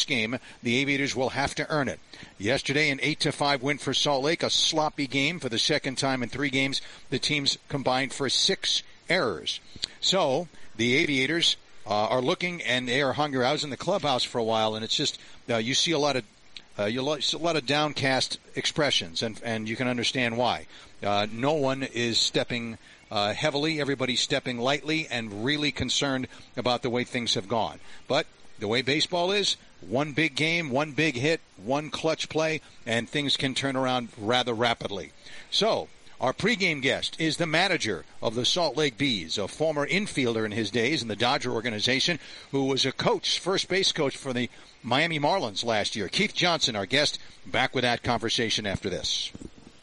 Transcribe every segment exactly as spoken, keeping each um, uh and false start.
tonight's game, the Aviators will have to earn it. Yesterday, an eight to five win for Salt Lake, a sloppy game for the second time in three games. The teams combined for six errors. So the Aviators uh, are looking, and they are hungry. I was in the clubhouse for a while, and it's just uh, you see a lot of uh, you lo- a lot of downcast expressions, and and you can understand why. Uh, no one is stepping uh, heavily. Everybody's stepping lightly and really concerned about the way things have gone. But the way baseball is, one big game, one big hit, one clutch play, and things can turn around rather rapidly. So our pregame guest is the manager of the Salt Lake Bees, a former infielder in his days in the Dodger organization, who was a coach, first base coach for the Miami Marlins last year. Keith Johnson, our guest, back with that conversation after this.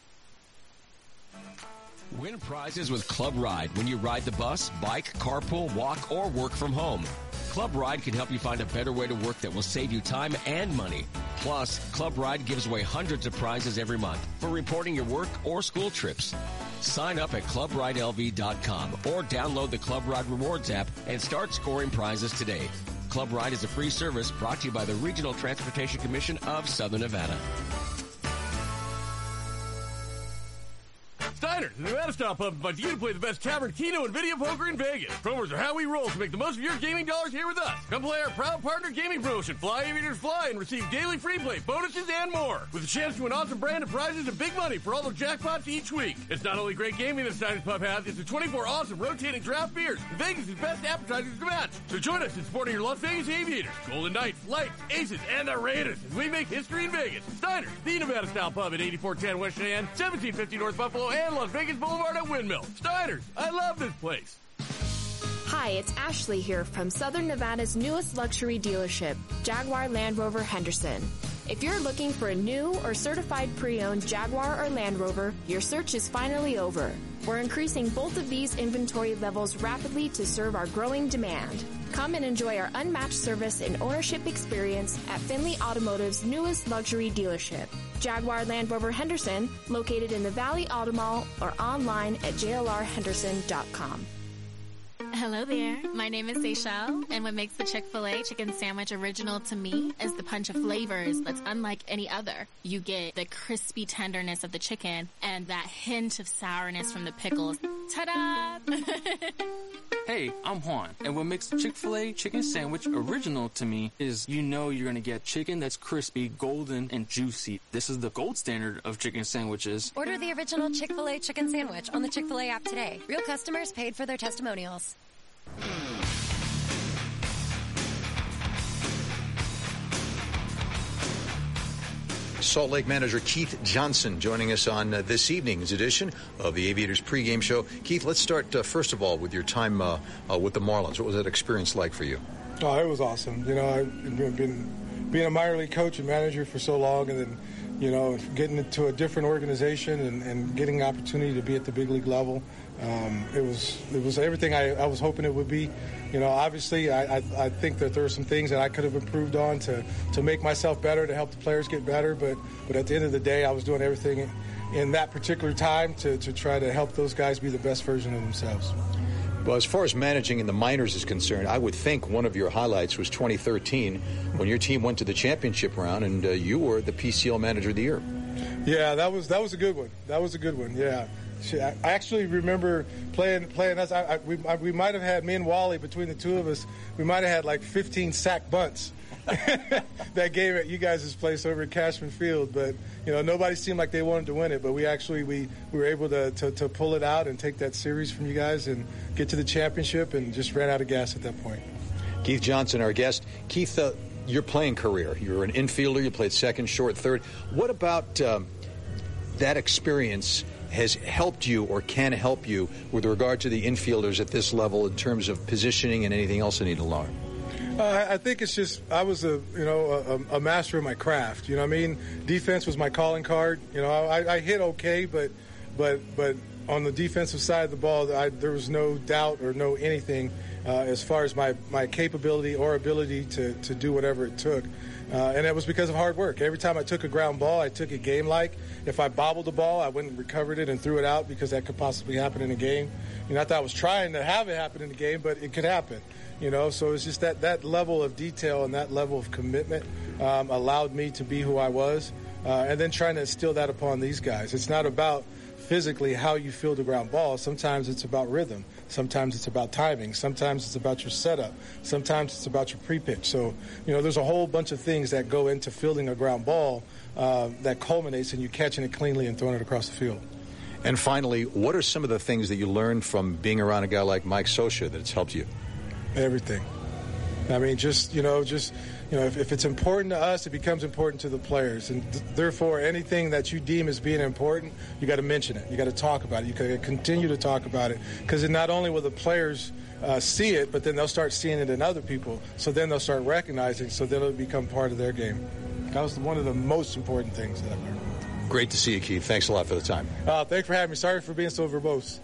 Win prizes with Club Ride when you ride the bus, bike, carpool, walk, or work from home. Club Ride can help you find a better way to work that will save you time and money. Plus, Club Ride gives away hundreds of prizes every month for reporting your work or school trips. Sign up at club ride L V dot com or download the Club Ride Rewards app and start scoring prizes today. Club Ride is a free service brought to you by the Regional Transportation Commission of Southern Nevada. Steiner's, the Nevada-style pub, invites you to play the best tavern, keno, and video poker in Vegas. Promos are how we roll to make the most of your gaming dollars here with us. Come play our proud partner gaming promotion, Fly Aviators Fly, and receive daily free play, bonuses, and more. With a chance to win awesome brand of prizes and big money for all the jackpots each week. It's not only great gaming that Steiner's Pub has, it's the twenty-four awesome rotating draft beers and Vegas' best appetizers to match. So join us in supporting your Las Vegas Aviators, Golden Knights, Lights, Aces, and the Raiders as we make history in Vegas. Steiner's, the Nevada-style pub at eighty-four ten West Cheyenne, seventeen fifty North Buffalo, and Las Vegas Boulevard at Windmill. Steiner's, I love this place. Hi, it's Ashley here from Southern Nevada's newest luxury dealership, Jaguar Land Rover Henderson. If you're looking for a new or certified pre-owned Jaguar or Land Rover, your search is finally over. We're increasing both of these inventory levels rapidly to serve our growing demand. Come and enjoy our unmatched service and ownership experience at Finley Automotive's newest luxury dealership, Jaguar Land Rover Henderson, located in the Valley Auto Mall or online at j l r henderson dot com. Hello there. My name is Seychelle, and what makes the Chick-fil-A chicken sandwich original to me is the punch of flavors that's unlike any other. You get the crispy tenderness of the chicken and that hint of sourness from the pickles. Ta-da! Hey, I'm Juan, and what makes the Chick-fil-A chicken sandwich original to me is you know you're going to get chicken that's crispy, golden, and juicy. This is the gold standard of chicken sandwiches. Order the original Chick-fil-A chicken sandwich on the Chick-fil-A app today. Real customers paid for their testimonials. Salt Lake manager Keith Johnson joining us on uh, this evening's edition of the Aviators pregame show. Keith, let's start uh, first of all with your time uh, uh, with the Marlins. What was that experience like for you? Oh, it was awesome. You know, I've been being a minor league coach and manager for so long, and then, you know, getting into a different organization and, and getting an opportunity to be at the big league level. Um, it was it was everything I, I was hoping it would be. You know, obviously, I, I, I think that there are some things that I could have improved on to, to make myself better, to help the players get better. But but at the end of the day, I was doing everything in, in that particular time to, to try to help those guys be the best version of themselves. Well, as far as managing in the minors is concerned, I would think one of your highlights was twenty thirteen when your team went to the championship round and uh, you were the P C L Manager of the Year. Yeah, that was that was a good one. That was a good one. Yeah. I actually remember playing playing us. I, I, we, I, we might have had, me and Wally, between the two of us, we might have had like fifteen sack bunts that game at you guys' place over at Cashman Field. But, you know, nobody seemed like they wanted to win it. But we actually, we, we were able to, to, to pull it out and take that series from you guys and get to the championship, and just ran out of gas at that point. Keith Johnson, our guest. Keith, uh, your playing career, you were an infielder, you played second, short, third. What about um, that experience has helped you or can help you with regard to the infielders at this level in terms of positioning and anything else they need to learn? Uh, I think it's just I was a you know a, a master of my craft. You know what I mean? Defense was my calling card. You know, I, I hit okay, but but but on the defensive side of the ball, I, there was no doubt or no anything uh, as far as my, my capability or ability to, to do whatever it took. Uh, and it was because of hard work. Every time I took a ground ball, I took it game-like. If I bobbled the ball, I went and recovered it and threw it out because that could possibly happen in a game. You know, not that I was trying to have it happen in the game, but it could happen. You know, so it's just that, that level of detail and that level of commitment um, allowed me to be who I was. Uh, and then trying to instill that upon these guys. It's not about physically how you feel the ground ball. Sometimes it's about rhythm. Sometimes it's about timing. Sometimes it's about your setup. Sometimes it's about your pre-pitch. So, you know, there's a whole bunch of things that go into fielding a ground ball uh, that culminates in you catching it cleanly and throwing it across the field. And finally, what are some of the things that you learned from being around a guy like Mike Scioscia that's helped you? Everything. I mean, just, you know, just, you know, if, if it's important to us, it becomes important to the players. And th- therefore, anything that you deem as being important, you got to mention it. You got to talk about it. You got to continue to talk about it. Because not only will the players uh, see it, but then they'll start seeing it in other people. So then they'll start recognizing, so then it'll become part of their game. That was one of the most important things that I've learned. Great to see you, Keith. Thanks a lot for the time. Uh, thanks for having me. Sorry for being so verbose.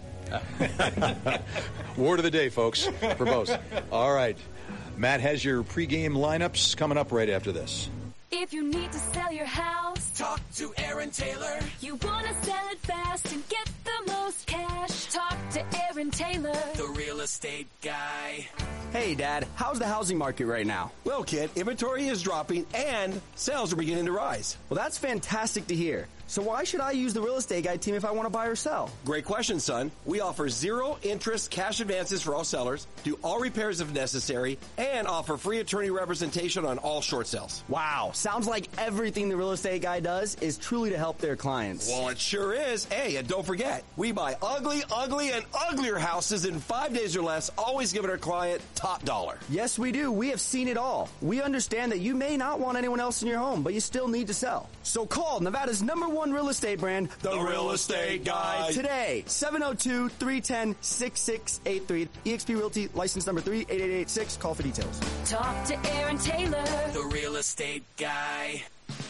Word of the day, folks. Verbose. All right. Matt has your pregame lineups coming up right after this. If you need to sell your house, talk to Aaron Taylor. You want to sell it fast and get the most cash, talk to Aaron Taylor, the real estate guy. Hey, Dad, how's the housing market right now? Well, kid, inventory is dropping and sales are beginning to rise. Well, that's fantastic to hear. So why should I use the Real Estate Guy team if I want to buy or sell? Great question, son. We offer zero interest cash advances for all sellers, do all repairs if necessary, and offer free attorney representation on all short sales. Wow. Sounds like everything the Real Estate Guy does is truly to help their clients. Well, it sure is. Hey, and don't forget, we buy ugly, ugly, and uglier houses in five days or less, always giving our client top dollar. Yes, we do. We have seen it all. We understand that you may not want anyone else in your home, but you still need to sell. So call Nevada's number one real estate brand, The, the Real Estate Guy, today. seven oh two, three one oh, six six eight three. eXp Realty, license number three eight eight eight six. Call for details. Talk to Aaron Taylor, the Real Estate Guy.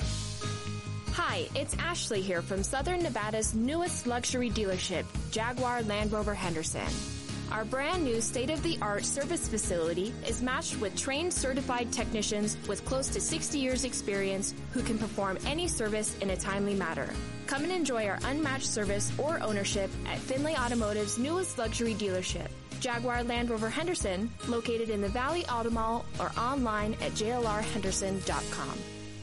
Hi, it's Ashley here from Southern Nevada's newest luxury dealership, Jaguar Land Rover Henderson. Our brand new state-of-the-art service facility is matched with trained certified technicians with close to sixty years experience who can perform any service in a timely manner. Come and enjoy our unmatched service or ownership at Finlay Automotive's newest luxury dealership, Jaguar Land Rover Henderson, located in the Valley Auto Mall or online at j l r henderson dot com.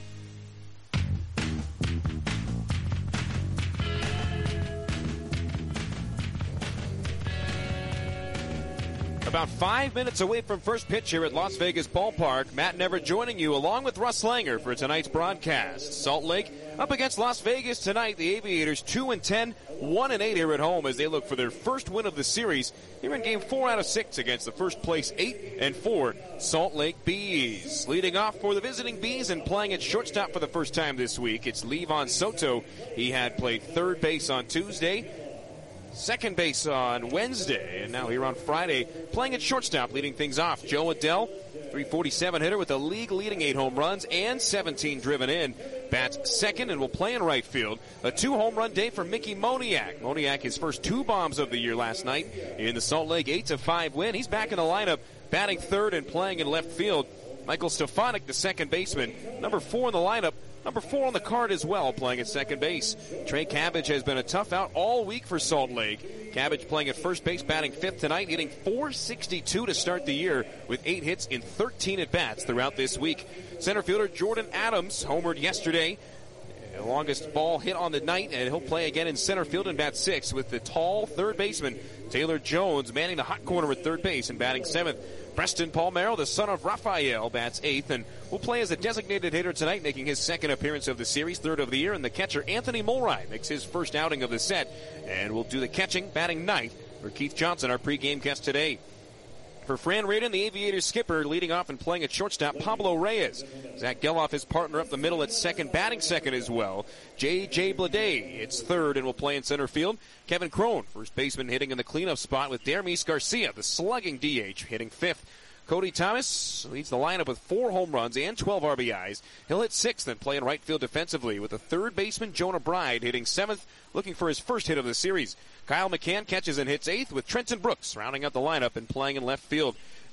About five minutes away from first pitch here at Las Vegas Ballpark. Matt Never joining you along with Russ Langer for tonight's broadcast. Salt Lake up against Las Vegas tonight. The Aviators two and ten, one and eight here at home as they look for their first win of the series here in game four out of six against the first place eight and four Salt Lake Bees. Leading off for the visiting Bees and playing at shortstop for the first time this week, it's Levon Soto. He had played third base on Tuesday, second base on Wednesday, and now here on Friday playing at shortstop, leading things off. Joe Adell, three forty-seven hitter with a league-leading eight home runs and seventeen driven in. Bats second and will play in right field. A two-home run day for Mickey Moniak. Moniak, his first two bombs of the year last night in the Salt Lake eight to five win. He's back in the lineup, batting third and playing in left field. Michael Stefanik, the second baseman, number four in the lineup. Number four on the card as well, playing at second base. Trey Cabbage has been a tough out all week for Salt Lake. Cabbage playing at first base, batting fifth tonight, hitting four sixty-two to start the year with eight hits in thirteen at-bats throughout this week. Center fielder Jordan Adams homered yesterday. The longest ball hit on the night, and he'll play again in center field and bat sixth with the tall third baseman Taylor Jones manning the hot corner at third base and batting seventh. Preston Palmero, the son of Rafael, bats eighth and will play as a designated hitter tonight, making his second appearance of the series, third of the year. And the catcher, Anthony Mulrine, makes his first outing of the set and will do the catching, batting ninth for Keith Johnson, our pregame guest today. For Fran Radin, the Aviators skipper, leading off and playing at shortstop, Pablo Reyes. Zach Geloff, his partner, up the middle at second, batting second as well. J J Bleday, it's third and will play in center field. Kevin Crone, first baseman, hitting in the cleanup spot with Dermis Garcia, the slugging D H, hitting fifth. Cody Thomas leads the lineup with four home runs and twelve R B Is. He'll hit sixth and play in right field defensively with the third baseman Jonah Bride hitting seventh, looking for his first hit of the series. Kyle McCann catches and hits eighth with Trenton Brooks rounding out the lineup and playing in left field.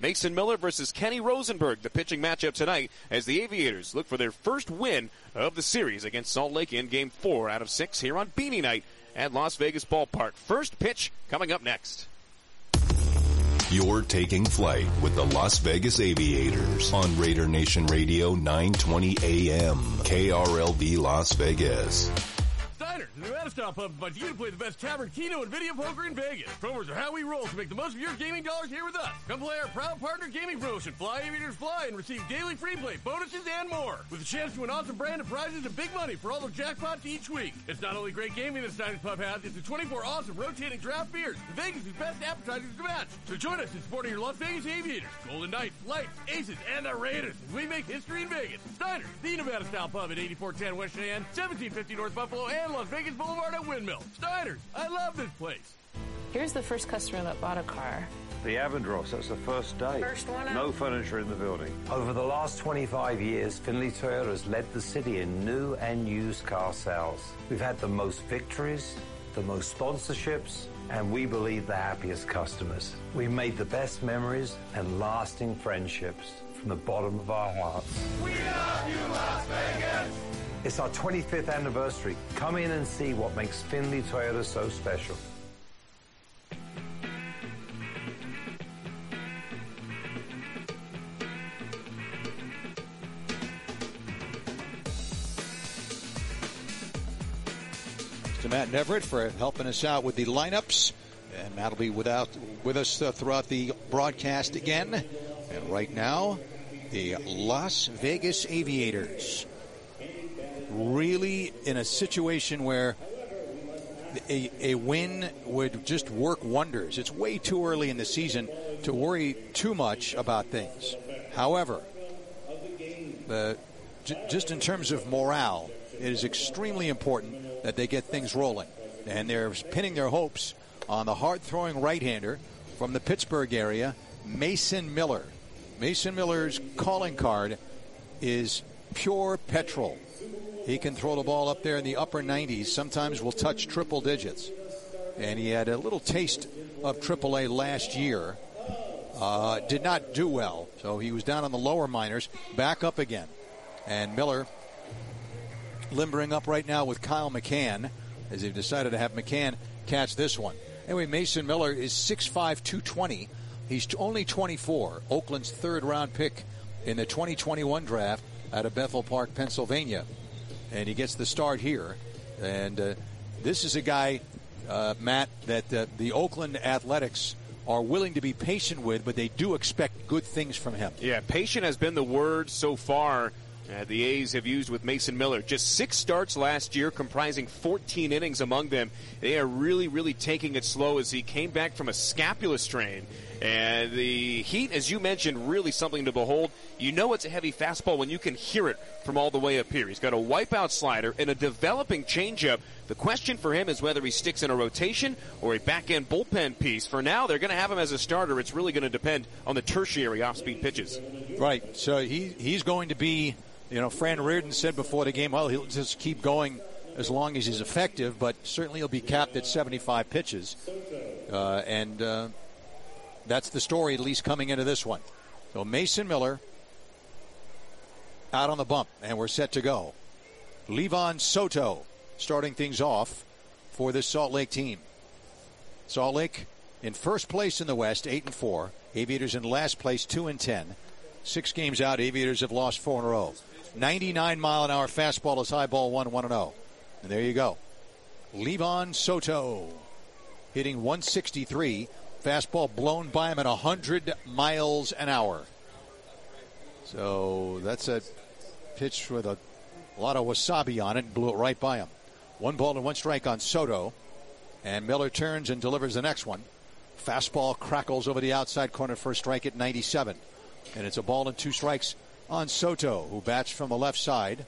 Mason Miller versus Kenny Rosenberg, the pitching matchup tonight as the Aviators look for their first win of the series against Salt Lake in Game four out of six here on Beanie Night at Las Vegas Ballpark. First pitch coming up next. You're taking flight with the Las Vegas Aviators on Raider Nation Radio nine twenty A M, K R L V Las Vegas. Steiner, the Nevada-style pub invites you to play the best tavern, keno, and video poker in Vegas. Promos are how we roll to make the most of your gaming dollars here with us. Come play our proud partner gaming promotion, Fly Aviators Fly, and receive daily free play, bonuses, and more. With a chance to win awesome brand of prizes and big money for all the jackpots each week. It's not only great gaming that Steiner's Pub has, it's the twenty-four awesome rotating draft beers, and Vegas' best appetizers to match. So join us in supporting your Las Vegas Aviators, Golden Knights, Lights, Aces, and the Raiders as we make history in Vegas. Steiner, the Nevada-style pub at eighty-four ten West Cheyenne, seventeen fifty North Buffalo, and Las Vegas Boulevard at Windmill. Steiners, I love this place. Here's the first customer that bought a car. The Avondross, that's the first day. First one out. No furniture in the building. Over the last twenty-five years, Finley Toyota has led the city in new and used car sales. We've had the most victories, the most sponsorships, and we believe the happiest customers. We've made the best memories and lasting friendships from the bottom of our hearts. We love you, Las Vegas! It's our twenty-fifth anniversary. Come in and see what makes Finley Toyota so special. To Matt Neverett for helping us out with the lineups. And Matt will be without, with us uh, throughout the broadcast again. And right now, the Las Vegas Aviators. Really in a situation where a, a win would just work wonders. It's way too early in the season to worry too much about things. However, uh, j- just in terms of morale, it is extremely important that they get things rolling. And they're pinning their hopes on the hard-throwing right-hander from the Pittsburgh area, Mason Miller. Mason Miller's calling card is pure petrol. He can throw the ball up there in the upper nineties, sometimes will touch triple digits. And he had a little taste of triple A last year. Uh, did not do well, so he was down on the lower minors, back up again. And Miller limbering up right now with Kyle McCann, as they've decided to have McCann catch this one. Anyway, Mason Miller is six five, two twenty. He's only twenty-four, Oakland's third-round pick in the twenty twenty-one draft out of Bethel Park, Pennsylvania. And he gets the start here. And uh, this is a guy, uh, Matt, that uh, the Oakland Athletics are willing to be patient with, but they do expect good things from him. Yeah, patient has been the word so far uh, the A's have used with Mason Miller. Just six starts last year, comprising fourteen innings among them. They are really, really taking it slow as he came back from a scapula strain. And the heat, as you mentioned, really something to behold. You know it's a heavy fastball when you can hear it from all the way up here. He's got a wipeout slider and a developing changeup. The question for him is whether he sticks in a rotation or a back-end bullpen piece. For now, they're going to have him as a starter. It's really going to depend on the tertiary off-speed pitches. Right. So he he's going to be, you know, Fran Reardon said before the game, well, he'll just keep going as long as he's effective, but certainly he'll be capped at seventy-five pitches. Uh, and... Uh, That's the story, at least coming into this one. So Mason Miller out on the bump, and we're set to go. Levon Soto starting things off for this Salt Lake team. Salt Lake in first place in the West, eight and four. Aviators in last place, two and ten. Six games out, Aviators have lost four in a row. ninety-nine mile an hour fastball is high ball one, one and oh. And there you go. Levon Soto hitting one sixty-three. Fastball blown by him at one hundred miles an hour. So that's a pitch with a, a lot of wasabi on it and blew it right by him. One ball and one strike on Soto. And Miller turns and delivers the next one. Fastball crackles over the outside corner for a strike at ninety-seven. And it's a ball and two strikes on Soto, who bats from the left side.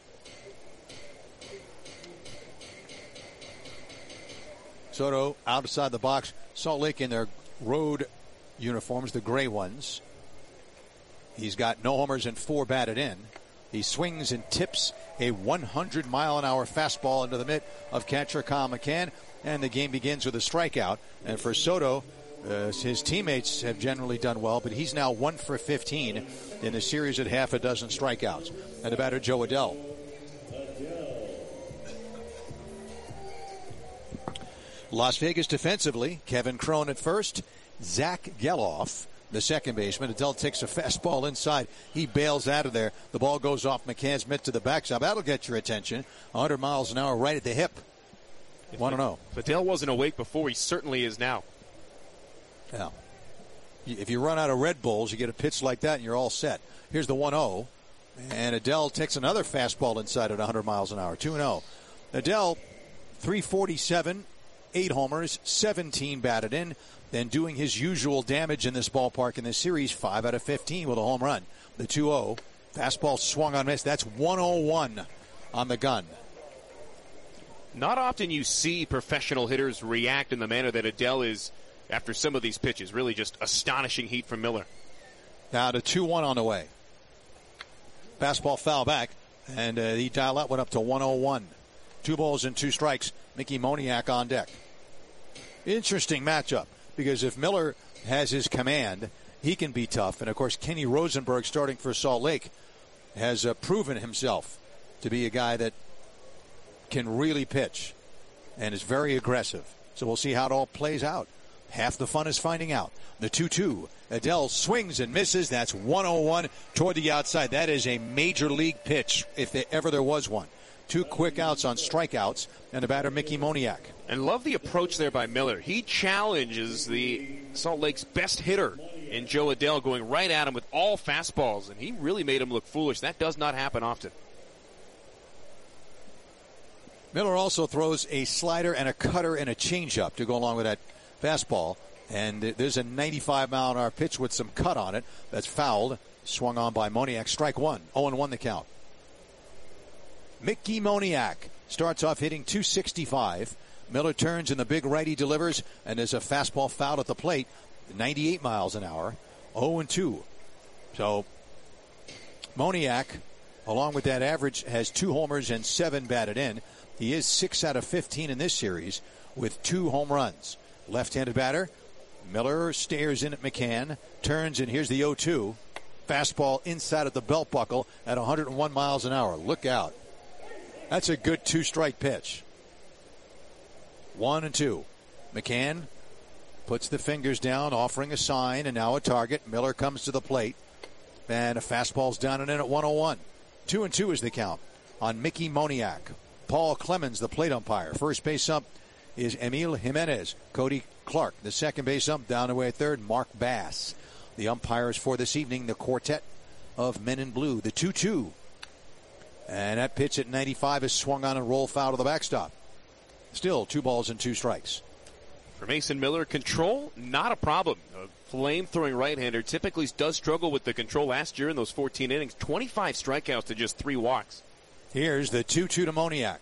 Soto outside the box. Salt Lake in their road uniforms, the gray ones. He's got no homers and four batted in. He swings and tips a one hundred mile an hour fastball into the mitt of catcher Kyle McCann, and the game begins with a strikeout. And for Soto, Uh, his teammates have generally done well, but he's now one for fifteen in a series at half a dozen strikeouts. And the batter, Joe Adell. Las Vegas defensively, Kevin Cron at first, Zach Geloff, the second baseman. Adell takes a fastball inside. He bails out of there. The ball goes off McCann's mitt to the backstop. That'll get your attention. one hundred miles an hour right at the hip. one and oh. If Adell wasn't awake before, he certainly is now. Yeah. If you run out of Red Bulls, you get a pitch like that and you're all set. Here's the one oh. And Adell takes another fastball inside at one hundred miles an hour. two and oh. Adell, three forty-seven, eight homers, seventeen batted in. Then doing his usual damage in this ballpark in this series, five out of fifteen with a home run. The two oh. Fastball swung on miss. That's one oh one on the gun. Not often you see professional hitters react in the manner that Adell is after some of these pitches. Really just astonishing heat from Miller. Now to two one on the way. Fastball foul back, and uh, the dial out went up to one oh one. Two balls and two strikes. Mickey Moniak on deck. Interesting matchup, because if Miller has his command, he can be tough. And, of course, Kenny Rosenberg, starting for Salt Lake, has uh, proven himself to be a guy that can really pitch and is very aggressive. So we'll see how it all plays out. Half the fun is finding out. The two two. Adell swings and misses. That's one oh one toward the outside. That is a major league pitch, if there, ever there was one. Two quick outs on strikeouts, and the batter, Mickey Moniak. And love the approach there by Miller. He challenges the Salt Lake's best hitter in Joe Adell, going right at him with all fastballs, and he really made him look foolish. That does not happen often. Miller also throws a slider and a cutter and a changeup to go along with that fastball. And there's a ninety-five mile an hour pitch with some cut on it that's fouled. Swung on by Moniak. Strike one. oh and one the count. Mickey Moniak starts off hitting two sixty-five. Miller turns and the big righty delivers, and there's a fastball fouled at the plate. ninety-eight miles an hour. oh and two. So Moniak, along with that average, has two homers and seven batted in. He is six out of fifteen in this series with two home runs. Left-handed batter. Miller stares in at McCann, turns, and here's the oh two. Fastball inside of the belt buckle at one hundred one miles an hour. Look out. That's a good two-strike pitch. One and two. McCann puts the fingers down, offering a sign, and now a target. Miller comes to the plate, and a fastball's down and in at one oh one. Two and two is the count on Mickey Moniak. Paul Clemens, the plate umpire. First base ump is Emil Jimenez. Cody Clark, the second base ump, down away at third, Mark Bass. The umpires for this evening, the quartet of men in blue. The two two. And that pitch at ninety-five is swung on and rolled foul to the backstop. Still two balls and two strikes. For Mason Miller, control, not a problem. A flame-throwing right-hander typically does struggle with the control last year in those fourteen innings. twenty-five strikeouts to just three walks. Here's the two two to Moniak.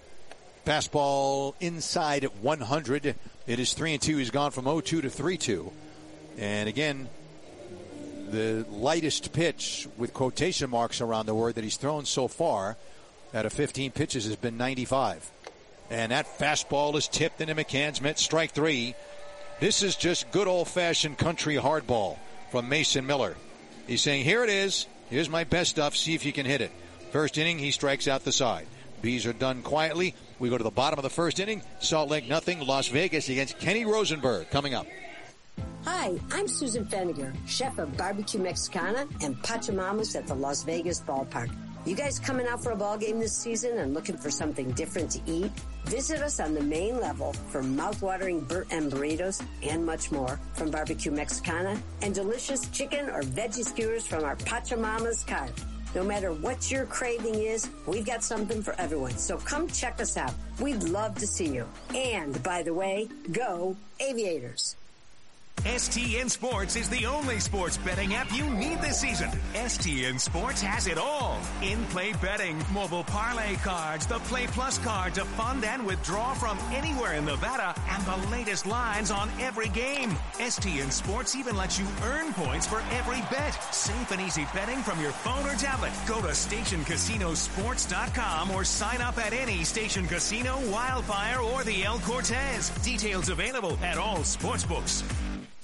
Fastball inside at one hundred. It is three and two. He's gone from oh two to three two. And again, the lightest pitch with quotation marks around the word that he's thrown so far out of fifteen pitches has been ninety-five. And that fastball is tipped into McCann's mitt. Strike three. This is just good old-fashioned country hardball from Mason Miller. He's saying, here it is. Here's my best stuff. See if you can hit it. First inning, he strikes out the side. Bees are done quietly. We go to the bottom of the first inning. Salt Lake nothing. Las Vegas against Kenny Rosenberg coming up. Hi, I'm Susan Feniger, chef of Barbecue Mexicana and Pachamamas at the Las Vegas Ballpark. You guys coming out for a ball game this season and looking for something different to eat? Visit us on the main level for mouth-watering burnt end burritos and much more from Barbecue Mexicana and delicious chicken or veggie skewers from our Pachamamas cart. No matter what your craving is, we've got something for everyone. So come check us out. We'd love to see you. And, by the way, go Aviators. S T N Sports is the only sports betting app you need this season. S T N Sports has it all. In-play betting, mobile parlay cards, the Play Plus card to fund and withdraw from anywhere in Nevada, and the latest lines on every game. S T N Sports even lets you earn points for every bet. Safe and easy betting from your phone or tablet. Go to station casino sports dot com or sign up at any Station Casino, Wildfire, or the El Cortez. Details available at all sportsbooks.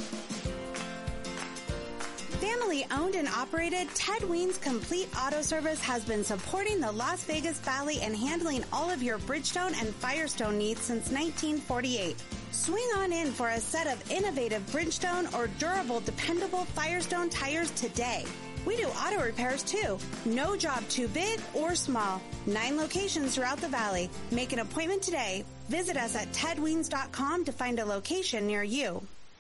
Family owned and operated, Ted Ween's Complete Auto Service has been supporting the Las Vegas Valley and handling all of your Bridgestone and Firestone needs since nineteen forty-eight. Swing on in for a set of innovative Bridgestone or durable, dependable Firestone tires today. We do auto repairs too. No job too big or small. Nine locations throughout the valley. Make an appointment today. Visit us at ted weens dot com to find a location near you.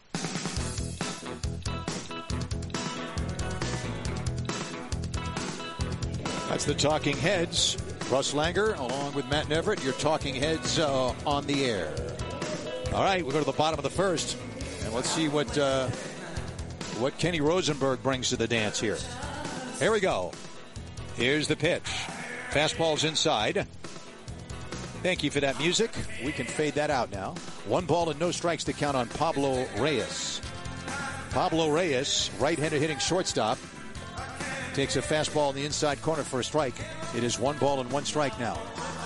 That's the Talking Heads. Russ Langer, along with Matt Neverett, your Talking Heads uh, on the air. All right, we'll go to the bottom of the first, and let's see what uh, what Kenny Rosenberg brings to the dance here. Here we go. Here's the pitch. Fastball's inside. Thank you for that music. We can fade that out now. One ball and no strikes to count on Pablo Reyes. Pablo Reyes, right-handed hitting shortstop, takes a fastball in the inside corner for a strike. It is one ball and one strike now.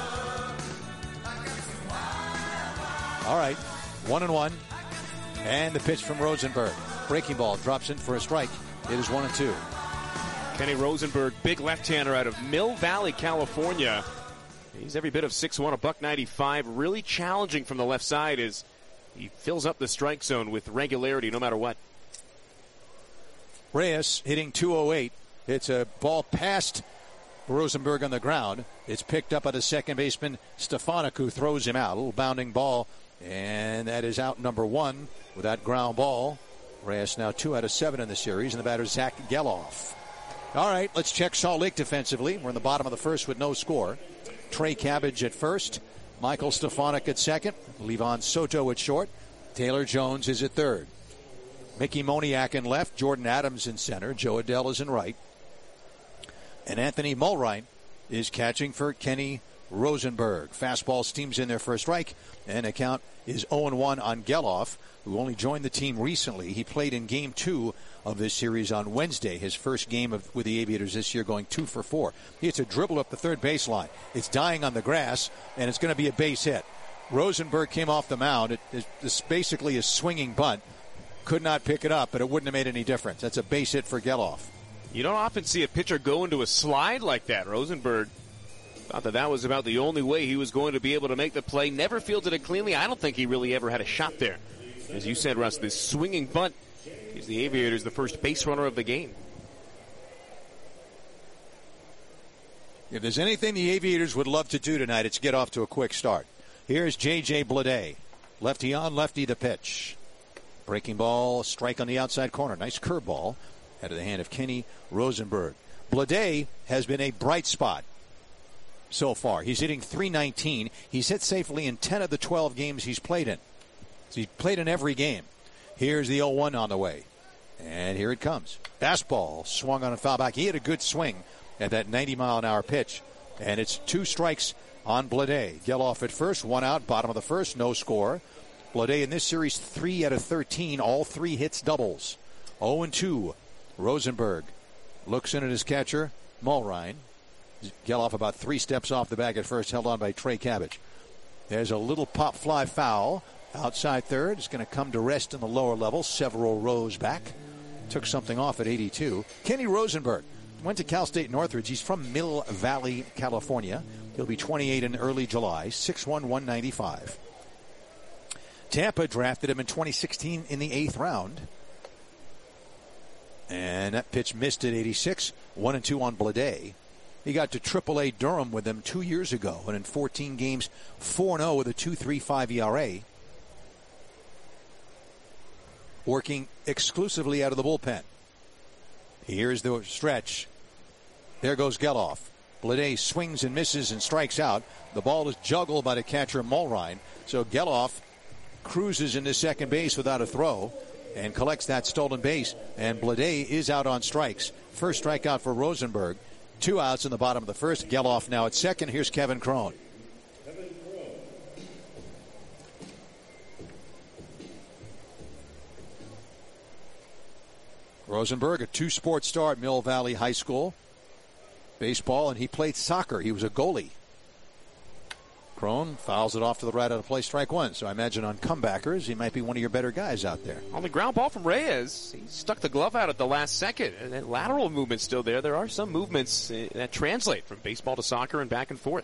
All right, one and one. And the pitch from Rosenberg. Breaking ball drops in for a strike. It is one and two. Kenny Rosenberg, big left-hander out of Mill Valley, California. He's every bit of six one, a buck ninety-five. Really challenging from the left side as he fills up the strike zone with regularity no matter what. Reyes hitting two oh eight. It's a ball past Rosenberg on the ground. It's picked up by the second baseman, Stefanik, who throws him out. A little bounding ball. And that is out number one with that ground ball. Reyes now two out of seven in the series, and the batter is Zach Geloff. All right, let's check Salt Lake defensively. We're in the bottom of the first with no score. Trey Cabbage at first, Michael Stefanik at second, Levon Soto at short, Taylor Jones is at third. Mickey Moniak in left, Jordan Adams in center, Joe Adell is in right. And Anthony Mulrine is catching for Kenny Rosenberg. Fastball steams in there for a strike, and the count is oh and one on Geloff, who only joined the team recently. He played in game two of this series on Wednesday, his first game of, with the Aviators this year, going two for four. He hits a dribble up the third baseline. It's dying on the grass, and it's going to be a base hit. Rosenberg came off the mound. It, it, it's basically a swinging bunt. Could not pick it up, but it wouldn't have made any difference. That's a base hit for Geloff. You don't often see a pitcher go into a slide like that. Rosenberg thought that that was about the only way he was going to be able to make the play. Never fielded it cleanly. I don't think he really ever had a shot there. As you said, Russ, this swinging bunt gives the Aviators the first base runner of the game. If there's anything the Aviators would love to do tonight, it's get off to a quick start. Here's J J Bleday. Lefty on, lefty the pitch. Breaking ball, strike on the outside corner. Nice curveball out of the hand of Kenny Rosenberg. Bleday has been a bright spot so far. He's hitting three nineteen. He's hit safely in ten of the twelve games he's played in. So he's played in every game. Here's the oh one on the way. And here it comes. Fastball swung on a foul back. He had a good swing at that ninety mile an hour pitch. And it's two strikes on Bleday. Geloff at first, one out, bottom of the first, no score. Bleday in this series, three out of thirteen, all three hits doubles. oh and two. Rosenberg looks in at his catcher, Mulrine. Geloff about three steps off the bag at first, held on by Trey Cabbage. There's a little pop fly foul. Outside third. It's going to come to rest in the lower level, several rows back. Took something off at eighty-two. Kenny Rosenberg went to Cal State Northridge. He's from Mill Valley, California. He'll be twenty-eight in early July, six one, one ninety-five. Tampa drafted him in twenty sixteen in the eighth round. And that pitch missed at eighty-six. One and two on Bleday. He got to triple A Durham with them two years ago, and in fourteen games, four and oh with a two point three five E R A. Working exclusively out of the bullpen. Here's the stretch. There goes Geloff. Bleday swings and misses and strikes out. The ball is juggled by the catcher Mulrine. So Geloff cruises into second base without a throw and collects that stolen base. And Bleday is out on strikes. First strikeout for Rosenberg. Two outs in the bottom of the first. Geloff now at second. Here's Kevin Cron. Rosenberg, a two-sport star at Mill Valley High School. Baseball, and he played soccer. He was a goalie. Crone fouls it off to the right out of play, strike one. So I imagine on comebackers, he might be one of your better guys out there. On the ground ball from Reyes, he stuck the glove out at the last second. And that lateral movement's still there. There are some movements that translate from baseball to soccer and back and forth.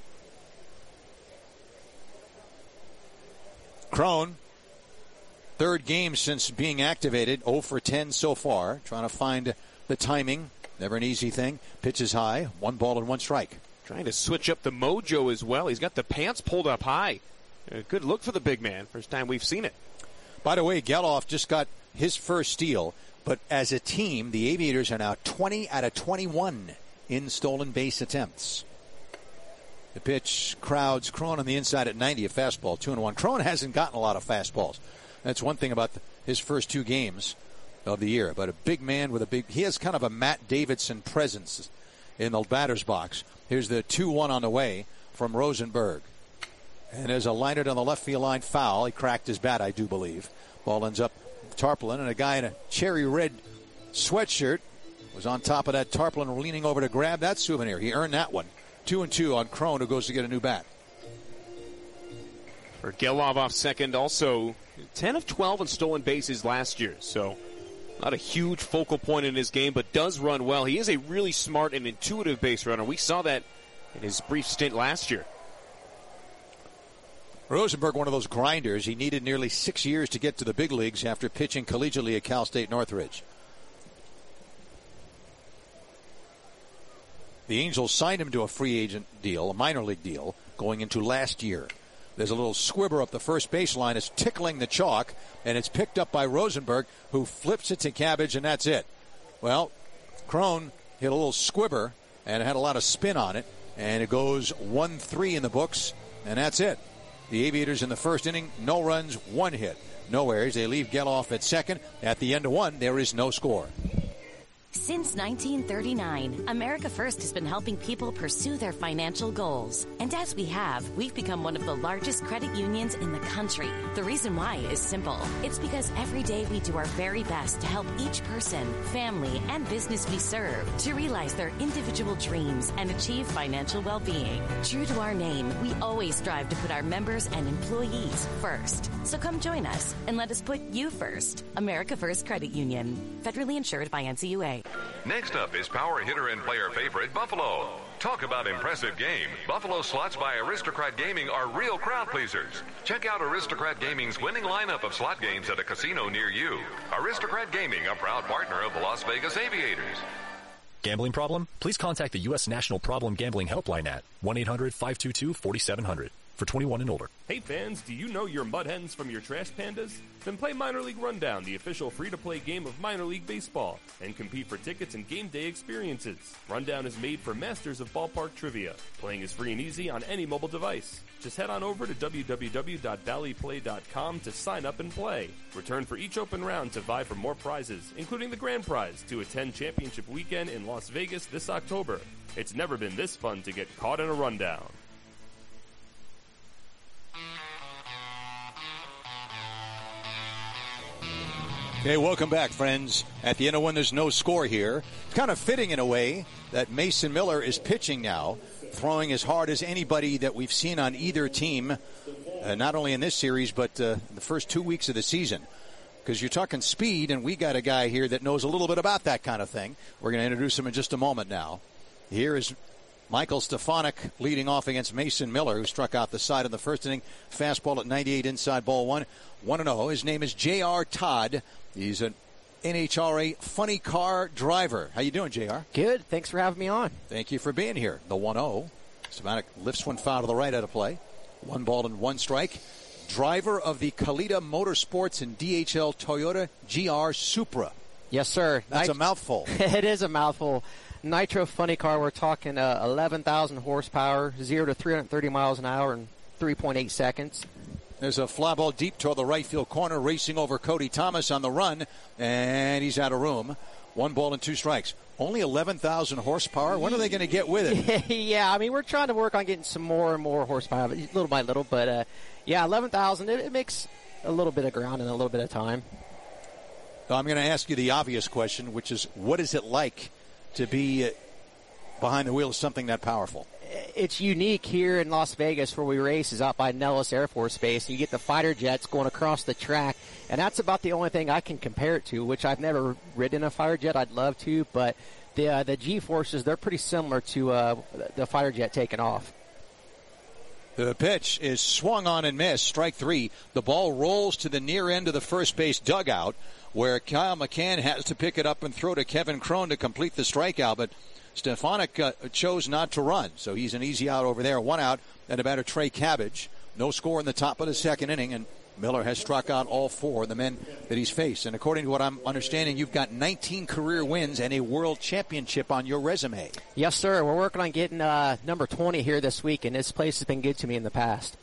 Crone, third game since being activated, oh for ten so far. Trying to find the timing. Never an easy thing. Pitches high, one ball and one strike. Trying to switch up the mojo as well. He's got the pants pulled up high. A good look for the big man. First time we've seen it. By the way, Geloff just got his first steal, but as a team, the Aviators are now twenty out of twenty-one in stolen base attempts. The pitch crowds Crone on the inside at ninety, a fastball, two and one. Crone hasn't gotten a lot of fastballs. That's one thing about the, his first two games of the year. But a big man with a big, he has kind of a Matt Davidson presence in the batter's box. Here's the two one on the way from Rosenberg. And there's a liner down the left field line foul. He cracked his bat, I do believe. Ball ends up Tarpaulin, and a guy in a cherry red sweatshirt was on top of that Tarpaulin, leaning over to grab that souvenir. He earned that one. Two and two on Crone, who goes to get a new bat. For Geloff off second, also ten of twelve in stolen bases last year. So not a huge focal point in his game, but does run well. He is a really smart and intuitive base runner. We saw that in his brief stint last year. Rosenberg, one of those grinders. He needed nearly six years to get to the big leagues after pitching collegiately at Cal State Northridge. The Angels signed him to a free agent deal, a minor league deal, going into last year. There's a little squibber up the first baseline. It's tickling the chalk, and it's picked up by Rosenberg, who flips it to Cabbage, and that's it. Well, Crone hit a little squibber, and it had a lot of spin on it, and it goes one three in the books, and that's it. The Aviators in the first inning, no runs, one hit. No errors. They leave Geloff at second. At the end of one, there is no score. Since nineteen thirty-nine, America First has been helping people pursue their financial goals. And as we have, we've become one of the largest credit unions in the country. The reason why is simple. It's because every day we do our very best to help each person, family, and business we serve to realize their individual dreams and achieve financial well-being. True to our name, we always strive to put our members and employees first. So come join us and let us put you first. America First Credit Union. Federally insured by N C U A. Next up is power hitter and player favorite Buffalo. Talk about impressive game. Buffalo slots by Aristocrat Gaming are real crowd pleasers. Check out Aristocrat Gaming's winning lineup of slot games at a casino near you. Aristocrat Gaming, a proud partner of the Las Vegas Aviators. Gambling problem? Please contact the U S National Problem Gambling Helpline at one eight hundred five two two four seven zero zero for twenty-one and older. Hey fans, do you know your mud hens from your trash pandas? Then play Minor League Rundown, the official free-to-play game of Minor League Baseball, and compete for tickets and game day experiences. Rundown is made for masters of ballpark trivia. Playing is free and easy on any mobile device. Just head on over to w w w dot valley play dot com to sign up and play. Return for each open round to vie for more prizes, including the grand prize to attend championship weekend in Las Vegas this October. It's never been this fun to get caught in a rundown. Okay, welcome back, friends. At the end of one, there's no score here. It's kind of fitting in a way that Mason Miller is pitching now, throwing as hard as anybody that we've seen on either team, uh, not only in this series, but uh, the first two weeks of the season. Because you're talking speed, and we got a guy here that knows a little bit about that kind of thing. We're going to introduce him in just a moment now. Here is Michael Stefanik leading off against Mason Miller, who struck out the side in the first inning. Fastball at ninety-eight, inside ball one. one and oh. His name is J R. Todd. He's an N H R A funny car driver. How you doing, J R? Good. Thanks for having me on. Thank you for being here. The one oh. Stefanik lifts one foul to the right out of play. One ball and one strike. Driver of the Kalita Motorsports and D H L Toyota G R Supra. Yes, sir. That's Nit- a mouthful. It is a mouthful. Nitro funny car. We're talking uh, eleven thousand horsepower, zero to three hundred thirty miles an hour in three point eight seconds. There's a fly ball deep toward the right field corner, racing over Cody Thomas on the run, and he's out of room. One ball and two strikes. Only eleven thousand horsepower. When are they going to get with it? Yeah, I mean, we're trying to work on getting some more and more horsepower, little by little. But, uh, yeah, eleven thousand, it, it makes a little bit of ground in a little bit of time. So I'm going to ask you the obvious question, which is, what is it like to be behind the wheel of something that powerful? it's unique here in Las Vegas where we race is out by Nellis Air Force Base. You get the fighter jets going across the track, and that's about the only thing I can compare it to, which I've never ridden a fighter jet. I'd love to, but the uh, the G-forces, they're pretty similar to uh, the fighter jet taking off. The pitch is swung on and missed. Strike three. The ball rolls to the near end of the first base dugout, where Kyle McCann has to pick it up and throw to Kevin Cron to complete the strikeout, but Stefanik uh, chose not to run, so he's an easy out over there. One out, and a batter, Trey Cabbage. No score in the top of the second inning, and Miller has struck out all four of the men that he's faced. And according to what I'm understanding, you've got nineteen career wins and a world championship on your resume. Yes, sir. We're working on getting uh, number twenty here this week, and this place has been good to me in the past.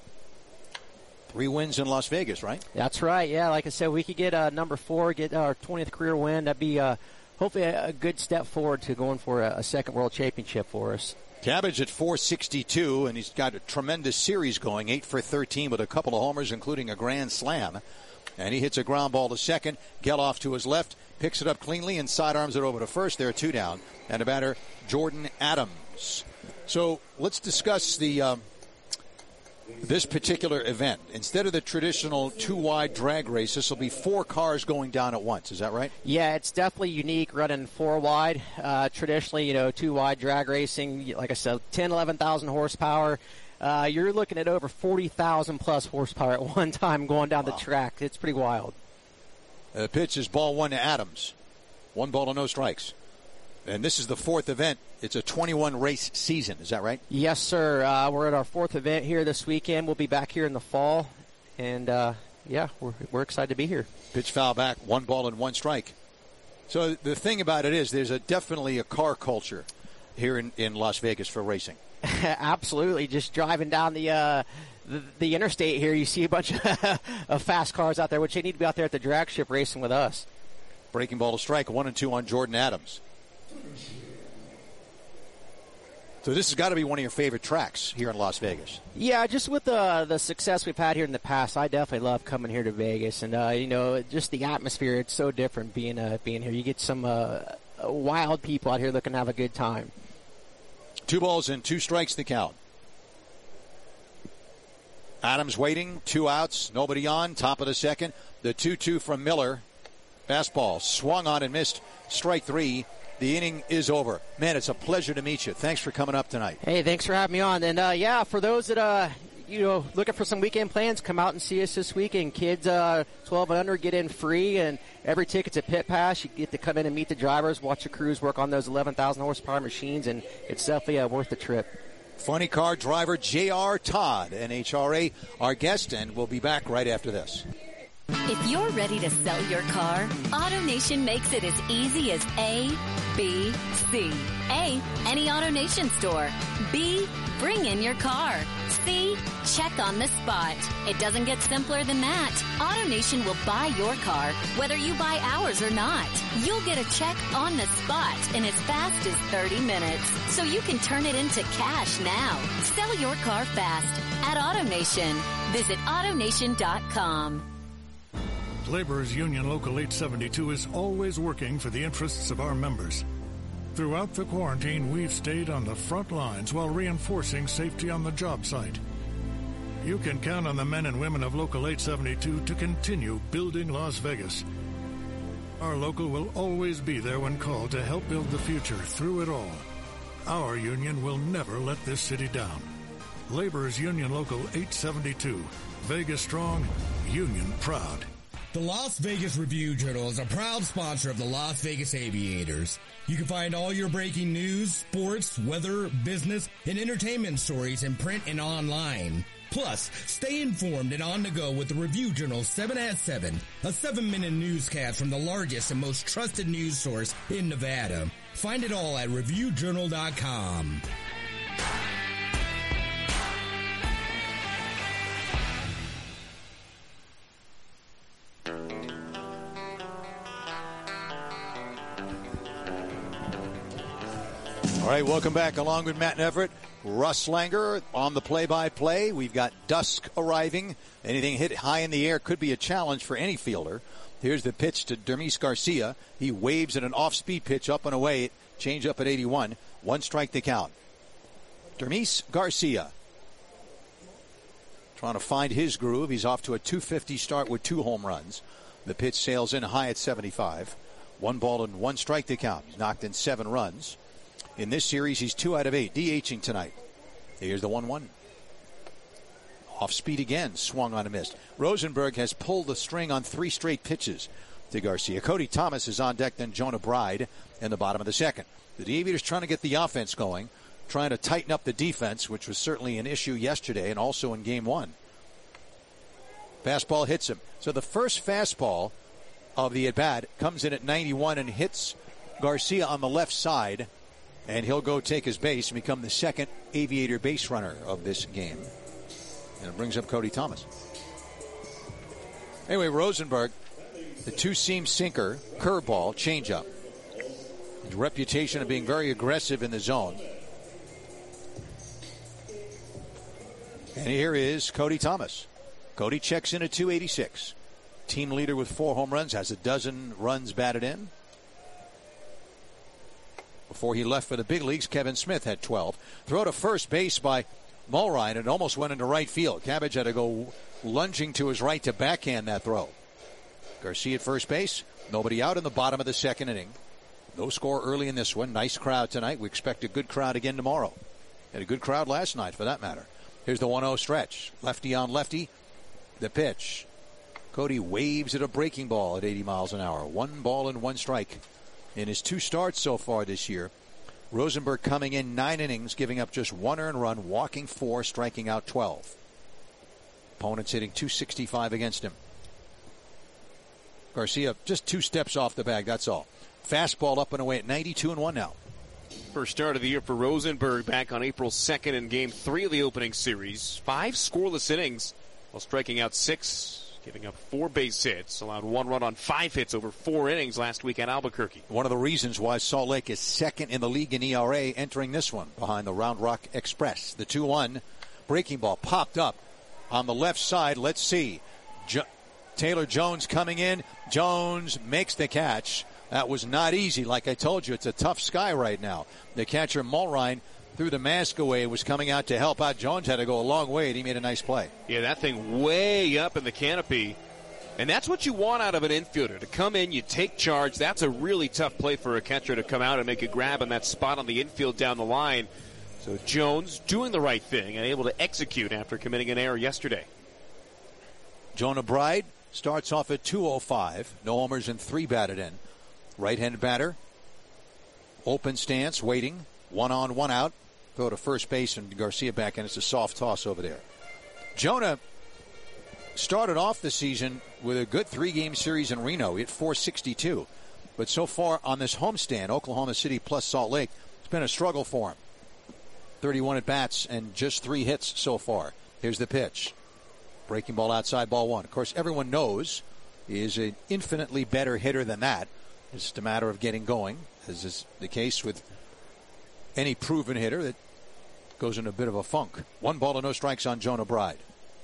Three wins in Las Vegas, right? That's right, yeah. Like I said, we could get uh, number four, get our twentieth career win. That'd be uh, hopefully a, a good step forward to going for a, a second world championship for us. Cabbage at four sixty-two, and he's got a tremendous series going, eight for thirteen with a couple of homers, including a grand slam. And he hits a ground ball to second. Geloff to his left, picks it up cleanly and sidearms it over to first. There are two down. And a batter, Jordan Adams. So let's discuss the um, this particular event. Instead of the traditional two-wide drag race, this will be four cars going down at once. Is that right? Yeah, it's definitely unique running four wide. Uh, traditionally, you know, two-wide drag racing, like I said, ten, eleven thousand horsepower. Uh, you're looking at over forty thousand plus horsepower at one time going down wow. the track. It's pretty wild. The pitch is ball one to Adams. One ball to no strikes. And this is the fourth event. It's a twenty-one race season. Is that right? Yes, sir. Uh, we're at our fourth event here this weekend. We'll be back here in the fall. And, uh, yeah, we're, we're excited to be here. Pitch foul back, one ball and one strike. So the thing about it is there's a definitely a car culture here in, in Las Vegas for racing. Absolutely. Just driving down the, uh, the the interstate here, you see a bunch of, of fast cars out there, which they need to be out there at the drag strip racing with us. Breaking ball to strike, one and two on Jordan Adams. So this has got to be one of your favorite tracks here in Las Vegas. Yeah, just with the the success we've had here in the past, I definitely love coming here to Vegas, and uh, you know, just the atmosphere. It's so different being uh, being here. You get some uh, wild people out here looking to have a good time. Two balls and two strikes the count. Adams waiting, two outs, nobody on, top of the second. The two two from Miller. Fastball swung on and missed. Strike three. The inning is over. Man, it's a pleasure to meet you. Thanks for coming up tonight. Hey, thanks for having me on. And, uh, yeah, for those that, uh, you know, looking for some weekend plans, come out and see us this weekend. Kids uh, twelve and under get in free, and every ticket's a pit pass. You get to come in and meet the drivers, watch the crews work on those eleven thousand horsepower machines, and it's definitely uh, worth the trip. Funny car driver J R Todd, N H R A, our guest, and we'll be back right after this. If you're ready to sell your car, AutoNation makes it as easy as A, B, C. A, any AutoNation store. B, bring in your car. C, check on the spot. It doesn't get simpler than that. AutoNation will buy your car, whether you buy ours or not. You'll get a check on the spot in as fast as thirty minutes, so you can turn it into cash now. Sell your car fast at AutoNation. Visit AutoNation dot com. Laborers Union Local eight seventy-two is always working for the interests of our members. Throughout the quarantine, we've stayed on the front lines while reinforcing safety on the job site. You can count on the men and women of Local eight seventy-two to continue building Las Vegas. Our local will always be there when called to help build the future through it all. Our union will never let this city down. Laborers Union Local eight seventy-two. Vegas strong, union proud. The Las Vegas Review-Journal is a proud sponsor of the Las Vegas Aviators. You can find all your breaking news, sports, weather, business, and entertainment stories in print and online. Plus, stay informed and on the go with the Review-Journal seven at seven, a seven-minute newscast from the largest and most trusted news source in Nevada. Find it all at review journal dot com. All right, welcome back. Along with Matt Neverett, Russ Langer on the play-by-play. We've got dusk arriving. Anything hit high in the air could be a challenge for any fielder. Here's the pitch to Dermis Garcia. He waves at an off-speed pitch up and away. Change up at eighty-one. One strike to count. Dermis Garcia trying to find his groove. He's off to a two fifty start with two home runs. The pitch sails in high at seventy-five. One ball and one strike to count. He's knocked in seven runs. In this series, he's two out of eight, DHing tonight. Here's the one one. Off speed again, swung on a miss. Rosenberg has pulled the string on three straight pitches to Garcia. Cody Thomas is on deck, then Jonah Bride in the bottom of the second. The Aviators trying to get the offense going, trying to tighten up the defense, which was certainly an issue yesterday and also in game one. Fastball hits him. So the first fastball of the at-bat comes in at ninety-one and hits Garcia on the left side, and he'll go take his base and become the second Aviator base runner of this game. And it brings up Cody Thomas. Anyway, Rosenberg, the two-seam sinker, curveball, changeup. His reputation of being very aggressive in the zone. And here is Cody Thomas. Cody checks in at two eighty-six. Team leader with four home runs, has a dozen runs batted in. Before he left for the big leagues, Kevin Smith had twelve. Throw to first base by Mulrine, and almost went into right field. Cabbage had to go lunging to his right to backhand that throw. Garcia at first base. Nobody out in the bottom of the second inning. No score early in this one. Nice crowd tonight. We expect a good crowd again tomorrow. Had a good crowd last night, for that matter. Here's the one oh stretch. Lefty on lefty. The pitch. Cody waves at a breaking ball at eighty miles an hour. One ball and one strike in his two starts so far this year. Rosenberg coming in nine innings, giving up just one earned run, walking four, striking out twelve. Opponents hitting two sixty-five against him. Garcia just two steps off the bag, that's all. Fastball up and away at ninety-two and one now. First start of the year for Rosenberg back on April second in game three of the opening series. Five scoreless innings while striking out six, giving up four base hits, allowed one run on five hits over four innings last week at Albuquerque. One of the reasons why Salt Lake is second in the league in E R A entering this one, behind the Round Rock Express. The two one breaking ball popped up on the left side. Let's see. Jo- Taylor Jones coming in. Jones makes the catch. That was not easy. Like I told you, it's a tough sky right now. The catcher, Mulrine, threw the mask away, was coming out to help out. Jones had to go a long way, and he made a nice play. Yeah, that thing way up in the canopy. And that's what you want out of an infielder, to come in, you take charge. That's a really tough play for a catcher to come out and make a grab on that spot on the infield down the line. So Jones doing the right thing and able to execute after committing an error yesterday. Jonah Bride starts off at two oh five. No homers and three batted in. Right-handed batter. Open stance, waiting. One on, one out. Throw to first base and Garcia back in. It's a soft toss over there. Jonah started off the season with a good three-game series in Reno. He hit four sixty-two. But so far on this homestand, Oklahoma City plus Salt Lake, it's been a struggle for him. thirty-one at-bats and just three hits so far. Here's the pitch. Breaking ball outside, ball one. Of course, everyone knows he is an infinitely better hitter than that. It's just a matter of getting going, as is the case with any proven hitter that goes in a bit of a funk. One ball and no strikes on Jonah Bride.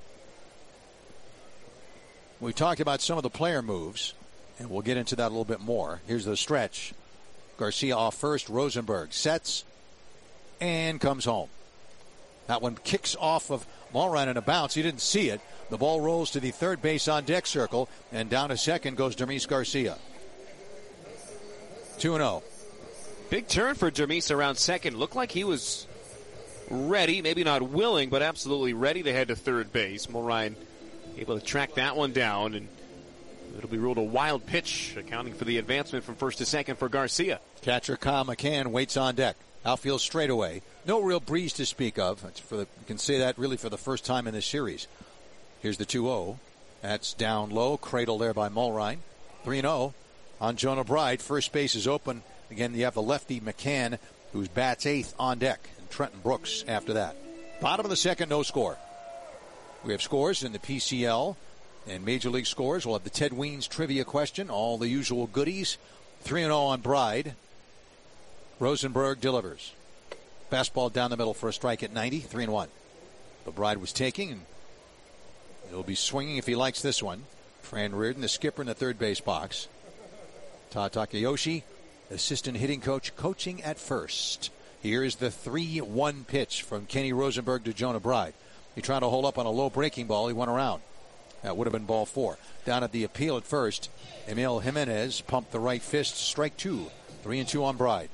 We talked about some of the player moves, and we'll get into that a little bit more. Here's the stretch. Garcia off first. Rosenberg sets and comes home. That one kicks off of Mulrine in a bounce. He didn't see it. The ball rolls to the third base on deck circle, and down to second goes Dermis Garcia. two and oh. Big turn for Dermis around second. Looked like he was ready, maybe not willing, but absolutely ready to head to third base. Mulrine able to track that one down, and it'll be ruled a wild pitch, accounting for the advancement from first to second for Garcia. Catcher Kyle McCann waits on deck. Outfield straightaway. No real breeze to speak of. It's for the, you can say that really for the first time in this series. Here's the two oh. That's down low. Cradle there by Mulrine. three and oh on Jonah Bride. First base is open. Again, you have the lefty McCann, who's bats eighth on deck. And Trenton Brooks after that. Bottom of the second, no score. We have scores in the P C L and Major League scores. We'll have the Ted Weens trivia question. All the usual goodies. three and oh on Bride. Rosenberg delivers. Fastball down the middle for a strike at ninety. three and one. The Bride was taking, and he'll be swinging if he likes this one. Fran Reardon, the skipper in the third base box. Todd Takayoshi, assistant hitting coach, coaching at first. Here's the three one pitch from Kenny Rosenberg to Jonah Bride. He tried to hold up on a low breaking ball. He went around. That would have been ball four. Down at the appeal at first, Emil Jimenez pumped the right fist. Strike two. Three and two on Bride.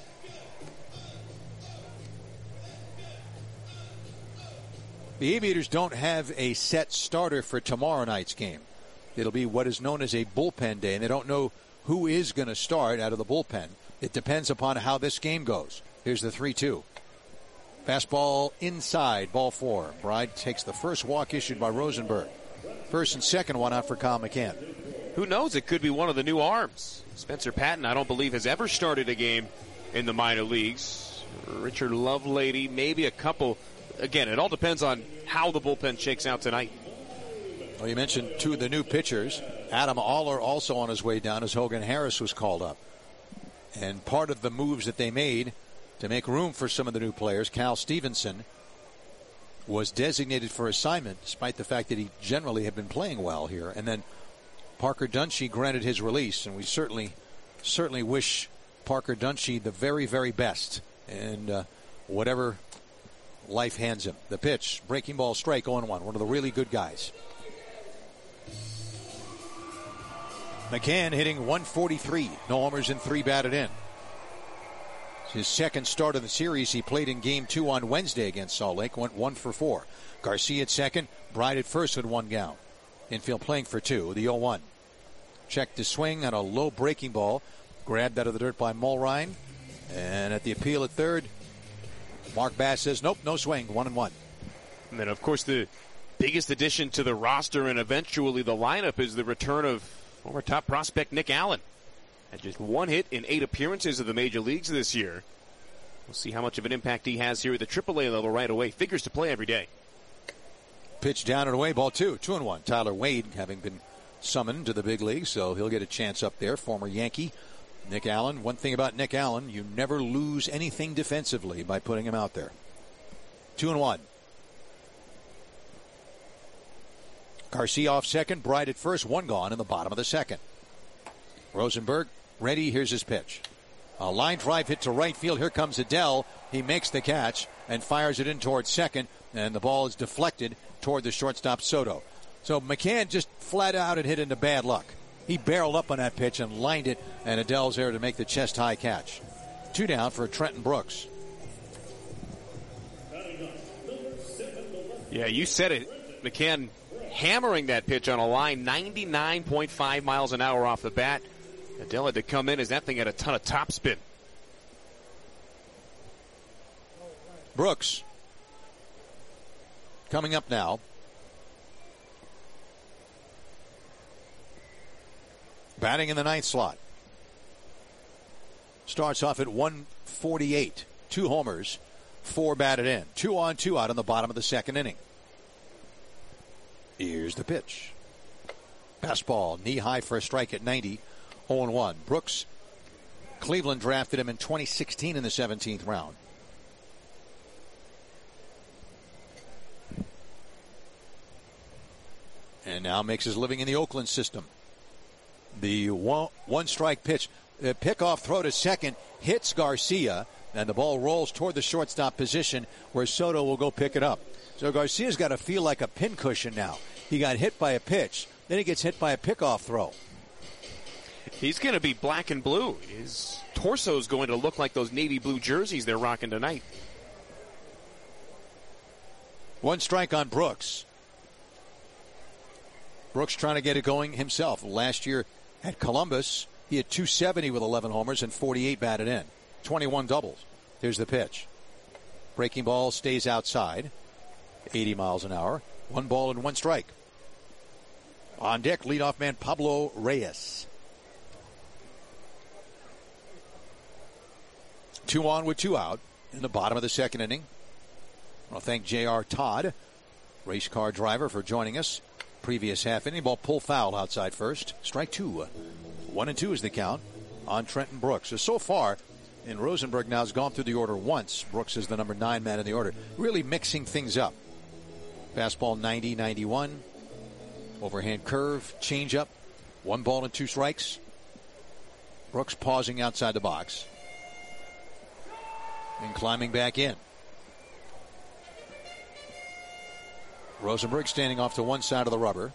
The Aviators don't have a set starter for tomorrow night's game. It'll be what is known as a bullpen day, and they don't know who is going to start out of the bullpen. It depends upon how this game goes. Here's the three two. Fastball inside, ball four. Bride takes the first walk issued by Rosenberg. First and second one out for Kyle McCann. Who knows? It could be one of the new arms. Spencer Patton, I don't believe, has ever started a game in the minor leagues. Richard Lovelady, maybe a couple. Again, it all depends on how the bullpen shakes out tonight. Well, you mentioned two of the new pitchers. Adam Aller also on his way down as Hogan Harris was called up. And part of the moves that they made to make room for some of the new players, Cal Stevenson was designated for assignment despite the fact that he generally had been playing well here. And then Parker Dunshee granted his release, and we certainly certainly wish Parker Dunshee the very, very best. And uh, whatever life hands him. The pitch, breaking ball strike, oh one. One of the really good guys. McCann hitting one forty-three. No homers and three batted in. His second start of the series. He played in game two on Wednesday against Salt Lake. Went one for four. Garcia at second. Bride at first with one down. Infield playing for two. The oh one. Checked to swing on a low breaking ball. Grabbed out of the dirt by Mulrine. And at the appeal at third, Mark Bass says, nope, no swing. One and one. And then, of course, the biggest addition to the roster and eventually the lineup is the return of former top prospect Nick Allen. Had just one hit in eight appearances of the major leagues this year. We'll see how much of an impact he has here at the triple A level right away. Figures to play every day. Pitch down and away, ball two, two and one. Tyler Wade having been summoned to the big league, so he'll get a chance up there. Former Yankee Nick Allen. One thing about Nick Allen, you never lose anything defensively by putting him out there. Two and one. Garcia off second, Bride at first, one gone in the bottom of the second. Rosenberg ready, here's his pitch. A line drive hit to right field. Here comes Adell. He makes the catch and fires it in towards second, and the ball is deflected toward the shortstop Soto. So McCann just flat out had hit into bad luck. He barreled up on that pitch and lined it, and Adell's there to make the chest-high catch. Two down for Trenton Brooks. Yeah, you said it. McCann hammering that pitch on a line ninety-nine point five miles an hour off the bat. Adell had to come in as that thing had a ton of topspin. Brooks coming up now. Batting in the ninth slot. Starts off at one forty-eight. Two homers, four batted in. Two on, two out in the bottom of the second inning. Here's the pitch. Fastball, knee high for a strike at ninety. oh one. Brooks, Cleveland drafted him in twenty sixteen in the seventeenth round. And now makes his living in the Oakland system. The one, one strike pitch, the pickoff throw to second hits Garcia, and the ball rolls toward the shortstop position where Soto will go pick it up. So Garcia's got to feel like a pincushion now. He got hit by a pitch, then he gets hit by a pickoff throw. He's going to be black and blue. His torso is going to look like those navy blue jerseys they're rocking tonight. One strike on Brooks. Brooks trying to get it going himself. Last year at Columbus, he had two seventy with eleven homers and forty-eight batted in. twenty-one doubles. Here's the pitch. Breaking ball stays outside. eighty miles an hour. One ball and one strike. On deck, leadoff man Pablo Reyes. Two on with two out in the bottom of the second inning. I want to thank J R. Todd, race car driver, for joining us. Previous half inning, ball pull foul outside first. Strike two. One and two is the count on Trenton Brooks. So, so far, and Rosenberg now has gone through the order once. Brooks is the number nine man in the order. Really mixing things up. Fastball ninety, ninety-one. Overhand curve, changeup. One ball and two strikes. Brooks pausing outside the box. and climbing back in. Rosenberg standing off to one side of the rubber.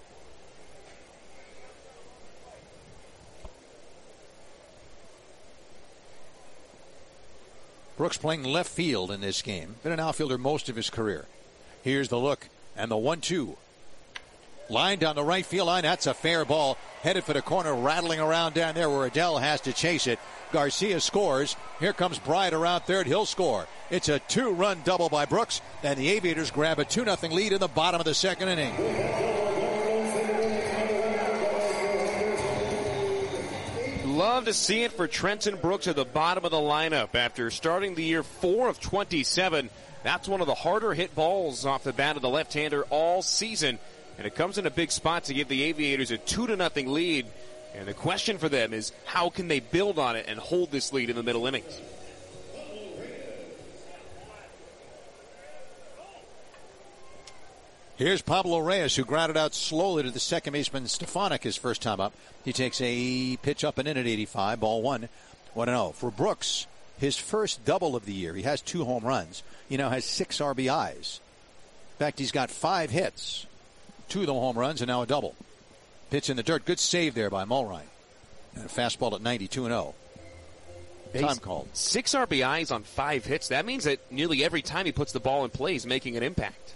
Brooks playing left field in this game. Been an outfielder most of his career. Here's the look and the one two. Line down the right field line. That's a fair ball. Headed for the corner, rattling around down there where Adell has to chase it. Garcia scores. Here comes Bryant around third. He'll score. It's a two-run double by Brooks, and the Aviators grab a two nothing lead in the bottom of the second inning. Love to see it for Trenton Brooks at the bottom of the lineup after starting the year four of twenty-seven. That's one of the harder hit balls off the bat of the left-hander all season. And it comes in a big spot to give the Aviators a two to nothing lead. And the question for them is, how can they build on it and hold this lead in the middle innings? Here's Pablo Reyes, who grounded out slowly to the second baseman Stefanik his first time up. He takes a pitch up and in at eighty-five, ball one. one and oh. For Brooks, his first double of the year, he has two home runs. He now has six R B Is. In fact, he's got five hits. Two of them home runs and now a double. Pitch in the dirt. Good save there by Mulrine. And a fastball at ninety-two and oh. Time called. Six R B Is on five hits. That means that nearly every time he puts the ball in play, he's making an impact.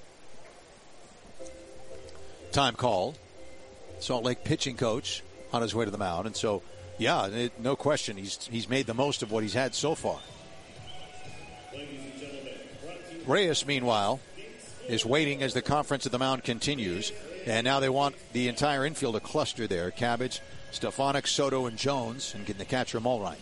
Time called. Salt Lake pitching coach on his way to the mound. And so, yeah, it, no question, he's he's made the most of what he's had so far. Reyes, meanwhile, is waiting as the conference at the mound continues. And now they want the entire infield to cluster there. Cabbage, Stefanik, Soto, and Jones, and getting the catcher Mulrine.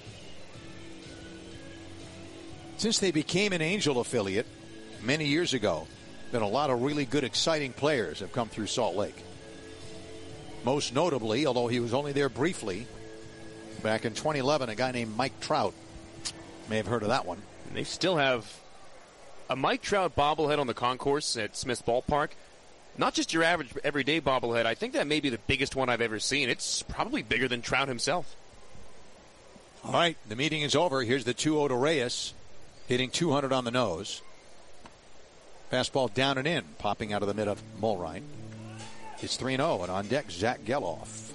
Since they became an Angel affiliate many years ago, been a lot of really good, exciting players have come through Salt Lake. Most notably, although he was only there briefly, back in twenty eleven, a guy named Mike Trout. May have heard of that one. And they still have a Mike Trout bobblehead on the concourse at Smith's Ballpark. Not just your average everyday bobblehead. I think that may be the biggest one I've ever seen. It's probably bigger than Trout himself. All right, the meeting is over. Here's the two oh to Reyes, hitting two hundred on the nose. Fastball down and in, popping out of the mid of Mulrine. It's three and oh, and on deck, Zach Geloff.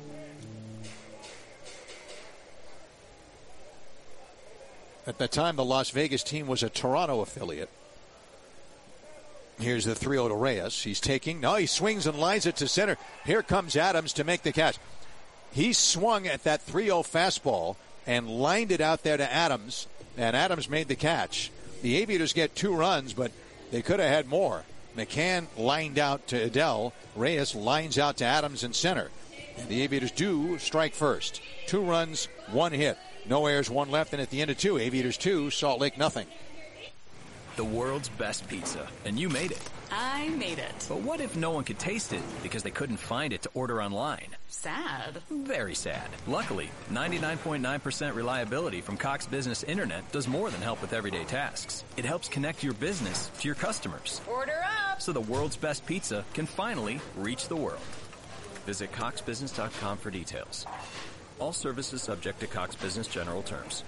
At that time, the Las Vegas team was a Toronto affiliate. Here's the three oh to Reyes. He's taking, no, he swings and lines it to center. Here comes Adams to make the catch. He swung at that three oh fastball and lined it out there to Adams, and Adams made the catch. The Aviators get two runs, but they could have had more. McCann lined out to Adell. Reyes lines out to Adams in center. And the Aviators do strike first. Two runs, one hit. No errors, one left, and at the end of two, Aviators two, Salt Lake nothing. The world's best pizza, and you made it. I made it. But what if no one could taste it because they couldn't find it to order online? Sad. Very sad. Luckily, ninety-nine point nine percent reliability from Cox Business Internet does more than help with everyday tasks. It helps connect your business to your customers. Order up! So the world's best pizza can finally reach the world. Visit cox business dot com for details. All services subject to Cox Business General terms.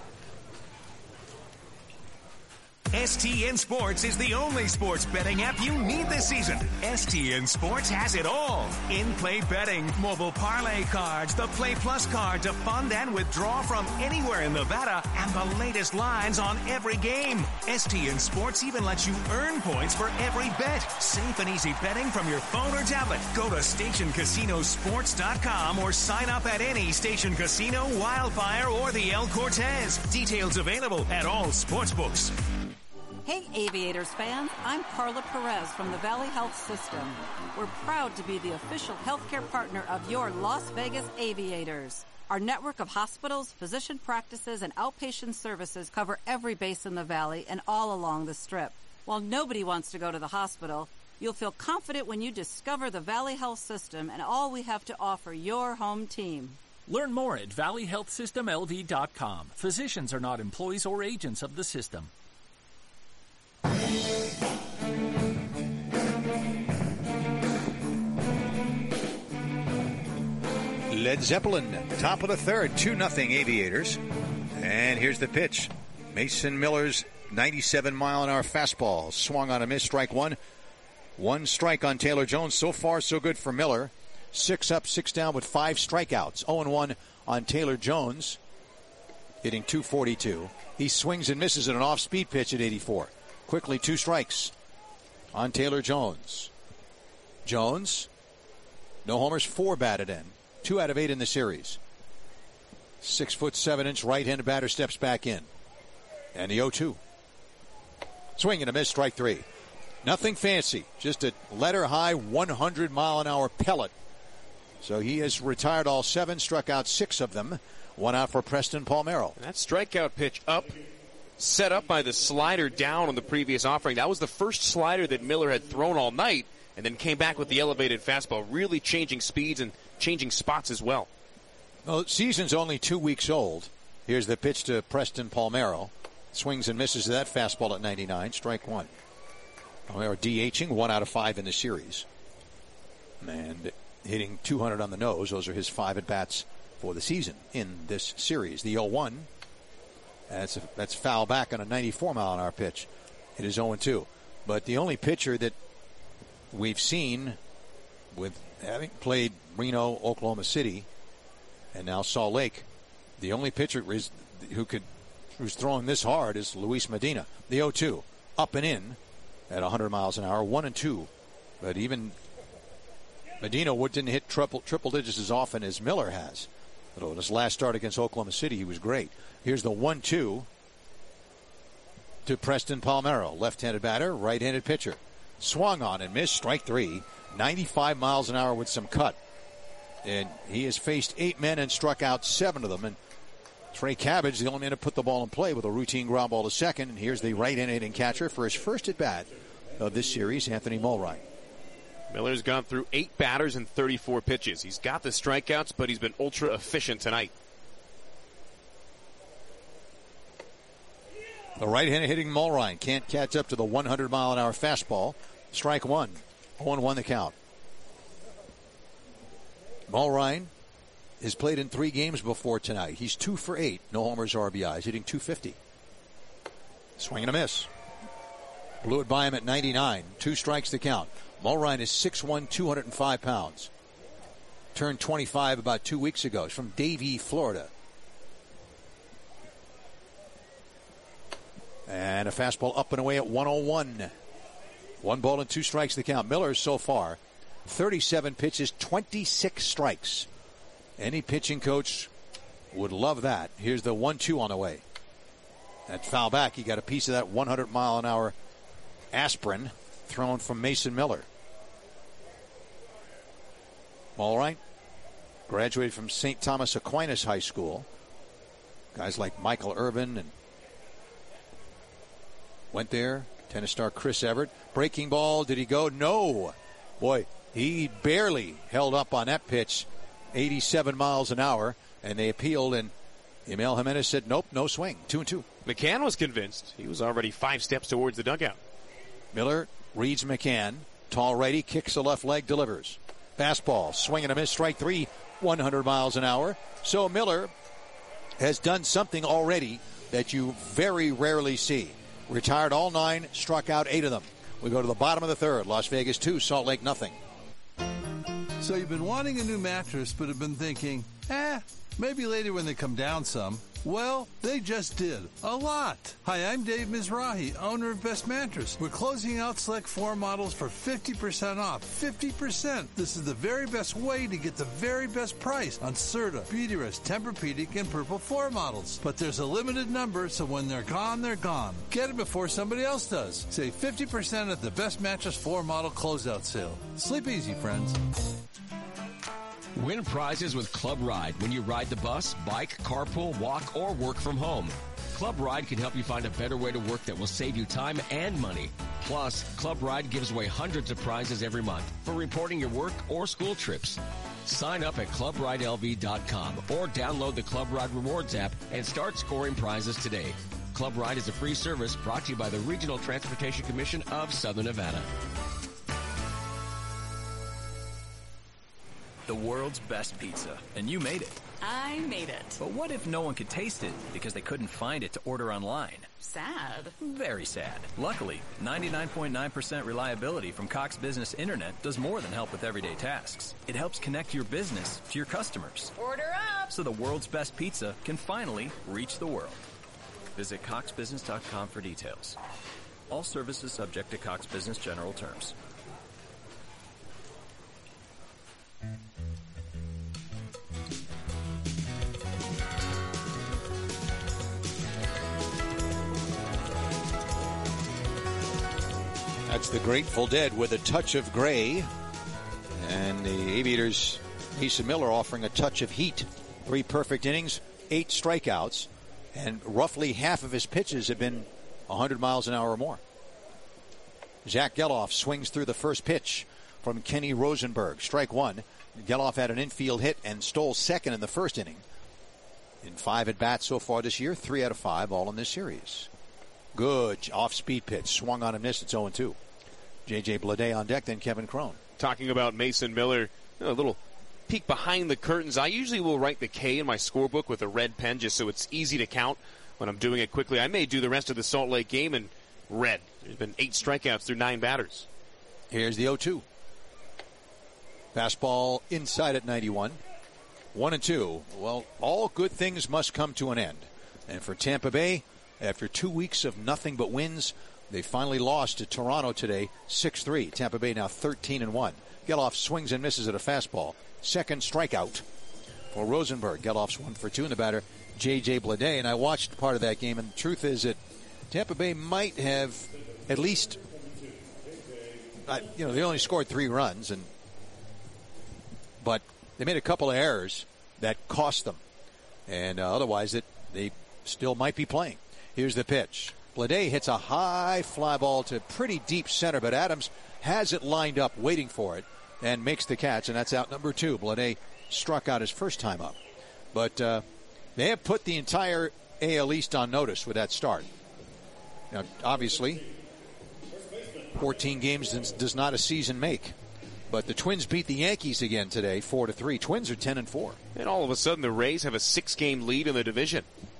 S T N Sports is the only sports betting app you need this season. S T N Sports has it all. In-play betting, mobile parlay cards, the Play Plus card to fund and withdraw from anywhere in Nevada, and the latest lines on every game. S T N Sports even lets you earn points for every bet. Safe and easy betting from your phone or tablet. Go to station casino sports dot com or sign up at any Station Casino, Wildfire, or the El Cortez. Details available at all sportsbooks. Hey Aviators fans, I'm Carla Perez from the Valley Health System. We're proud to be the official healthcare partner of your Las Vegas Aviators. Our network of hospitals, physician practices, and outpatient services cover every base in the valley and all along the Strip. While nobody wants to go to the hospital, you'll feel confident when you discover the Valley Health System and all we have to offer your home team. Learn more at valley health system l v dot com. Physicians are not employees or agents of the system. Led Zeppelin, top of the third, two nothing Aviators. And here's the pitch. Mason Miller's ninety-seven mile an hour fastball swung on a miss, strike one. One strike on Taylor Jones. So far, so good for Miller. Six up, six down with five strikeouts. oh and one on Taylor Jones, hitting two forty-two. He swings and misses at an off-speed pitch at eighty-four. Quickly, two strikes on Taylor Jones. Jones, no homers, four batted in. Two out of eight in the series. Six foot seven inch right-handed batter steps back in. And the oh two. Swing and a miss, strike three. Nothing fancy, just a letter-high one hundred mile an hour pellet. So he has retired all seven, struck out six of them. One out for Preston Palmeiro. That strikeout pitch up, set up by the slider down on the previous offering. That was the first slider that Miller had thrown all night, and then came back with the elevated fastball, really changing speeds and changing spots as well. Well, season's only two weeks old. Here's the pitch to Preston Palmeiro. Swings and misses that fastball at ninety-nine, strike one. Palmeiro DHing, one out of five in the series. And hitting two hundred on the nose. Those are his five at-bats for the season in this series. The oh one, that's, a, that's foul back on a ninety-four mile an hour pitch. It is oh and two. But the only pitcher that we've seen, with having played Reno, Oklahoma City, and now Salt Lake, the only pitcher is, who could who's throwing this hard is Luis Medina. The oh two, up and in at one hundred miles an hour, one and two. But even Medina didn't hit triple, triple digits as often as Miller has. But in his last start against Oklahoma City, he was great. Here's the one two to Preston Palmeiro. Left-handed batter, right-handed pitcher. Swung on and missed, strike three. ninety-five miles an hour with some cut. And he has faced eight men and struck out seven of them. And Trey Cabbage, the only man to put the ball in play with a routine ground ball to second. And here's the right-handed hitting catcher for his first at-bat of this series, Anthony Mulrine. Miller's gone through eight batters and thirty-four pitches. He's got the strikeouts, but he's been ultra efficient tonight. The right-handed hitting Mulrine can't catch up to the one hundred mile an hour fastball. Strike one. oh and one the count. Mulrine has played in three games before tonight. He's two for eight. No homers or R B Is, hitting two fifty. Swing and a miss. Blew it by him at ninety-nine. Two strikes to count. Mulrine is six one, two hundred five pounds. Turned twenty-five about two weeks ago. He's from Davie, Florida. And a fastball up and away at one oh one. One ball and two strikes to count. Miller so far, thirty-seven pitches, twenty-six strikes. Any pitching coach would love that. Here's the one two on the way. That foul back. He got a piece of that one hundred mile an hour aspirin thrown from Mason Miller. All right. Graduated from Saint Thomas Aquinas High School. Guys like Michael Irvin and went there. Tennis star Chris Everett. Breaking ball. Did he go? No. Boy, he barely held up on that pitch. eighty-seven miles an hour. And they appealed, and Emil Jimenez said, nope, no swing. Two and two. McCann was convinced. He was already five steps towards the dugout. Miller reads McCann. Tall righty, kicks the left leg, delivers. Fastball, swing and a miss, strike three, one hundred miles an hour. So Miller has done something already that you very rarely see. Retired all nine, struck out eight of them. We go to the bottom of the third. Las Vegas two, Salt Lake nothing. So you've been wanting a new mattress, but have been thinking, eh, maybe later when they come down some. Well, they just did. A lot. Hi, I'm Dave Mizrahi, owner of Best Mattress. We're closing out select floor models for fifty percent off. fifty percent. This is the very best way to get the very best price on Serta, Beautyrest, Tempur-Pedic, and Purple floor models. But there's a limited number, so when they're gone, they're gone. Get it before somebody else does. Save fifty percent at the Best Mattress floor model closeout sale. Sleep easy, friends. Win prizes with Club Ride when you ride the bus, bike, carpool, walk, or work from home. Club Ride can help you find a better way to work that will save you time and money. Plus, Club Ride gives away hundreds of prizes every month for reporting your work or school trips. Sign up at club ride L V dot com or download the Club Ride Rewards app and start scoring prizes today. Club Ride is a free service brought to you by the Regional Transportation Commission of Southern Nevada. the world's best pizza, and you made it. I made it. But what if no one could taste it because they couldn't find it to order online? Sad. Very sad. Luckily, ninety-nine point nine percent reliability from Cox Business Internet does more than help with everyday tasks. It helps connect your business to your customers. Order up! So the world's best pizza can finally reach the world. Visit cox business dot com for details. All services subject to Cox Business General terms. That's the Grateful Dead with a touch of gray. And the Aviators, Mason Miller offering a touch of heat. Three perfect innings, eight strikeouts, and roughly half of his pitches have been one hundred miles an hour or more. Zach Geloff swings through the first pitch from Kenny Rosenberg. Strike one. Geloff had an infield hit and stole second in the first inning. In five at-bats so far this year, three out of five, all in this series. Good off-speed pitch. Swung on and missed. It's oh and two. J J Bleday on deck, then Kevin Cron. Talking about Mason Miller, you know, a little peek behind the curtains. I usually will write the K in my scorebook with a red pen just so it's easy to count when I'm doing it quickly. I may do the rest of the Salt Lake game in red. There's been eight strikeouts through nine batters. Here's the oh two. Fastball inside at ninety-one. One and two. Well, all good things must come to an end. And for Tampa Bay, after two weeks of nothing but wins, they finally lost to Toronto today, six three. Tampa Bay now thirteen and one. Geloff swings and misses at a fastball. Second strikeout for Rosenberg. Geloff's one for two in the batter, J J Bleday. And I watched part of that game, and the truth is that Tampa Bay might have at least, uh, you know, they only scored three runs, and but they made a couple of errors that cost them. And uh, otherwise, it, they still might be playing. Here's the pitch. Bleday hits a high fly ball to pretty deep center, but Adams has it lined up waiting for it and makes the catch, and that's out number two. Bleday struck out his first time up. But uh, they have put the entire A L East on notice with that start. Now, obviously, fourteen games does not a season make. But the Twins beat the Yankees again today, four to three. Twins are ten and four. And all of a sudden, the Rays have a six-game lead in the division.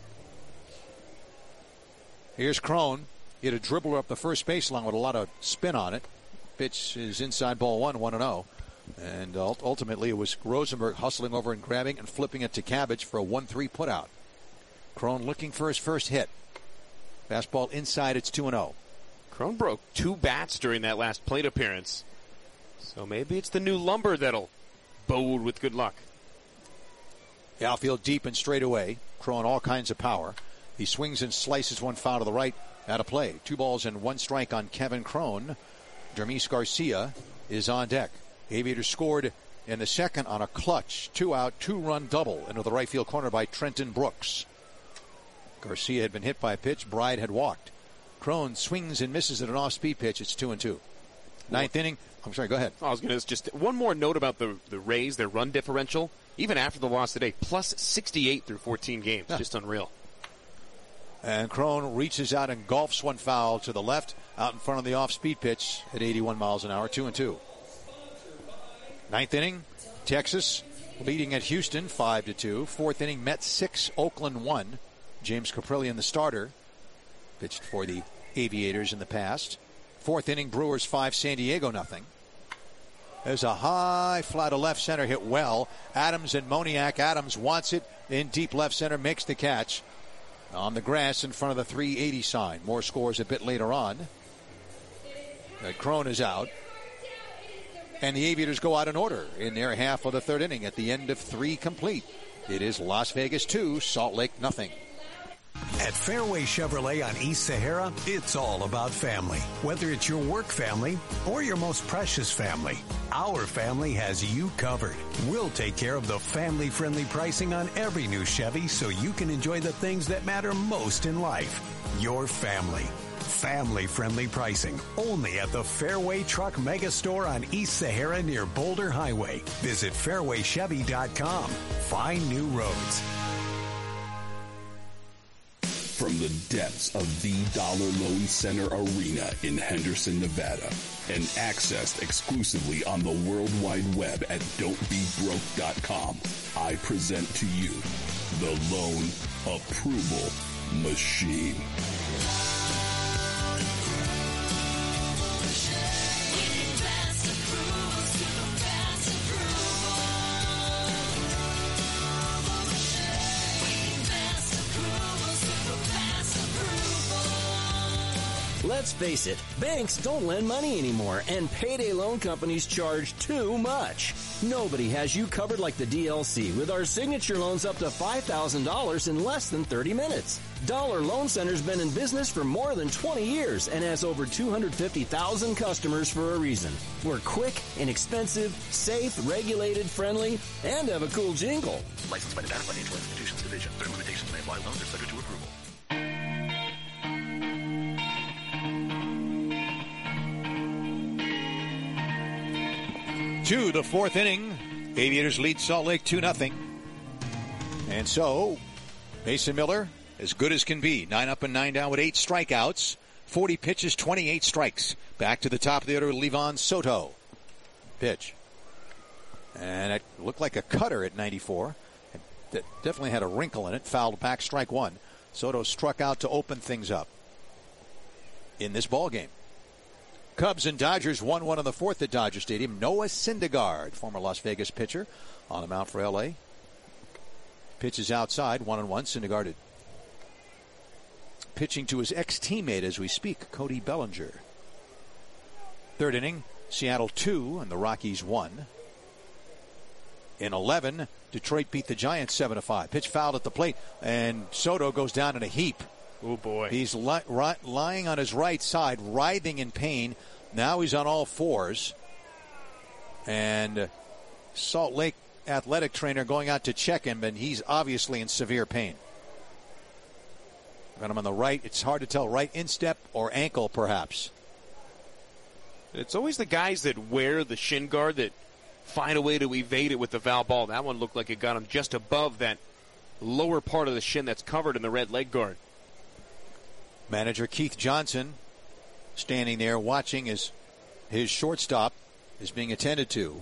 Here's Cron. He had a dribbler up the first baseline with a lot of spin on it. Pitch is inside ball one, one and oh. And ultimately, it was Rosenberg hustling over and grabbing and flipping it to Cabbage for a one three putout. Cron looking for his first hit. Fastball inside, it's two and oh. Cron broke two bats during that last plate appearance. So maybe it's the new lumber that'll bode with good luck. The outfield deep and straight away. Cron all kinds of power. He swings and slices one foul to the right. Out of play. Two balls and one strike on Kevin Cron. Dermis Garcia is on deck. Aviators scored in the second on a clutch two-out, two-run double into the right field corner by Trenton Brooks. Garcia had been hit by a pitch. Bride had walked. Cron swings and misses at an off-speed pitch. It's two and two. Ninth well, inning. I'm sorry, go ahead. I was going to just one more note about the, the Rays, their run differential, even after the loss today, plus sixty-eight through fourteen games. Yeah. Just unreal. And Cron reaches out and golfs one foul to the left out in front of the off-speed pitch at eighty-one miles an hour, two and two. Ninth inning, Texas leading at Houston five to two. Fourth inning, Mets six, Oakland one. James Caprillion, the starter, pitched for the Aviators in the past. Fourth inning, Brewers five, San Diego nothing. There's a high fly to left center hit well. Adams and Moniak. Adams wants it in deep left center, makes the catch on the grass in front of the three eighty sign. More scores a bit later on. Cron is out. And the Aviators go out in order in their half of the third inning at the end of three complete. It is Las Vegas two, Salt Lake nothing. At Fairway Chevrolet on East Sahara, it's all about family. Whether it's your work family or your most precious family, our family has you covered. We'll take care of the family-friendly pricing on every new Chevy so you can enjoy the things that matter most in life. Your family. Family-friendly pricing only at the Fairway Truck Mega Store on East Sahara near Boulder Highway. Visit fairway chevy dot com. Find new roads. from the depths of the Dollar Loan Center Arena in Henderson, Nevada, and accessed exclusively on the World Wide Web at don't be broke dot com, I present to you the Loan Approval Machine. Let's face it, banks don't lend money anymore, and payday loan companies charge too much. Nobody has you covered like the D L C with our signature loans up to five thousand dollars in less than thirty minutes. Dollar Loan Center's been in business for more than twenty years and has over two hundred fifty thousand customers for a reason. We're quick, inexpensive, safe, regulated, friendly, and have a cool jingle. Licensed by Nevada Financial Institutions Division. Certain limitations may apply. Loans are subject to approval. To the fourth inning, Aviators lead Salt Lake two nothing. And so, Mason Miller, as good as can be. Nine up and nine down with eight strikeouts. forty pitches, twenty-eight strikes. Back to the top of the order, Livan Soto. Pitch. And it looked like a cutter at ninety-four. It definitely had a wrinkle in it. Fouled back, strike one. Soto struck out to open things up in this ball game. Cubs and Dodgers one one in the fourth at Dodger Stadium. Noah Syndergaard, former Las Vegas pitcher, on the mound for L A. Pitches outside, one and one. Syndergaard pitching to his ex-teammate as we speak, Cody Bellinger. Third inning, Seattle two and the Rockies one. In eleven, Detroit beat the Giants seven to five. Pitch fouled at the plate, and Soto goes down in a heap. Oh, boy. He's li- ri- lying on his right side, writhing in pain. Now he's on all fours. And Salt Lake athletic trainer going out to check him, and he's obviously in severe pain. Got him on the right. It's hard to tell, right instep or ankle, perhaps. It's always the guys that wear the shin guard that find a way to evade it with the foul ball. That one looked like it got him just above that lower part of the shin that's covered in the red leg guard. Manager Keith Johnson standing there watching as his shortstop is being attended to.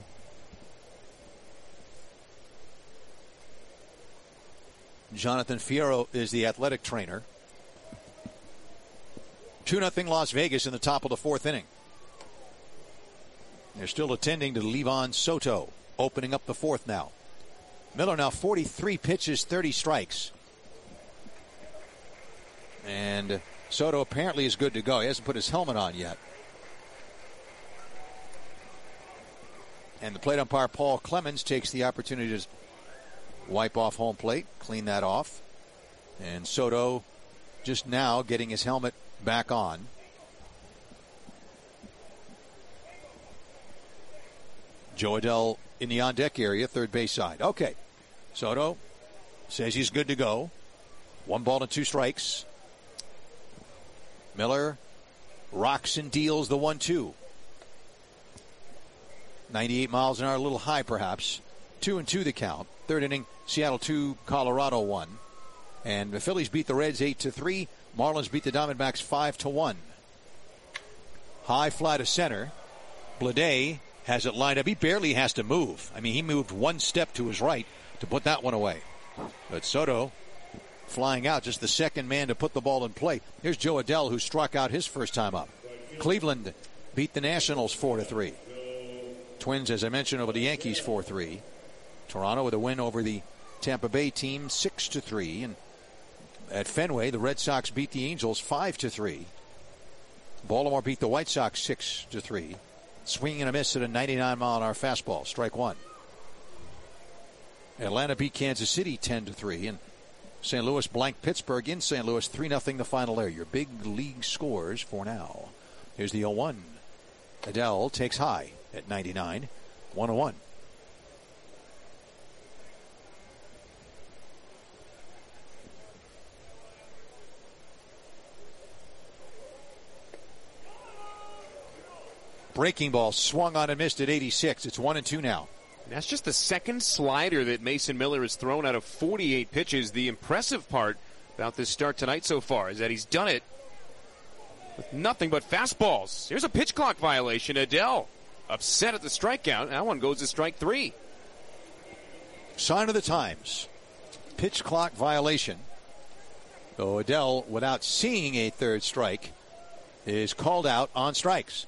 Jonathan Fierro is the athletic trainer. two nothing Las Vegas in the top of the fourth inning. They're still attending to Livan Soto, opening up the fourth now. Miller now forty-three pitches, thirty strikes. And Soto apparently is good to go. He hasn't put his helmet on yet. And the plate umpire, Paul Clemens, takes the opportunity to wipe off home plate, clean that off. And Soto just now getting his helmet back on. Joe Adell in the on-deck area, third base side. Okay. Soto says he's good to go. One ball and two strikes. Miller rocks and deals the one two. ninety-eight miles an hour, a little high perhaps. Two and two the count. Third inning, Seattle two, Colorado one. And the Phillies beat the Reds eight to three. Marlins beat the Diamondbacks five to one. High fly to center. Bleday has it lined up. He barely has to move. I mean, he moved one step to his right to put that one away. But Soto flying out, just the second man to put the ball in play. Here's Joe Adell, who struck out his first time up. Cleveland beat the Nationals four to three. Twins, as I mentioned, over the Yankees four three. Toronto with a win over the Tampa Bay team six to three. And at Fenway, the Red Sox beat the Angels five to three. Baltimore beat the White Sox six to three. Swinging and a miss at a ninety-nine mile an hour fastball, strike one. Atlanta beat Kansas City ten to three. And Saint Louis blanked Pittsburgh in Saint Louis three nothing the final there. Your big league scores for now. Here's the oh one. Adell takes high at ninety-nine. one oh one. Breaking ball swung on and missed at eighty-six. It's one and two now. That's just the second slider that Mason Miller has thrown out of forty-eight pitches. The impressive part, about this start tonight so far is that he's done it with nothing but fastballs. Here's a pitch clock violation. Adell upset at the strikeout. That one goes to strike three. Sign of the times. Pitch clock violation. So Adell, without seeing a third strike, is called out on strikes.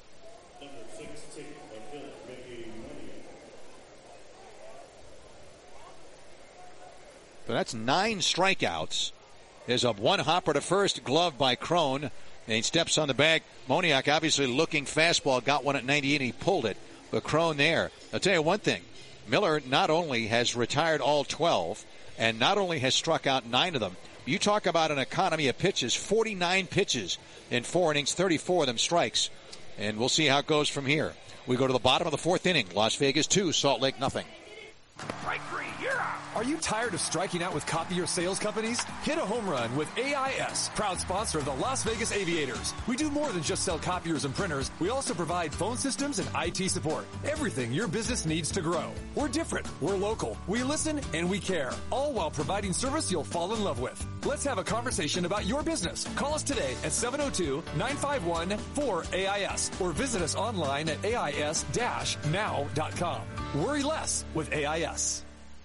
So that's nine strikeouts. There's a one hopper to first, glove by Crone. And he steps on the bag. Moniak obviously looking fastball, got one at ninety-eight, and he pulled it. But Crone there. I'll tell you one thing. Miller not only has retired all twelve, and not only has struck out nine of them, you talk about an economy of pitches, forty-nine pitches in four innings, thirty-four of them strikes. And we'll see how it goes from here. We go to the bottom of the fourth inning. Las Vegas two, Salt Lake nothing. Strike three, you're out. Are you tired of striking out with copier sales companies? Hit a home run with A I S, proud sponsor of the Las Vegas Aviators. We do more than just sell copiers and printers. We also provide phone systems and I T support. Everything your business needs to grow. We're different. We're local. We listen and we care. All while providing service you'll fall in love with. Let's have a conversation about your business. Call us today at seven oh two, nine five one, four A I S or visit us online at A I S dash now dot com. Worry less with A I S.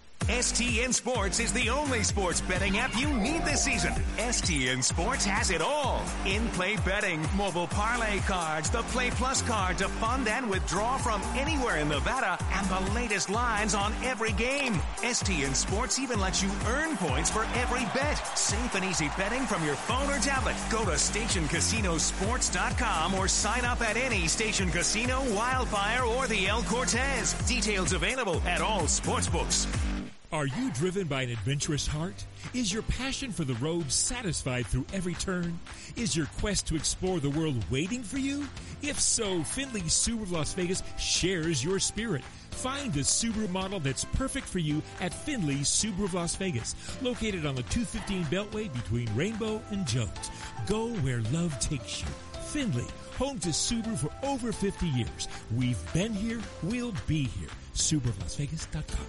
S T N Sports is the only sports betting app you need this season. S T N Sports has it all. In-play betting, mobile parlay cards, the Play Plus card to fund and withdraw from anywhere in Nevada, and the latest lines on every game. S T N Sports even lets you earn points for every bet. Safe and easy betting from your phone or tablet. Go to station casino sports dot com or sign up at any Station Casino, Wildfire, or the El Cortez. Details available at all sportsbooks. Are you driven by an adventurous heart? Is your passion for the road satisfied through every turn? Is your quest to explore the world waiting for you? If so, Findlay Subaru of Las Vegas shares your spirit. Find the Subaru model that's perfect for you at Findlay Subaru of Las Vegas, located on the two fifteen Beltway between Rainbow and Jones. Go where love takes you. Findlay, home to Subaru for over fifty years. We've been here, we'll be here. Subaru of Las Vegas dot com.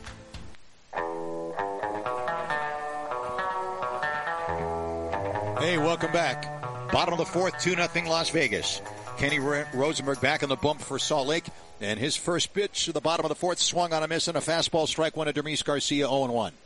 Hey, welcome back. Bottom of the fourth, two nothing Las Vegas. Kenny Rosenberg back in the bump for Salt Lake. And his first pitch to the bottom of the fourth swung on a miss and a fastball, strike one to Dermis Garcia, oh and one.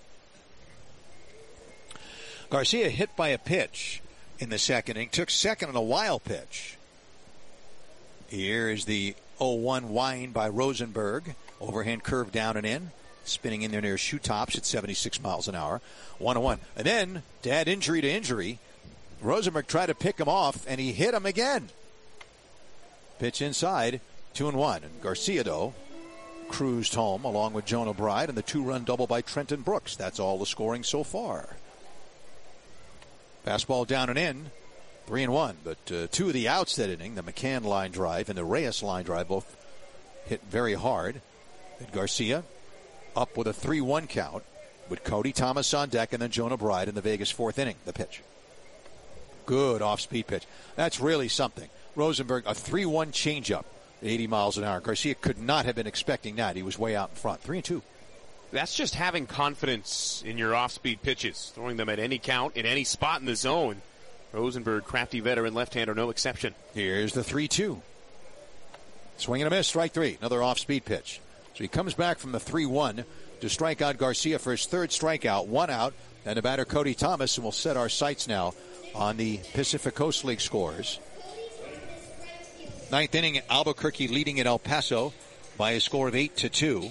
Garcia hit by a pitch in the second inning. Took second on a wild pitch. Here is the oh one wind by Rosenberg. Overhand curve down and in. Spinning in there near shoe tops at seventy-six miles an hour. one and one. And then, to add injury to injury, Rosenberg tried to pick him off, and he hit him again. Pitch inside, two and one. And Garcia, though, cruised home along with Jonah Bride and the two-run double by Trenton Brooks. That's all the scoring so far. Fastball down and in, three and one. But uh, two of the outs that inning, the McCann line drive and the Reyes line drive, both hit very hard. And Garcia up with a three one count with Cody Thomas on deck and then Jonah Bride in the Vegas fourth inning. The pitch. Good off-speed pitch. That's really something. Rosenberg, a three one changeup, eighty miles an hour. Garcia could not have been expecting that. He was way out in front. Three and two. That's just having confidence in your off-speed pitches, throwing them at any count, in any spot in the zone. Rosenberg, crafty veteran left-hander, no exception. Here's the three two. Swing and a miss, strike three. Another off-speed pitch. So he comes back from the three one to strike out Garcia for his third strikeout, one out, and the batter Cody Thomas, and we'll set our sights now on the Pacific Coast League scores. Ninth inning, Albuquerque leading at El Paso by a score of eight to two.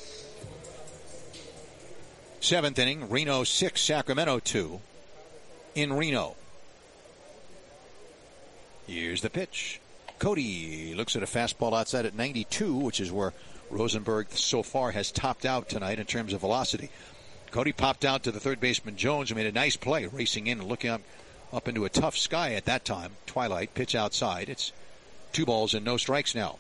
Seventh inning, Reno six, Sacramento two in Reno. Here's the pitch. Cody looks at a fastball outside at ninety-two, which is where Rosenberg so far has topped out tonight in terms of velocity. Cody popped out to the third baseman Jones, who made a nice play, racing in and looking up, up into a tough sky at that time. Twilight, pitch outside. It's two balls and no strikes now.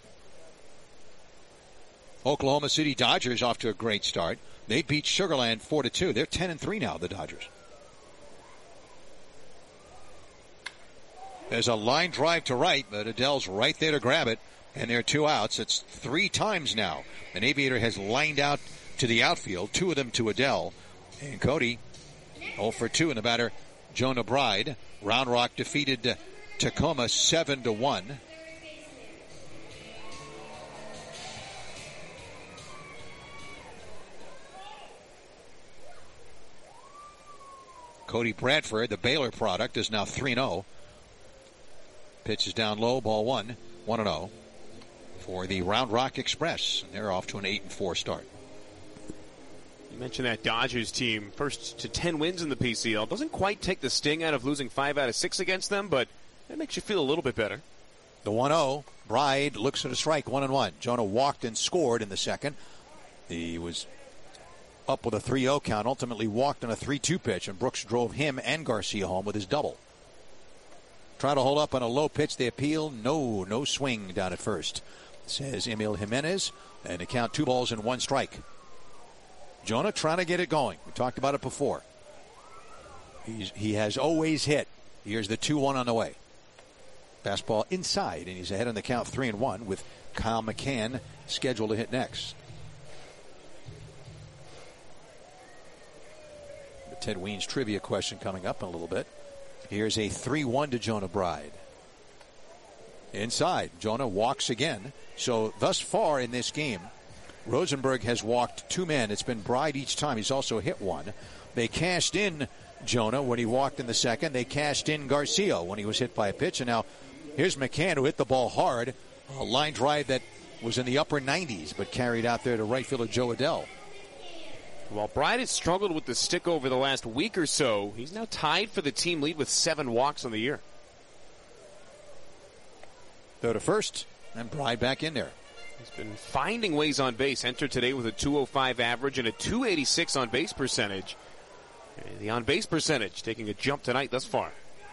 Oklahoma City Dodgers off to a great start. They beat Sugar Land four to two. They're ten and three now, the Dodgers. There's a line drive to right, but Adell's right there to grab it, and there are two outs. It's three times now. An Aviator has lined out to the outfield, two of them to Adell. And Cody, oh for two, and the batter, Jonah Bride. Round Rock defeated uh, Tacoma seven to one. Cody Bradford, the Baylor product, is now three and oh. Pitch is down low, ball one, one and oh for the Round Rock Express. And they're off to an eight and four start. You mentioned that Dodgers team, first to ten wins in the P C L. Doesn't quite take the sting out of losing five out of six against them, but that makes you feel a little bit better. The one oh, Bride looks at a strike, one and one. Jonah walked and scored in the second. He was up with a three oh count, ultimately walked on a three two pitch, and Brooks drove him and Garcia home with his double. Try to hold up on a low pitch, they appeal. No, no swing down at first, says Emil Jimenez, and the count two balls and one strike. Jonah trying to get it going. We talked about it before. He's, he has always hit. Here's the two one on the way. Fastball inside, and he's ahead on the count three and one with Kyle McCann scheduled to hit next. The Ted Weens trivia question coming up in a little bit. Here's a three one to Jonah Bride. Inside, Jonah walks again. So thus far in this game, Rosenberg has walked two men. It's been Bride each time. He's also hit one. They cashed in Jonah when he walked in the second. They cashed in Garcia when he was hit by a pitch. And now here's McCann, who hit the ball hard. A line drive that was in the upper nineties, but carried out there to right fielder Joe Adell. While Bride has struggled with the stick over the last week or so, he's now tied for the team lead with seven walks on the year. Throw to first, and Bride back in there. He's been finding ways on base. Entered today with a two oh five average and a two eighty-six on base percentage. And the on base percentage taking a jump tonight thus far.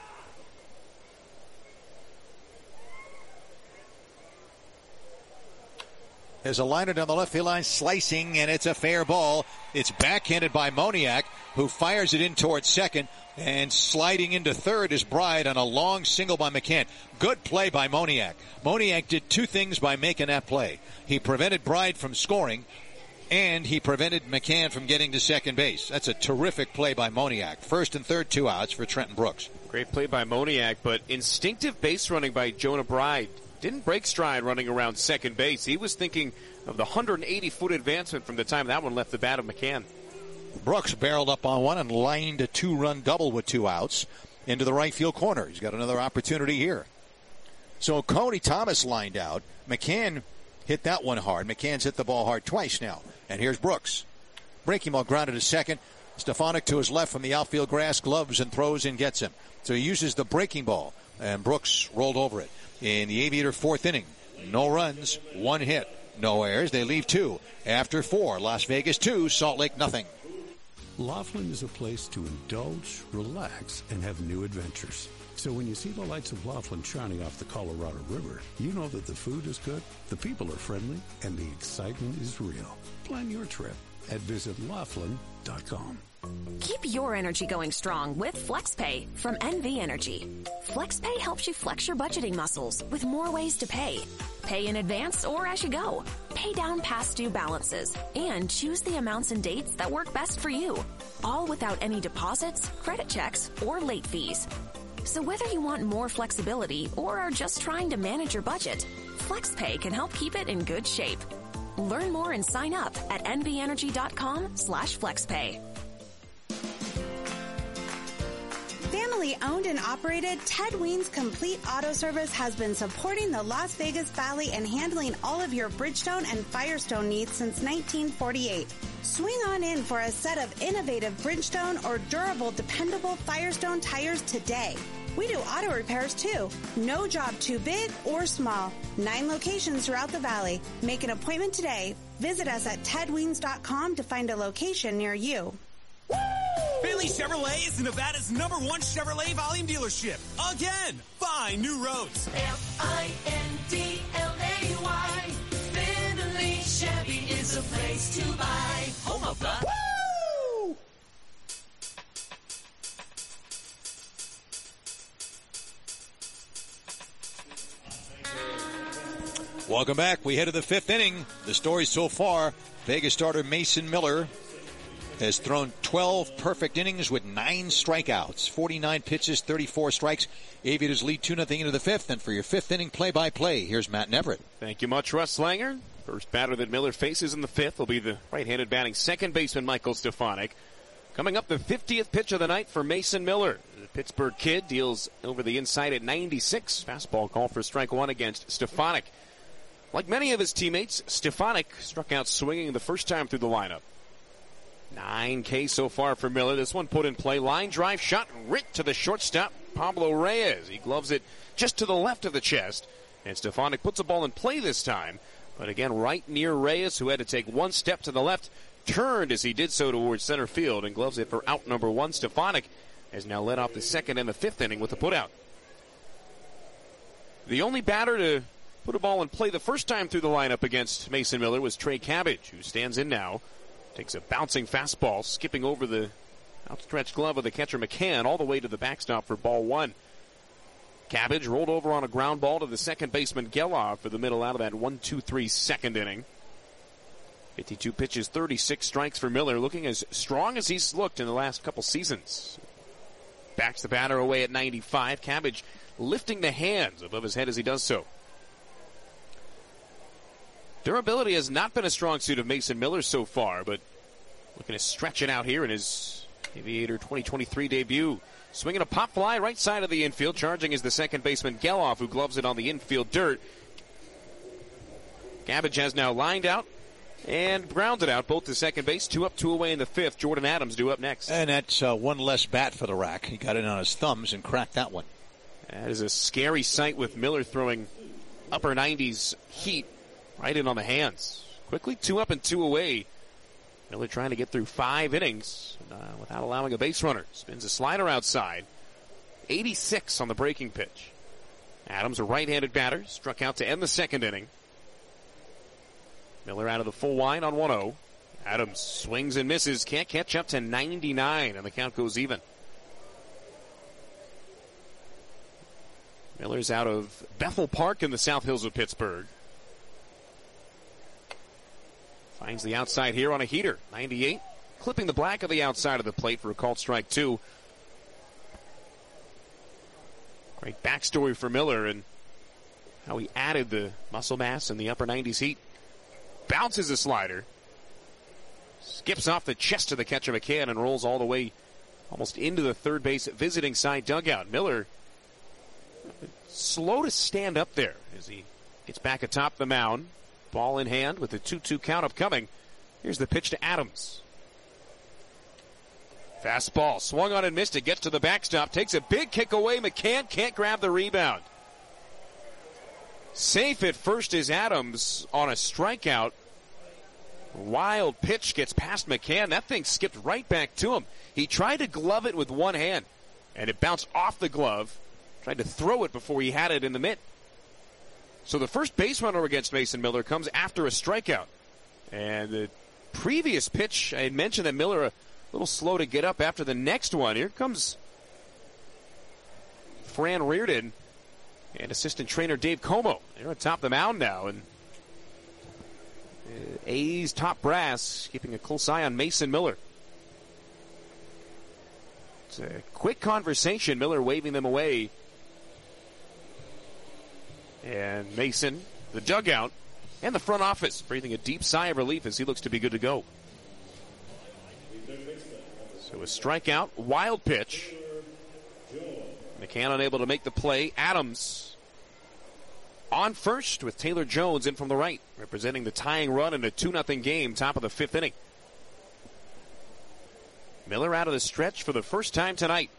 There's a liner down the left field line, slicing, and it's a fair ball. It's backhanded by Moniak, who fires it in towards second, and sliding into third is Bride on a long single by McCann. Good play by Moniak. Moniak did two things by making that play. He prevented Bride from scoring, and he prevented McCann from getting to second base. That's a terrific play by Moniak. First and third, two outs for Trenton Brooks. Great play by Moniak, but instinctive base running by Jonah Bride. Didn't break stride running around second base. He was thinking of the one hundred eighty foot advancement from the time that one left the bat of McCann. Brooks barreled up on one and lined a two-run double with two outs into the right field corner. He's got another opportunity here. So Cody Thomas lined out. McCann hit that one hard. McCann's hit the ball hard twice now. And here's Brooks. Breaking ball grounded to second. Stefanik to his left from the outfield grass, gloves and throws and gets him. So he uses the breaking ball, and Brooks rolled over it. In the Aviator fourth inning, no runs, one hit, no errors. They leave two after four. Las Vegas two, Salt Lake nothing. Laughlin is a place to indulge, relax, and have new adventures. So when you see the lights of Laughlin shining off the Colorado River, you know that the food is good, the people are friendly, and the excitement is real. Plan your trip at visit Laughlin dot com. Keep your energy going strong with FlexPay from N V Energy. FlexPay helps you flex your budgeting muscles with more ways to pay. Pay in advance or as you go. Pay down past due balances and choose the amounts and dates that work best for you. All without any deposits, credit checks, or late fees. So whether you want more flexibility or are just trying to manage your budget, FlexPay can help keep it in good shape. Learn more and sign up at N V energy dot com slash FlexPay. Family owned and operated, Ted Weens Complete Auto Service has been supporting the Las Vegas Valley and handling all of your Bridgestone and Firestone needs since nineteen forty-eight. Swing on in for a set of innovative Bridgestone or durable, dependable Firestone tires today. We do auto repairs too. No job too big or small. Nine locations throughout the valley. Make an appointment today. Visit us at ted weens dot com to find a location near you. Finley Chevrolet is Nevada's number one Chevrolet volume dealership. Again, find new roads. F I N D L A Y. Finley Chevy is a place to buy. Home of the... Woo! Welcome back. We head to the fifth inning. The story so far, Vegas starter Mason Miller has thrown twelve perfect innings with nine strikeouts, forty-nine pitches, thirty-four strikes. Aviators lead two nothing into the fifth. And for your fifth inning play-by-play, here's Matt Neverett. Thank you much, Russ Langer. First batter that Miller faces in the fifth will be the right-handed batting second baseman Michael Stefanik. Coming up, the fiftieth pitch of the night for Mason Miller. The Pittsburgh kid deals over the inside at ninety-six. Fastball call for strike one against Stefanik. Like many of his teammates, Stefanik struck out swinging the first time through the lineup. nine K so far for Miller. This one put in play. Line drive shot ripped to the shortstop, Pablo Reyes. He gloves it just to the left of the chest. And Stefanik puts the ball in play this time. But again, right near Reyes, who had to take one step to the left, turned as he did so towards center field and gloves it for out number one. Stefanik has now led off the second and the fifth inning with a putout. The only batter to put a ball in play the first time through the lineup against Mason Miller was Trey Cabbage, who stands in now. Takes a bouncing fastball, skipping over the outstretched glove of the catcher McCann all the way to the backstop for ball one. Cabbage rolled over on a ground ball to the second baseman Geloff for the middle out of that one two three second inning. fifty-two pitches, thirty-six strikes for Miller, looking as strong as he's looked in the last couple seasons. Backs the batter away at ninety-five. Cabbage lifting the hands above his head as he does so. Durability has not been a strong suit of Mason Miller so far, but looking to stretch it out here in his Aviator twenty twenty-three debut. Swinging a pop fly right side of the infield. Charging is the second baseman Geloff, who gloves it on the infield dirt. Cabbage has now lined out and grounded out both to second base. Two up, two away in the fifth. Jordan Adams due up next. And that's uh, one less bat for the rack. He got it on his thumbs and cracked that one. That is a scary sight with Miller throwing upper nineties heat right in on the hands. Quickly, two up and two away. Miller trying to get through five innings uh, without allowing a base runner. Spins a slider outside. eighty-six on the breaking pitch. Adams, a right-handed batter, struck out to end the second inning. Miller out of the full line on one oh. Adams swings and misses. Can't catch up to ninety-nine, and the count goes even. Miller's out of Bethel Park in the South Hills of Pittsburgh. Finds the outside here on a heater. ninety-eight. Clipping the black of the outside of the plate for a called strike two. Great backstory for Miller and how he added the muscle mass and the upper nineties heat. Bounces a slider. Skips off the chest of the catcher McCann and rolls all the way almost into the third base visiting side dugout. Miller slow to stand up there as he gets back atop the mound. Ball in hand with the two two count upcoming. Here's the pitch to Adams. Fastball swung on and missed it. Gets to the backstop. Takes a big kick away. McCann can't grab the rebound. Safe at first is Adams on a strikeout. Wild pitch gets past McCann. That thing skipped right back to him. He tried to glove it with one hand, and it bounced off the glove. Tried to throw it before he had it in the mitt. So the first base runner against Mason Miller comes after a strikeout. And the previous pitch, I had mentioned that Miller a little slow to get up after the next one. Here comes Fran Reardon and assistant trainer Dave Como. They're atop the mound now. And uh, A's top brass keeping a close eye on Mason Miller. It's a quick conversation. Miller waving them away. And Mason, the dugout, and the front office breathing a deep sigh of relief as he looks to be good to go. So a strikeout, wild pitch. McCann unable to make the play. Adams on first with Taylor Jones in from the right, representing the tying run in a two nothing game, top of the fifth inning. Miller out of the stretch for the first time tonight.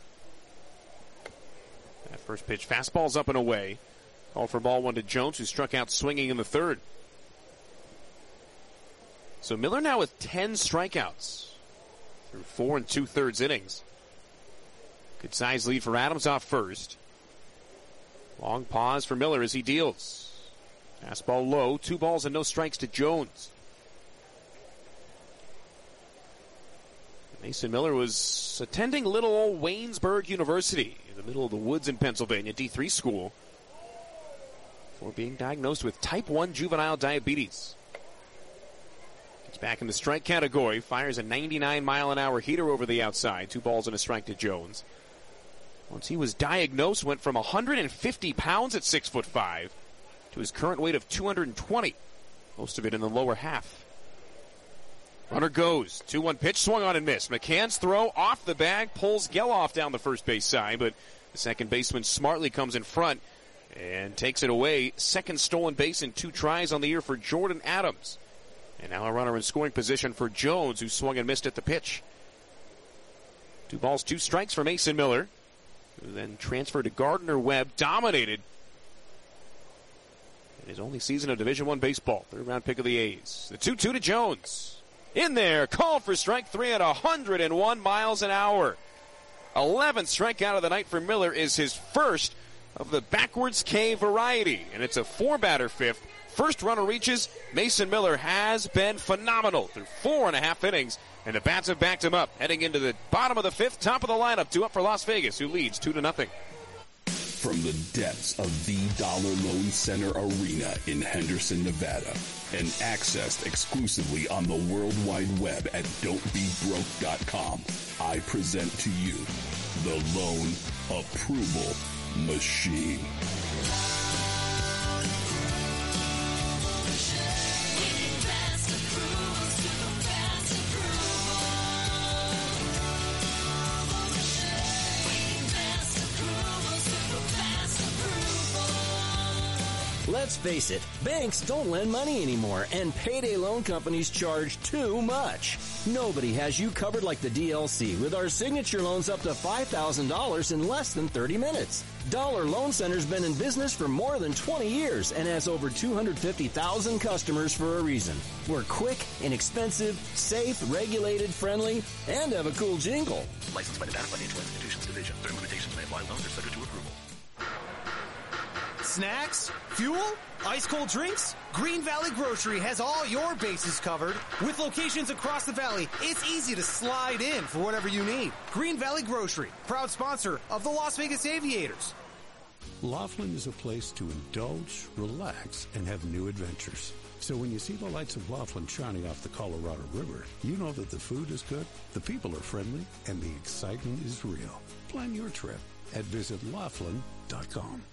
That first pitch, fastball's up and away. Call for ball one to Jones, who struck out swinging in the third. So Miller now with ten strikeouts through four and two-thirds innings. Good size lead for Adams off first. Long pause for Miller as he deals. Fastball low, two balls and no strikes to Jones. Mason Miller was attending little old Waynesburg University in the middle of the woods in Pennsylvania, D three school, for being diagnosed with type one juvenile diabetes. It's back in the strike category. Fires a ninety-nine mile an hour heater over the outside. Two balls and a strike to Jones. Once he was diagnosed, went from one hundred fifty pounds at six foot five to his current weight of two hundred twenty. Most of it in the lower half. Runner goes. two one pitch, swung on and missed. McCann's throw off the bag, pulls Geloff down the first base side, but the second baseman smartly comes in front and takes it away. Second stolen base in two tries on the year for Jordan Adams. And now a runner in scoring position for Jones, who swung and missed at the pitch. Two balls, two strikes for Mason Miller, who then transferred to Gardner Webb, dominated in his only season of Division One baseball. Third round pick of the A's. The two two to Jones. In there, called for strike three at one hundred one miles an hour. eleventh strikeout of the night for Miller is his first of the backwards K variety, and it's a four-batter fifth. First runner reaches. Mason Miller has been phenomenal through four and a half innings, and the bats have backed him up. Heading into the bottom of the fifth, top of the lineup, two up for Las Vegas, who leads two to nothing. From the depths of the Dollar Loan Center Arena in Henderson, Nevada, and accessed exclusively on the World Wide Web at don't be broke dot com, I present to you the Loan Approval Machine. Let's face it, banks don't lend money anymore, and payday loan companies charge too much. Nobody has you covered like the D L C with our signature loans up to five thousand dollars in less than thirty minutes. Dollar Loan Center's been in business for more than twenty years and has over two hundred fifty thousand customers for a reason. We're quick, inexpensive, safe, regulated, friendly, and have a cool jingle. Licensed by the Nevada Financial Institutions Division. Terms and limitations may apply. Loans are subject to approval. Snacks? Fuel? Ice-cold drinks? Green Valley Grocery has all your bases covered. With locations across the valley, it's easy to slide in for whatever you need. Green Valley Grocery, proud sponsor of the Las Vegas Aviators. Laughlin is a place to indulge, relax, and have new adventures. So when you see the lights of Laughlin shining off the Colorado River, you know that the food is good, the people are friendly, and the excitement is real. Plan your trip at visit laughlin dot com.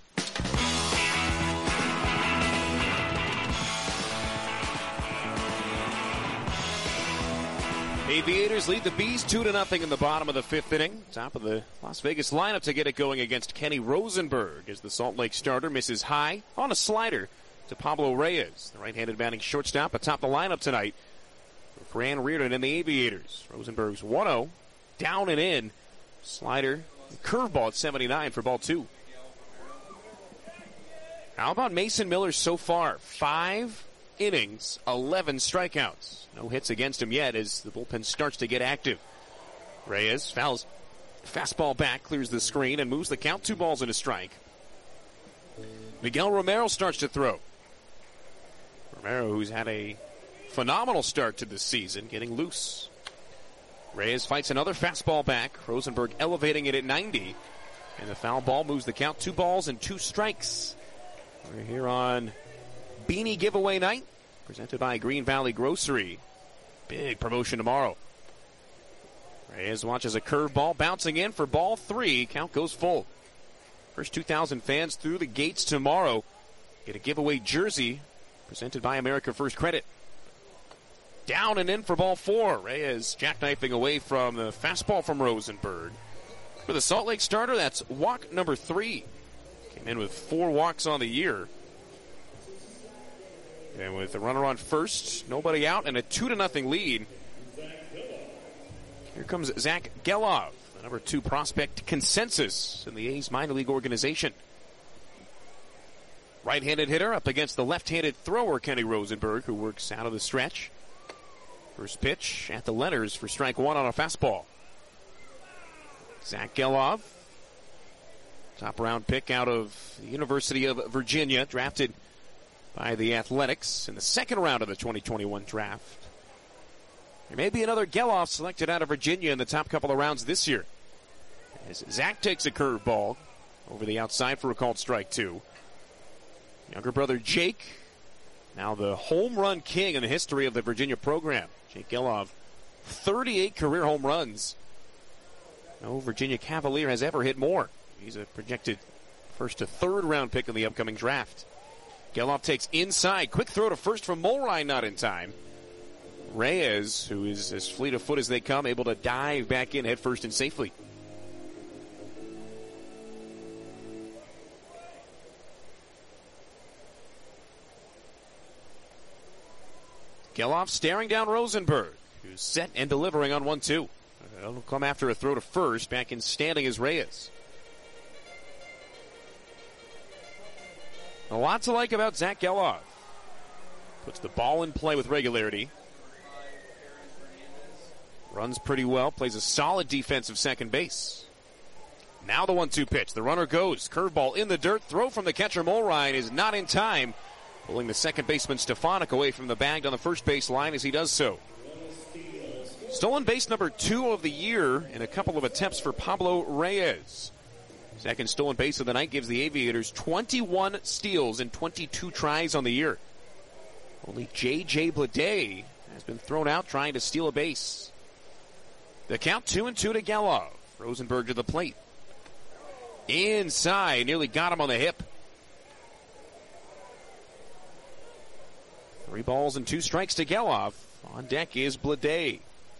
Aviators lead the Bees two to nothing in the bottom of the fifth inning. Top of the Las Vegas lineup to get it going against Kenny Rosenberg as the Salt Lake starter misses high on a slider to Pablo Reyes, the right-handed batting shortstop atop the lineup tonight for Fran Reardon and the Aviators. Rosenberg's one oh, down and in, slider, curveball at seventy-nine for ball two. How about Mason Miller so far? Five innings, eleven strikeouts. No hits against him yet as the bullpen starts to get active. Reyes fouls fastball back, clears the screen, and moves the count. Two balls and a strike. Miguel Romero starts to throw. Romero, who's had a phenomenal start to this season, getting loose. Reyes fights another fastball back. Rosenberg elevating it at ninety. And the foul ball moves the count. Two balls and two strikes. We're here on Beanie Giveaway Night, presented by Green Valley Grocery. Big promotion tomorrow. Reyes watches a curveball bouncing in for ball three. Count goes full. First two thousand fans through the gates tomorrow get a giveaway jersey presented by America First Credit. Down and in for ball four. Reyes jackknifing away from the fastball from Rosenberg. For the Salt Lake starter, that's walk number three. Came in with four walks on the year. And with the runner on first, nobody out, and a two to nothing lead. Here comes Zach Geloff, the number two prospect consensus in the A's minor league organization. Right-handed hitter up against the left-handed thrower, Kenny Rosenberg, who works out of the stretch. First pitch at the letters for strike one on a fastball. Zach Geloff, top round pick out of the University of Virginia, drafted by the Athletics in the second round of the twenty twenty-one draft. There may be another Geloff selected out of Virginia in the top couple of rounds this year. As Zach takes a curveball over the outside for a called strike two. Younger brother Jake Now the home run king in the history of the Virginia program. Jake Gelof, thirty-eight career home runs. No Virginia Cavalier has ever hit more. He's a projected first to third round pick in the upcoming draft. Gelof takes inside. Quick throw to first from Mulrine, not in time. Reyes, who is as fleet of foot as they come, able to dive back in head first and safely. Gelof staring down Rosenberg, who's set and delivering on one two. It'll come after a throw to first. Back in standing is Reyes. A lot to like about Zach Gelof. Puts the ball in play with regularity. Runs pretty well. Plays a solid defensive second base. Now the one two pitch. The runner goes. Curveball in the dirt. Throw from the catcher Mulrine is not in time. Pulling the second baseman Stefanik away from the bag on the first base line as he does so. Stolen base number two of the year in a couple of attempts for Pablo Reyes. Second stolen base of the night gives the Aviators twenty-one steals and twenty-two tries on the year. Only J J Bleday has been thrown out trying to steal a base. The count two and two to Gelof. Rosenberg to the plate. Inside, nearly got him on the hip. Three balls and two strikes to Gelof. On deck is Bleday.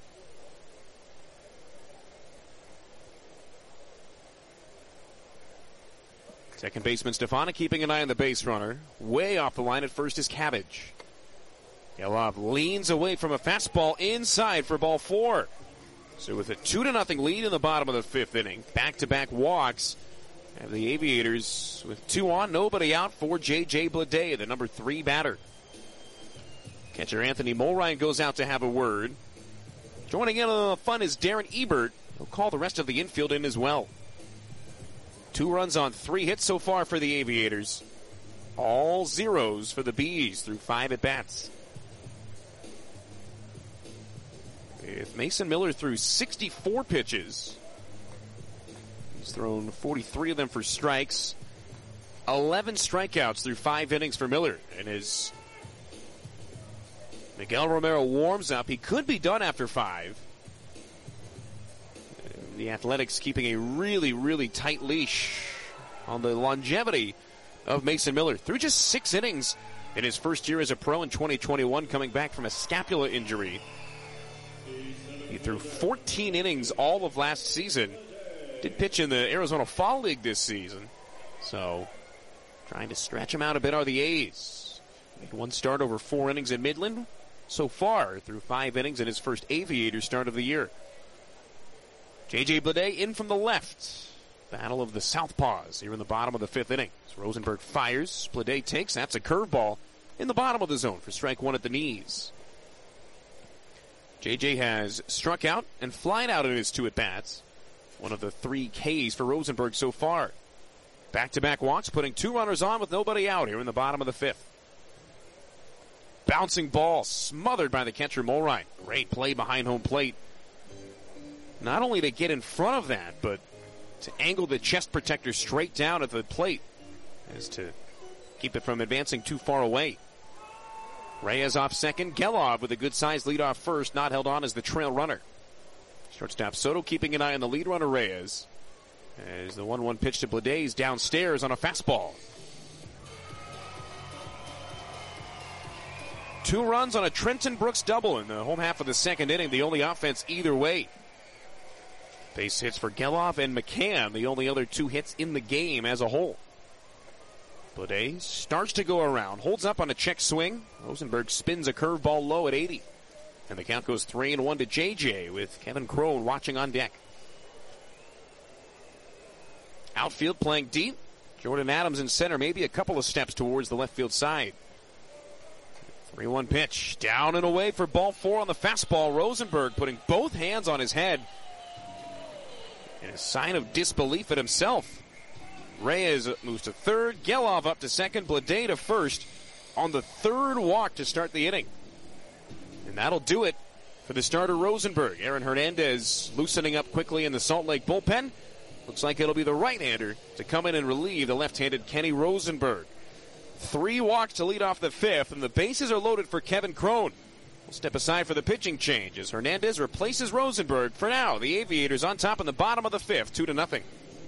Second baseman Stefanik keeping an eye on the base runner. Way off the line at first is Cabbage. Gelof leans away from a fastball inside for ball four. So with a two to nothing lead in the bottom of the fifth inning, back-to-back walks, have the Aviators with two on, nobody out for J J Bleday, the number three batter. Catcher Anthony Mulrine goes out to have a word. Joining in on the fun is Darren Ebert. He'll call the rest of the infield in as well. Two runs on three hits so far for the Aviators. All zeros for the Bees through five at-bats. If Mason Miller threw sixty-four pitches, he's thrown forty-three of them for strikes. eleven strikeouts through five innings for Miller. And as Miguel Romero warms up, he could be done after five. The Athletics keeping a really, really tight leash on the longevity of Mason Miller. Through just six innings in his first year as a pro in twenty twenty-one, coming back from a scapula injury. He threw fourteen innings all of last season. Did pitch in the Arizona Fall League this season. So, trying to stretch him out a bit are the A's. Made one start over four innings in Midland so far through five innings in his first Aviator start of the year. J J Bleday in from the left. Battle of the Southpaws here in the bottom of the fifth inning. As Rosenberg fires, Bleday takes. That's a curveball in the bottom of the zone for strike one at the knees. J J has struck out and flied out in his two at-bats. One of the three Ks for Rosenberg so far. Back-to-back walks, putting two runners on with nobody out here in the bottom of the fifth. Bouncing ball smothered by the catcher Mulrine. Great play behind home plate. Not only to get in front of that, but to angle the chest protector straight down at the plate as to keep it from advancing too far away. Reyes off second. Gelof with a good-sized lead off first, not held on as the trail runner. Shortstop Soto keeping an eye on the lead runner Reyes as the one one pitch to Bleday is downstairs on a fastball. Two runs on a Trenton Brooks double in the home half of the second inning, the only offense either way. Base hits for Gelof and McCann, the only other two hits in the game as a whole. Bleday starts to go around, holds up on a check swing. Rosenberg spins a curveball low at eighty. And the count goes three and one to J J with Kevin Crone watching on deck. Outfield playing deep. Jordan Adams in center, maybe a couple of steps towards the left field side. three one pitch. Down and away for ball four on the fastball. Rosenberg putting both hands on his head in a sign of disbelief at himself. Reyes moves to third. Gelof up to second. Bleday to first on the third walk to start the inning. And that'll do it for the starter Rosenberg. Aaron Hernandez loosening up quickly in the Salt Lake bullpen. Looks like it'll be the right-hander to come in and relieve the left-handed Kenny Rosenberg. Three walks to lead off the fifth, and the bases are loaded for Kevin Cron. We'll step aside for the pitching change as Hernandez replaces Rosenberg. For now, the Aviators on top in the bottom of the fifth, two to nothing.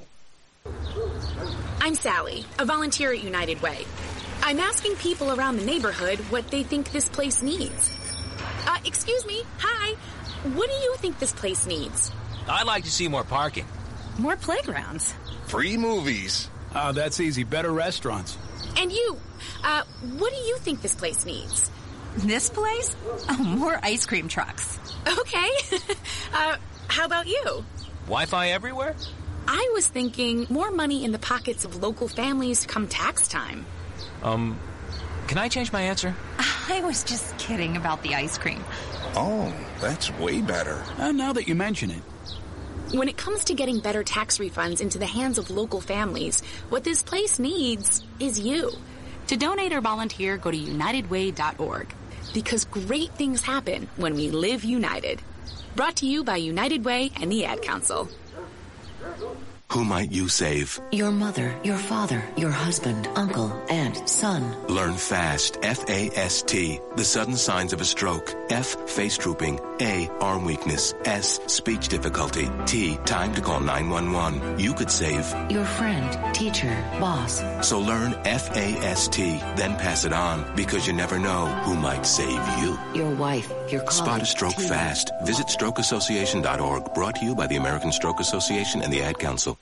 I'm Sally, a volunteer at United Way. I'm asking people around the neighborhood what they think this place needs. Uh, excuse me, hi. What do you think this place needs? I'd like to see more parking. More playgrounds. Free movies. Oh, that's easy. Better restaurants. And you, uh, what do you think this place needs? This place? Oh, more ice cream trucks. Okay. uh, how about you? Wi-Fi everywhere? I was thinking more money in the pockets of local families come tax time. Um, can I change my answer? I was just kidding about the ice cream. Oh, that's way better. Uh, now that you mention it. When it comes to getting better tax refunds into the hands of local families, what this place needs is you. To donate or volunteer, go to united way dot org. Because great things happen when we live united. Brought to you by United Way and the Ad Council. Who might you save? Your mother, your father, your husband, uncle, aunt, son. Learn FAST, F A S T, the sudden signs of a stroke. F, face drooping. A, arm weakness. S, speech difficulty. T, time to call nine one one. You could save your friend, teacher, boss. So learn F A S T, then pass it on, because you never know who might save you. Your wife, your colleague. Spot a stroke team. fast. Visit stroke association dot org. Brought to you by the American Stroke Association and the Ad Council.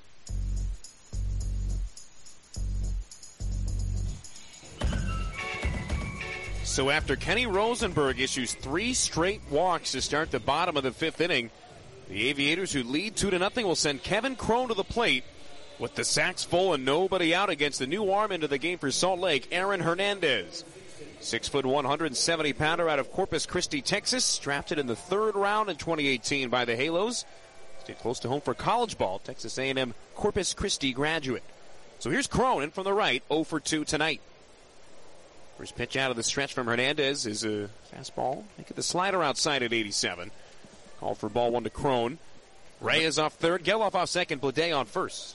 So after Kenny Rosenberg issues three straight walks to start the bottom of the fifth inning, the Aviators, who lead two to nothing, will send Kevin Cron to the plate with the sacks full and nobody out against the new arm into the game for Salt Lake, Aaron Hernandez. Six foot one hundred seventy pounder out of Corpus Christi, Texas, drafted in the third round in twenty eighteen by the Halos. Stayed close to home for college ball, Texas A and M Corpus Christi graduate. So here's Cron from the right, oh for two tonight. First pitch out of the stretch from Hernandez is a fastball. Look at the slider outside at eighty-seven. Called for ball one to Cron. Reyes off third. Geloff off second. Blade on first.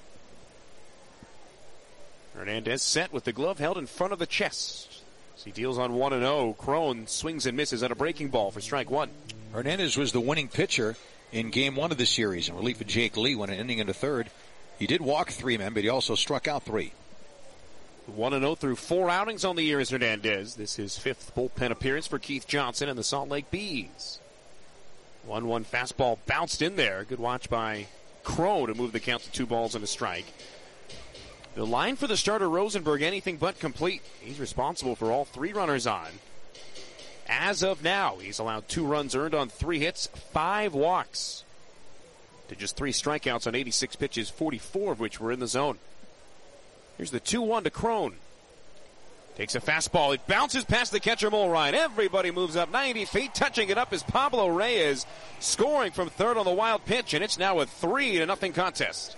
Hernandez set with the glove held in front of the chest. As he deals on one and oh. Cron swings and misses on a breaking ball for strike one. Hernandez was the winning pitcher in game one of the series in relief of Jake Lee when an inning into third. He did walk three men, but he also struck out three. one and oh through four outings on the year is Hernandez. This is his fifth bullpen appearance for Keith Johnson and the Salt Lake Bees. one one fastball bounced in there. Good watch by Crow to move the count to two balls and a strike. The line for the starter Rosenberg, anything but complete. He's responsible for all three runners on. As of now, he's allowed two runs earned on three hits, five walks. To just three strikeouts on eighty-six pitches, forty-four of which were in the zone. Here's the two one to Cron. Takes a fastball. It bounces past the catcher, Mulrine. Everybody moves up ninety feet. Touching it up is Pablo Reyes, scoring from third on the wild pitch, and it's now a three to nothing contest.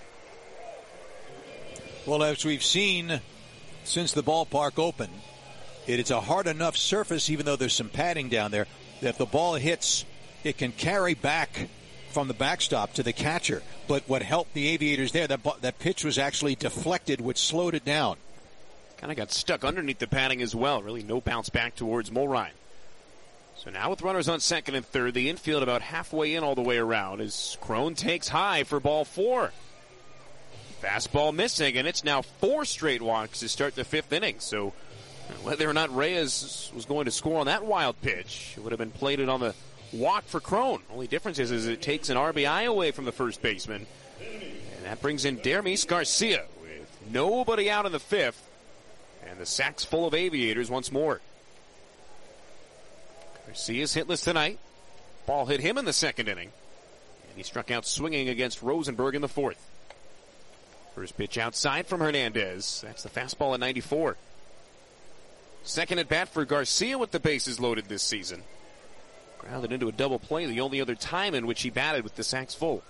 Well, as we've seen since the ballpark opened, it's a hard enough surface, even though there's some padding down there, that if the ball hits, it can carry back from the backstop to the catcher. But what helped the Aviators there, that that pitch was actually deflected, which slowed it down. Kind of got stuck underneath the padding as well. Really no bounce back towards Mulrine. So now with runners on second and third, the infield about halfway in all the way around as Cron takes high for ball four. Fastball missing, and it's now four straight walks to start the fifth inning. So whether or not Reyes was going to score on that wild pitch, it would have been plated on the walk for Cron. Only difference is, is it takes an R B I away from the first baseman. And that brings in Dermis Garcia with nobody out in the fifth. And the sack's full of Aviators once more. Garcia's hitless tonight. Ball hit him in the second inning. And he struck out swinging against Rosenberg in the fourth. First pitch outside from Hernandez. That's the fastball at ninety-four. Second at bat for Garcia with the bases loaded this season. Grounded into a double play, the only other time in which he batted with the sacks full.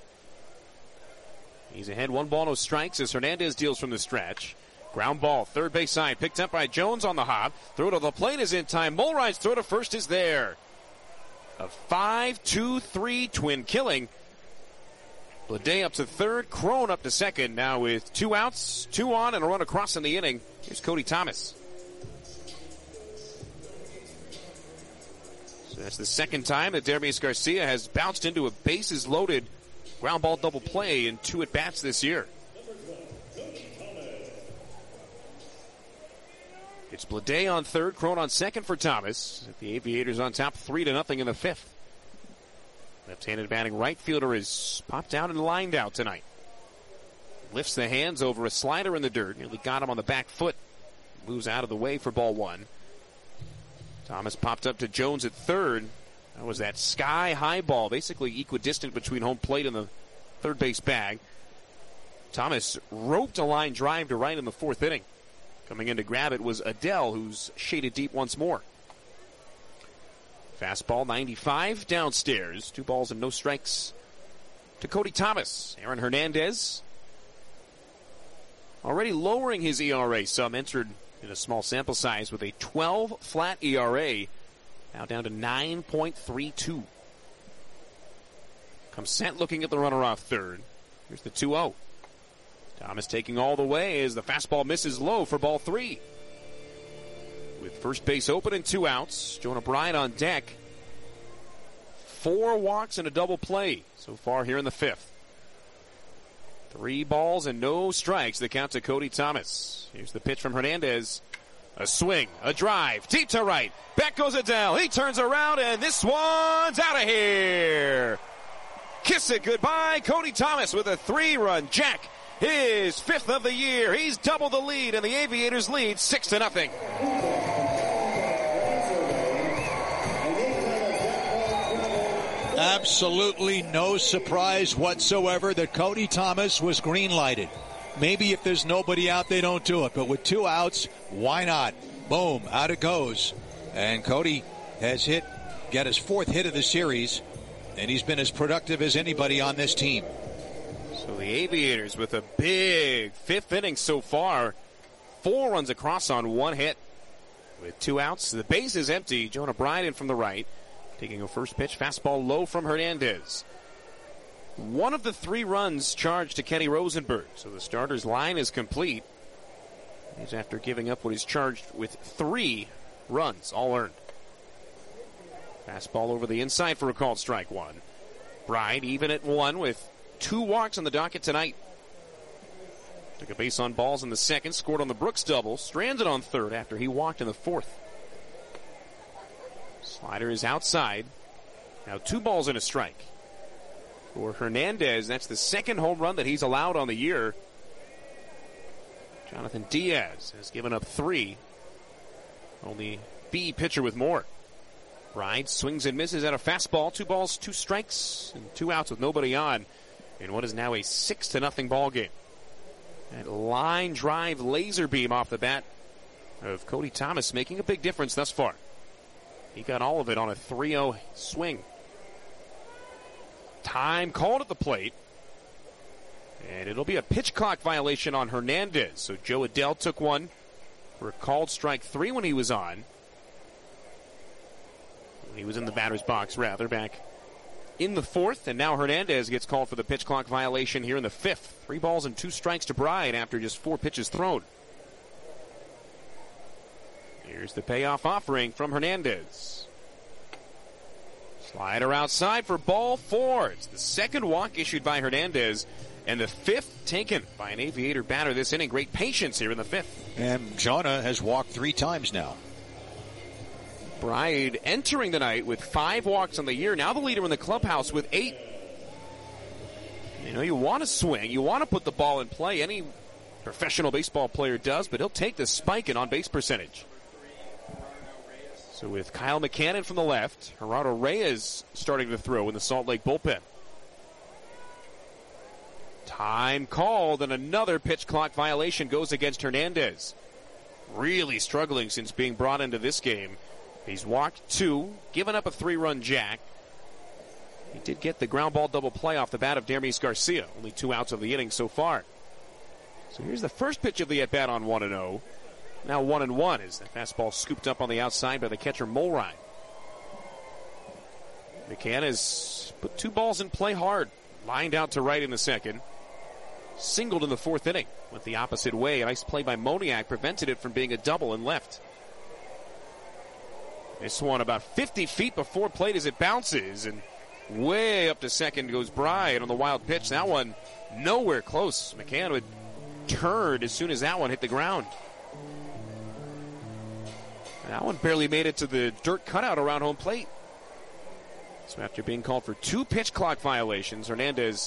He's ahead, one ball, no strikes as Hernandez deals from the stretch. Ground ball, third base side, picked up by Jones on the hop. Throw to the plate is in time. Mulrine's throw to first is there. A five two three twin killing. Bleday up to third, Crone up to second. Now with two outs, two on, and a run across in the inning. Here's Cody Thomas. So that's the second time that Dermis Garcia has bounced into a bases-loaded ground ball double play in two at-bats this year. It's Bleday on third, Crone on second for Thomas. The Aviators on top three to nothing in the fifth. Left-handed batting right fielder is popped out and lined out tonight. Lifts the hands over a slider in the dirt. Nearly got him on the back foot. Moves out of the way for ball one. Thomas popped up to Jones at third. That was that sky-high ball, basically equidistant between home plate and the third base bag. Thomas roped a line drive to right in the fourth inning. Coming in to grab it was Adele, who's shaded deep once more. Fastball ninety-five downstairs. Two balls and no strikes to Cody Thomas. Aaron Hernandez already lowering his E R A some, entered in a small sample size with a twelve flat E R A. Now down to nine point three two. Comes Sent looking at the runner off third. Here's the two oh. Thomas taking all the way as the fastball misses low for ball three. With first base open and two outs, Jonah Bride on deck. Four walks and a double play so far here in the fifth. Three balls and no strikes. The count to Cody Thomas. Here's the pitch from Hernandez. A swing, a drive, deep to right. Back goes Adele. He turns around and this one's out of here. Kiss it goodbye. Cody Thomas with a three-run jack. His fifth of the year. He's doubled the lead, and the Aviators lead six to nothing. Absolutely no surprise whatsoever that Cody Thomas was green-lighted. Maybe if there's nobody out, they don't do it. But with two outs, why not? Boom, out it goes. And Cody has hit, got his fourth hit of the series, and he's been as productive as anybody on this team. So the Aviators with a big fifth inning so far. Four runs across on one hit. With two outs, the base is empty. Jonah Bride in from the right. Taking a first pitch, fastball low from Hernandez. One of the three runs charged to Kenny Rosenberg. So the starter's line is complete. He's after giving up what is charged with three runs, all earned. Fastball over the inside for a called strike one. Bride even at one with two walks on the docket tonight. Took a base on balls in the second, scored on the Brooks double, stranded on third after he walked in the fourth. Slider is outside. Now two balls and a strike. For Hernandez, that's the second home run that he's allowed on the year. Jonathan Diaz has given up three. Only B pitcher with more. Bride swings and misses at a fastball. Two balls, two strikes, and two outs with nobody on in what is now a six to nothing ball game. That line drive laser beam off the bat of Cody Thomas making a big difference thus far. He got all of it on a three oh swing. Time called at the plate. And it'll be a pitch clock violation on Hernandez. So Joe Adele took one for a called strike three when he was on. When he was in the batter's box, rather, back in the fourth. And now Hernandez gets called for the pitch clock violation here in the fifth. Three balls and two strikes to Bride after just four pitches thrown. Here's the payoff offering from Hernandez. Slider outside for ball four. It's the second walk issued by Hernandez, and the fifth taken by an Aviator batter this inning. Great patience here in the fifth. And Jonah has walked three times now. Bride entering the night with five walks on the year. Now the leader in the clubhouse with eight. You know, you want to swing. You want to put the ball in play. Any professional baseball player does, but he'll take the spike in on-base percentage. So with Kyle McCannon from the left, Gerardo Reyes starting to throw in the Salt Lake bullpen. Time called, and another pitch clock violation goes against Hernandez. Really struggling since being brought into this game. He's walked two, given up a three-run jack. He did get the ground ball double play off the bat of Dermis Garcia. Only two outs of the inning so far. So here's the first pitch of the at-bat on one and oh. Now one and one is the fastball scooped up on the outside by the catcher Mulrine. McCann has put two balls in play hard lined out to right in the second. Singled in the fourth inning. Went the opposite way. A nice play by Moniak prevented it from being a double and left. This one about fifty feet before plate as it bounces, and way up to second goes Bryant on the wild pitch. That one nowhere close. McCann would turn as soon as that one hit the ground. That one barely made it to the dirt cutout around home plate. So after being called for two pitch clock violations, Hernandez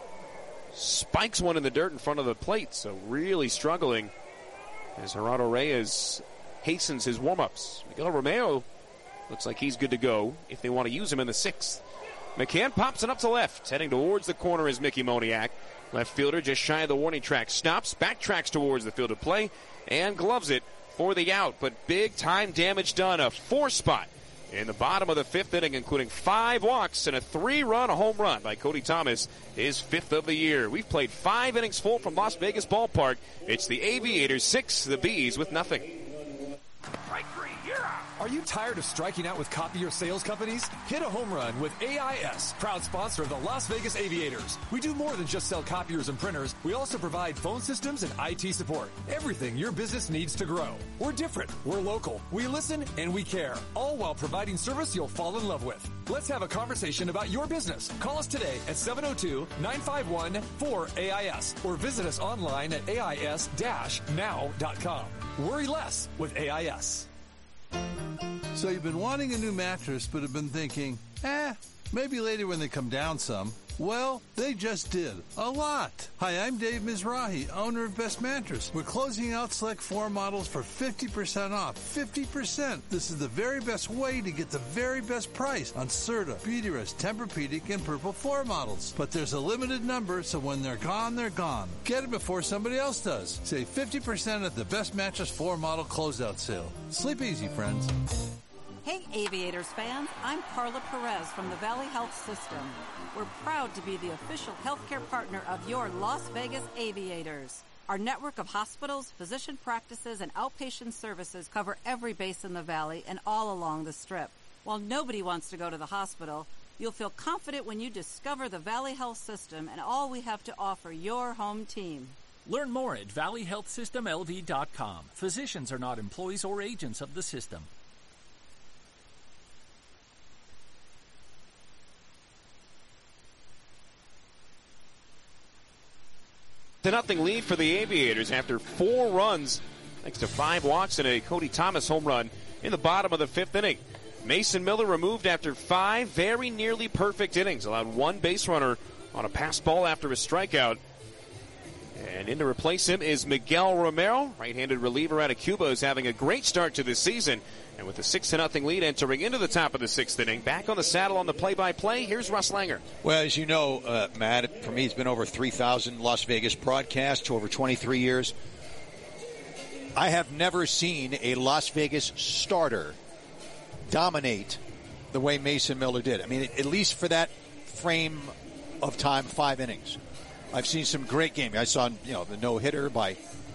spikes one in the dirt in front of the plate. So really struggling as Gerardo Reyes hastens his warm-ups. Miguel Romero looks like he's good to go if they want to use him in the sixth. McCann pops it up to left. Heading towards the corner is Mickey Moniak. Left fielder just shy of the warning track. Stops, backtracks towards the field of play, and gloves it for the out. But big time damage done. A four spot in the bottom of the fifth inning, including five walks and a three-run home run by Cody Thomas, his fifth of the year. We've played five innings full from Las Vegas Ballpark. It's the Aviators six, the Bees with nothing. Strike three, you're out. Are you tired of striking out with copier sales companies? Hit a home run with A I S, proud sponsor of the Las Vegas Aviators. We do more than just sell copiers and printers. We also provide phone systems and I T support. Everything your business needs to grow. We're different. We're local. We listen and we care. All while providing service you'll fall in love with. Let's have a conversation about your business. Call us today at seven oh two, nine five one, four A I S or visit us online at A I S dash now dot com. Worry less with A I S. So you've been wanting a new mattress, but have been thinking, eh, maybe later when they come down some. Well, they just did. A lot. Hi, I'm Dave Mizrahi, owner of Best Mattress. We're closing out select floor models for fifty percent off. fifty percent. This is the very best way to get the very best price on Serta, Beautyrest, Tempur-Pedic, and Purple floor models. But there's a limited number, so when they're gone, they're gone. Get it before somebody else does. Save fifty percent at the Best Mattress floor model closeout sale. Sleep easy, friends. Hey, Aviators fans, I'm Carla Perez from the Valley Health System. We're proud to be the official healthcare partner of your Las Vegas Aviators. Our network of hospitals, physician practices, and outpatient services cover every base in the Valley and all along the Strip. While nobody wants to go to the hospital, you'll feel confident when you discover the Valley Health System and all we have to offer your home team. Learn more at valley health system l v dot com. Physicians are not employees or agents of the system. To nothing lead for the Aviators after four runs, thanks to five walks and a Cody Thomas home run in the bottom of the fifth inning. Mason Miller removed after five very nearly perfect innings, allowed one base runner on a pass ball after a strikeout. And in to replace him is Miguel Romero, right-handed reliever out of Cuba, who's having a great start to this season. And with a six to nothing lead entering into the top of the sixth inning, back on the saddle on the play-by-play, here's Russ Langer. Well, as you know, uh, Matt, for me it's been over three thousand Las Vegas broadcasts over twenty-three years. I have never seen a Las Vegas starter dominate the way Mason Miller did. I mean, at least for that frame of time, five innings. I've seen some great games. I saw, you know, the no-hitter by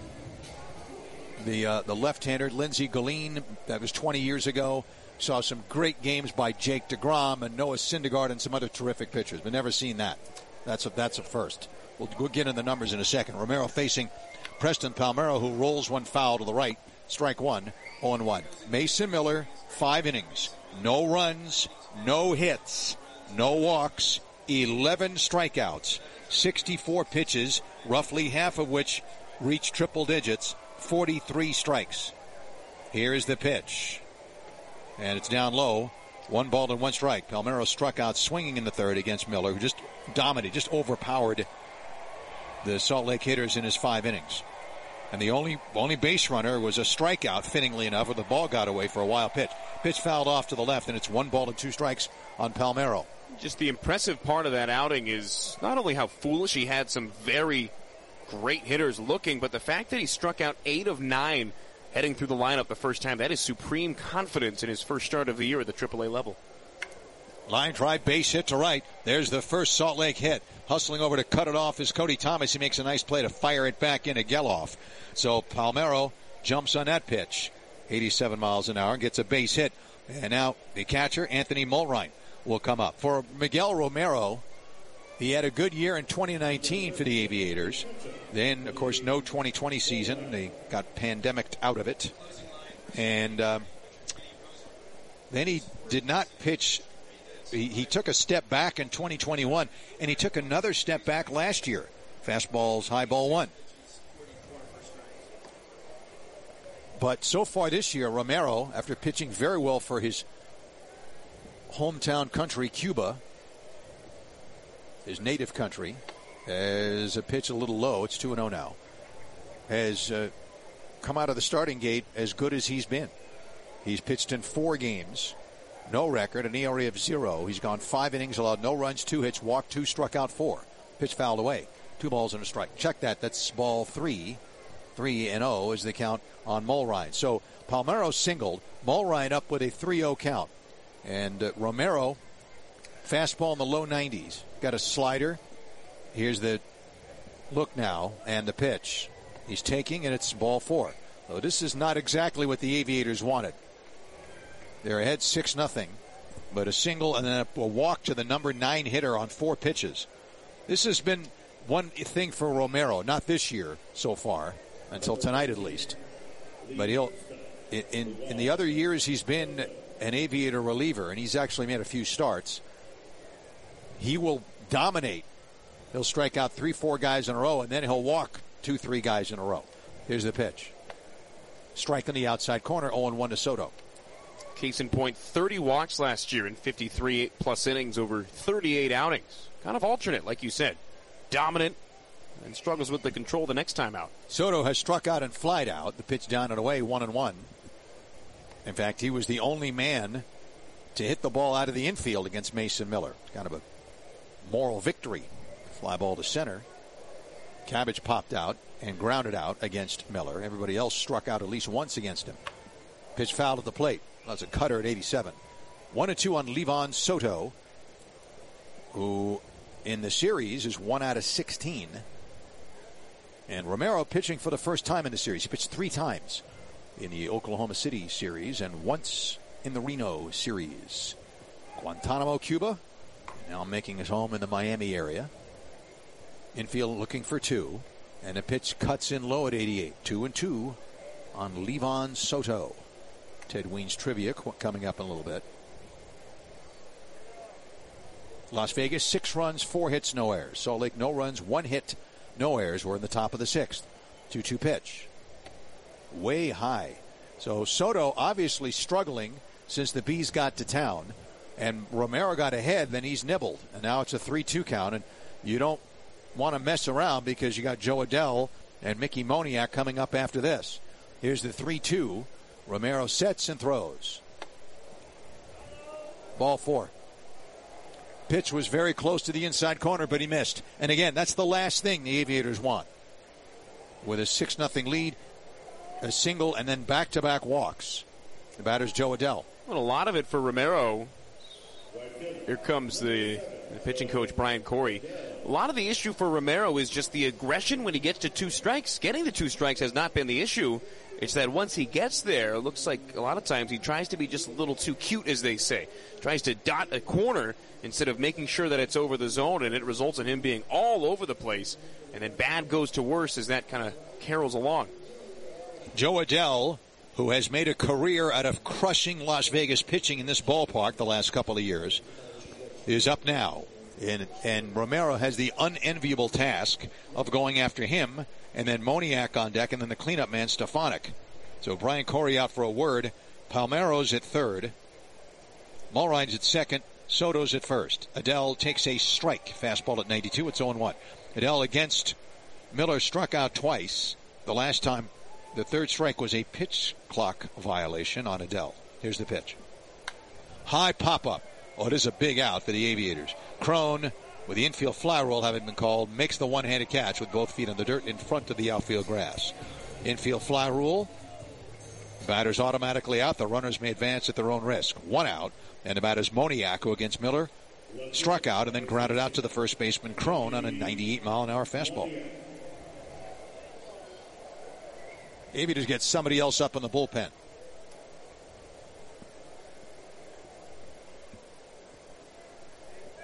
the uh, the left-hander Lindsey Galeen. That was twenty years ago. Saw some great games by Jake DeGrom and Noah Syndergaard and some other terrific pitchers. But never seen that. That's a that's a first. We'll, we'll get in the numbers in a second. Romero facing Preston Palmeiro, who rolls one foul to the right. Strike one, oh and one. Mason Miller, five innings, no runs, no hits, no walks, eleven strikeouts. sixty-four pitches, roughly half of which reach triple digits, forty-three strikes. Here's the pitch. And it's down low. One ball and one strike. Palmeiro struck out swinging in the third against Miller, who just dominated, just overpowered the Salt Lake hitters in his five innings. And the only only base runner was a strikeout, fittingly enough, where the ball got away for a wild pitch. Pitch fouled off to the left, and it's one ball and two strikes on Palmeiro. Just the impressive part of that outing is not only how foolish he had some very great hitters looking, but the fact that he struck out eight of nine heading through the lineup the first time. That is supreme confidence in his first start of the year at the triple A level. Line drive, base hit to right. There's the first Salt Lake hit. Hustling over to cut it off is Cody Thomas. He makes a nice play to fire it back into Geloff. So Palmeiro jumps on that pitch. eighty-seven miles an hour and gets a base hit. And now the catcher, Anthony Mulrine, will come up. For Miguel Romero, He had a good year in twenty nineteen for the Aviators. Then, of course, no twenty twenty season. They got pandemicked out of it. And um, then he did not pitch. He, he took a step back in twenty twenty-one, and he took another step back last year. Fastballs, high ball one. But so far this year, Romero, after pitching very well for his hometown country, Cuba, his native country, has a pitch a little low. It's two and oh now. Has uh, come out of the starting gate as good as he's been. He's pitched in four games. No record, an E R A of zero. He's gone five innings, allowed no runs, two hits, walked two, struck out four. Pitch fouled away. Two balls and a strike. Check that. That's ball three. Three and oh is the count on Mulrine. So Palmeiro singled. Mulrine up with a three oh count. And uh, Romero, fastball in the low nineties. Got a slider. Here's the look now and the pitch. He's taking, and it's ball four. So this is not exactly what the Aviators wanted. They're ahead six nothing, but a single and then a, a walk to the number nine hitter on four pitches. This has been one thing for Romero, not this year so far, until tonight at least. But he'll in, in, in the other years he's been an Aviator reliever, and he's actually made a few starts. He will dominate. He'll strike out three, four guys in a row, and then he'll walk two, three guys in a row. Here's the pitch. Strike on the outside corner, oh and one to Soto. Case in point, thirty walks last year in fifty-three plus innings over thirty-eight outings. Kind of alternate, like you said. Dominant, and struggles with the control the next time out. Soto has struck out and flied out. The pitch down and away, one and one. In fact, he was the only man to hit the ball out of the infield against Mason Miller. Kind of a moral victory. Fly ball to center. Cabbage popped out and grounded out against Miller. Everybody else struck out at least once against him. Pitch fouled at the plate. That's a cutter at eighty-seven. One and two on Livan Soto, who in the series is one out of sixteen. And Romero pitching for the first time in the series. He pitched three times in the Oklahoma City series and once in the Reno series. Guantanamo, Cuba, now making his home in the Miami area. Infield looking for two, and a pitch cuts in low at eighty-eight. Two and two on Livan Soto. Ted Weins trivia coming up in a little bit. Las Vegas, six runs, four hits, no errors. Salt Lake, no runs, one hit, no errors. We're in the top of the sixth. two two pitch. Way high. So Soto obviously struggling since the Bees got to town. And Romero got ahead, then he's nibbled. And now it's a three two count. And you don't want to mess around because you got Joe Adell and Mickey Moniak coming up after this. Here's the three two. Romero sets and throws. Ball four. Pitch was very close to the inside corner, but he missed. And again, that's the last thing the Aviators want. With a six nothing lead, a single, and then back-to-back walks. The batter's Joe Adell. Well, a lot of it for Romero. Here comes the, the pitching coach, Brian Corey. A lot of the issue for Romero is just the aggression when he gets to two strikes. Getting the two strikes has not been the issue. It's that once he gets there, it looks like a lot of times he tries to be just a little too cute, as they say. Tries to dot a corner instead of making sure that it's over the zone, and it results in him being all over the place. And then bad goes to worse as that kind of carols along. Joe Adell, who has made a career out of crushing Las Vegas pitching in this ballpark the last couple of years, is up now. And, and Romero has the unenviable task of going after him, and then Moniak on deck, and then the cleanup man, Stefanik. So Brian Corey out for a word. Palmeiro's at third. Mulrine's at second. Soto's at first. Adell takes a strike. Fastball at ninety-two. It's oh and one. Adell against Miller struck out twice. The last time, the third strike was a pitch clock violation on Adell. Here's the pitch. High pop-up. Oh, it is a big out for the Aviators. Crone, with the infield fly roll having been called, makes the one-handed catch with both feet on the dirt in front of the outfield grass. Infield fly rule. Batters automatically out. The runners may advance at their own risk. One out, and the batter's Moniak, who against Miller struck out and then grounded out to the first baseman Crone on a ninety-eight mile an hour fastball. Aviators get somebody else up in the bullpen.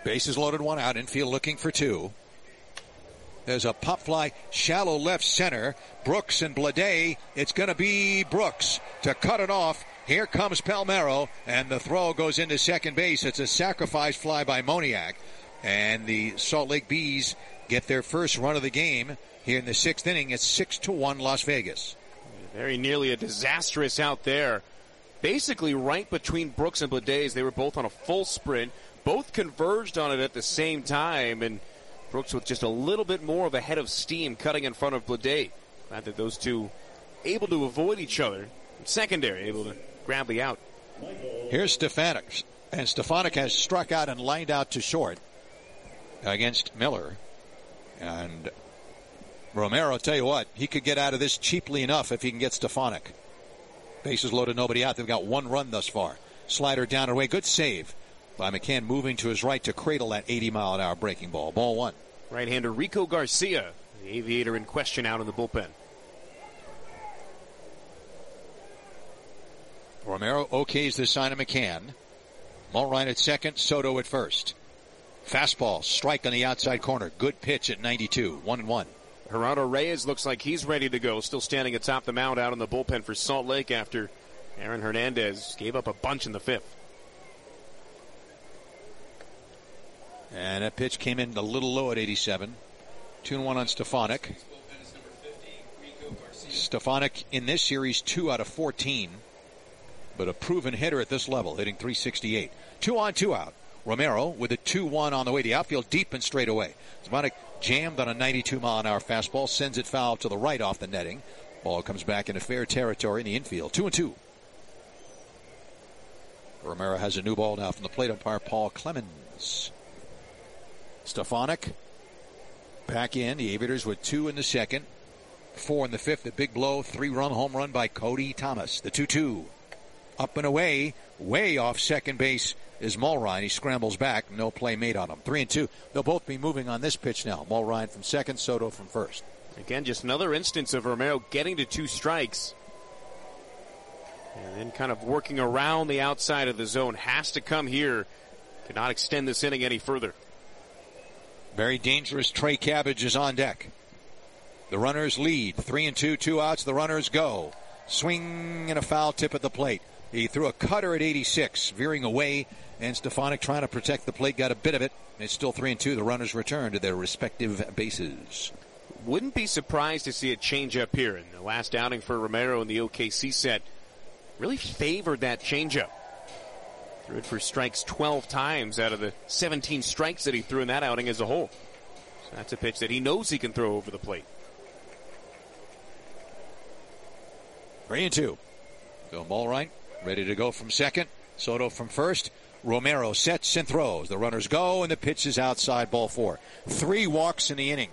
Bases loaded, one out. Infield looking for two. There's a pop fly, shallow left center. Brooks and Bleday. It's going to be Brooks to cut it off. Here comes Palmeiro, and the throw goes into second base. It's a sacrifice fly by Moniak. And the Salt Lake Bees get their first run of the game here in the sixth inning. It's six to one Las Vegas. Very nearly a disastrous out there. Basically right between Brooks and Bleday. They were both on a full sprint. Both converged on it at the same time, and Brooks with just a little bit more of a head of steam cutting in front of Bleday. Glad that those two able to avoid each other. Secondary able to grab the out. Here's Stefanik, and Stefanik has struck out and lined out to short against Miller. And Romero, tell you what, he could get out of this cheaply enough if he can get Stefanik. Bases loaded, nobody out. They've got one run thus far. Slider down and away. Good save by McCann, moving to his right to cradle that eighty mile an hour breaking ball. Ball one. Right-hander Rico Garcia, the aviator in question, out in the bullpen. Romero okays the sign of McCann. Mulrine at second, Soto at first. Fastball, strike on the outside corner. Good pitch at ninety-two, one and one. Gerardo Reyes looks like he's ready to go. Still standing atop the mound out in the bullpen for Salt Lake after Aaron Hernandez gave up a bunch in the fifth. And that pitch came in a little low at eighty-seven. two and one on Stefanik. Stefanik in this series, two out of fourteen. But a proven hitter at this level, hitting three sixty-eight. Two on, two out. Romero with a two one on the way. The outfield deep and straight away. Stefanik jammed on a ninety-two mile an hour fastball, sends it foul to the right off the netting. Ball comes back into fair territory in the infield. Two and two. Romero has a new ball now from the plate umpire, Paul Clemens. Stefanik back in. The Aviators with two in the second, four in the fifth. A big blow, three-run home run by Cody Thomas. The two two. Up and away, way off second base is Mulrine. He scrambles back. No play made on him. Three and two. They'll both be moving on this pitch now. Mulrine from second, Soto from first. Again, just another instance of Romero getting to two strikes. And then kind of working around the outside of the zone. Has to come here. Cannot extend this inning any further. Very dangerous. Trey Cabbage is on deck. The runners lead. Three and two, two outs. The runners go. Swing and a foul tip at the plate. He threw a cutter at eighty-six, veering away, and Stefanik trying to protect the plate, got a bit of it. It's still three and two. The runners return to their respective bases. Wouldn't be surprised to see a change-up here. In the last outing for Romero in the O K C set, really favored that change-up. Threw it for strikes twelve times out of the seventeen strikes that he threw in that outing as a whole. So that's a pitch that he knows he can throw over the plate. Three and two. So Mulrine ready to go from second. Soto from first. Romero sets and throws. The runners go, and the pitch is outside, ball four. Three walks in the inning.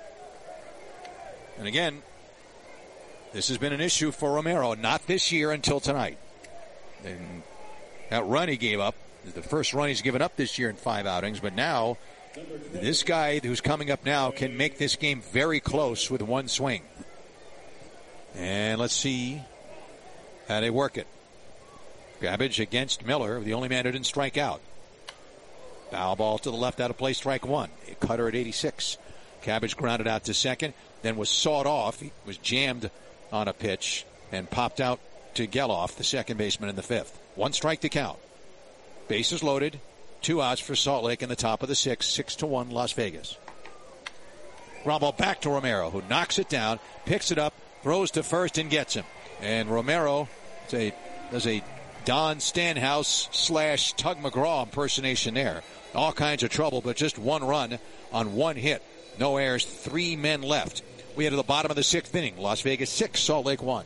And again, this has been an issue for Romero. Not this year until tonight. And that run he gave up is the first run he's given up this year in five outings. But now, this guy who's coming up now can make this game very close with one swing. And let's see how they work it. Cabbage against Miller, the only man who didn't strike out. Foul ball to the left, out of play, strike one. A cutter at eighty-six. Cabbage grounded out to second, then was sawed off. He was jammed on a pitch and popped out to Geloff, the second baseman, in the fifth. One strike to count. Bases loaded. Two outs for Salt Lake in the top of the sixth. Six to one, Las Vegas. Ground ball back to Romero, who knocks it down, picks it up, throws to first, and gets him. And Romero a, does a Don Stanhouse slash Tug McGraw impersonation there. All kinds of trouble, but just one run on one hit. No errors, three men left. We head to the bottom of the sixth inning. Las Vegas six, Salt Lake one.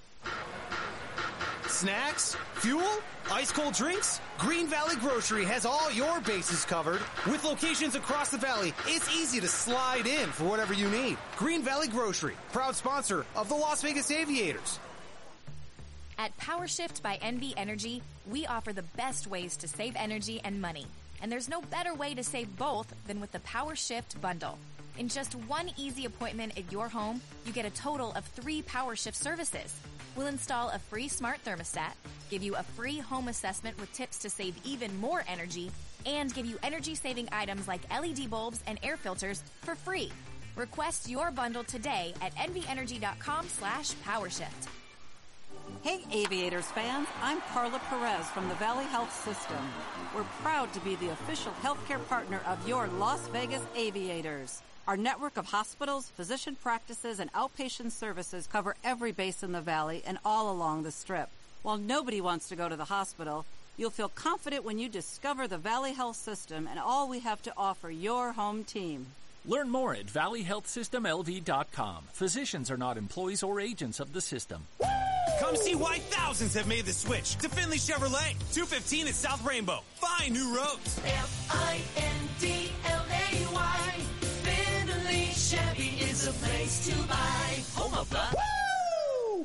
Snacks? Fuel? Ice-cold drinks? Green Valley Grocery has all your bases covered. With locations across the valley, it's easy to slide in for whatever you need. Green Valley Grocery, proud sponsor of the Las Vegas Aviators. At PowerShift by N V Energy, we offer the best ways to save energy and money. And there's no better way to save both than with the PowerShift bundle. In just one easy appointment at your home, you get a total of three PowerShift services. We'll install a free smart thermostat, give you a free home assessment with tips to save even more energy, and give you energy-saving items like L E D bulbs and air filters for free. Request your bundle today at nvenergy.com slash powershift. Hey, Aviators fans, I'm Carla Perez from the Valley Health System. We're proud to be the official healthcare partner of your Las Vegas Aviators. Our network of hospitals, physician practices, and outpatient services cover every base in the valley and all along the Strip. While nobody wants to go to the hospital, you'll feel confident when you discover the Valley Health System and all we have to offer your home team. Learn more at valley health system l v dot com. Physicians are not employees or agents of the system. Come see why thousands have made the switch to Finley Chevrolet. two fifteen at South Rainbow. Find new roads. F I N D L A Y. Finley Chevy is a place to buy. Home of the... Woo!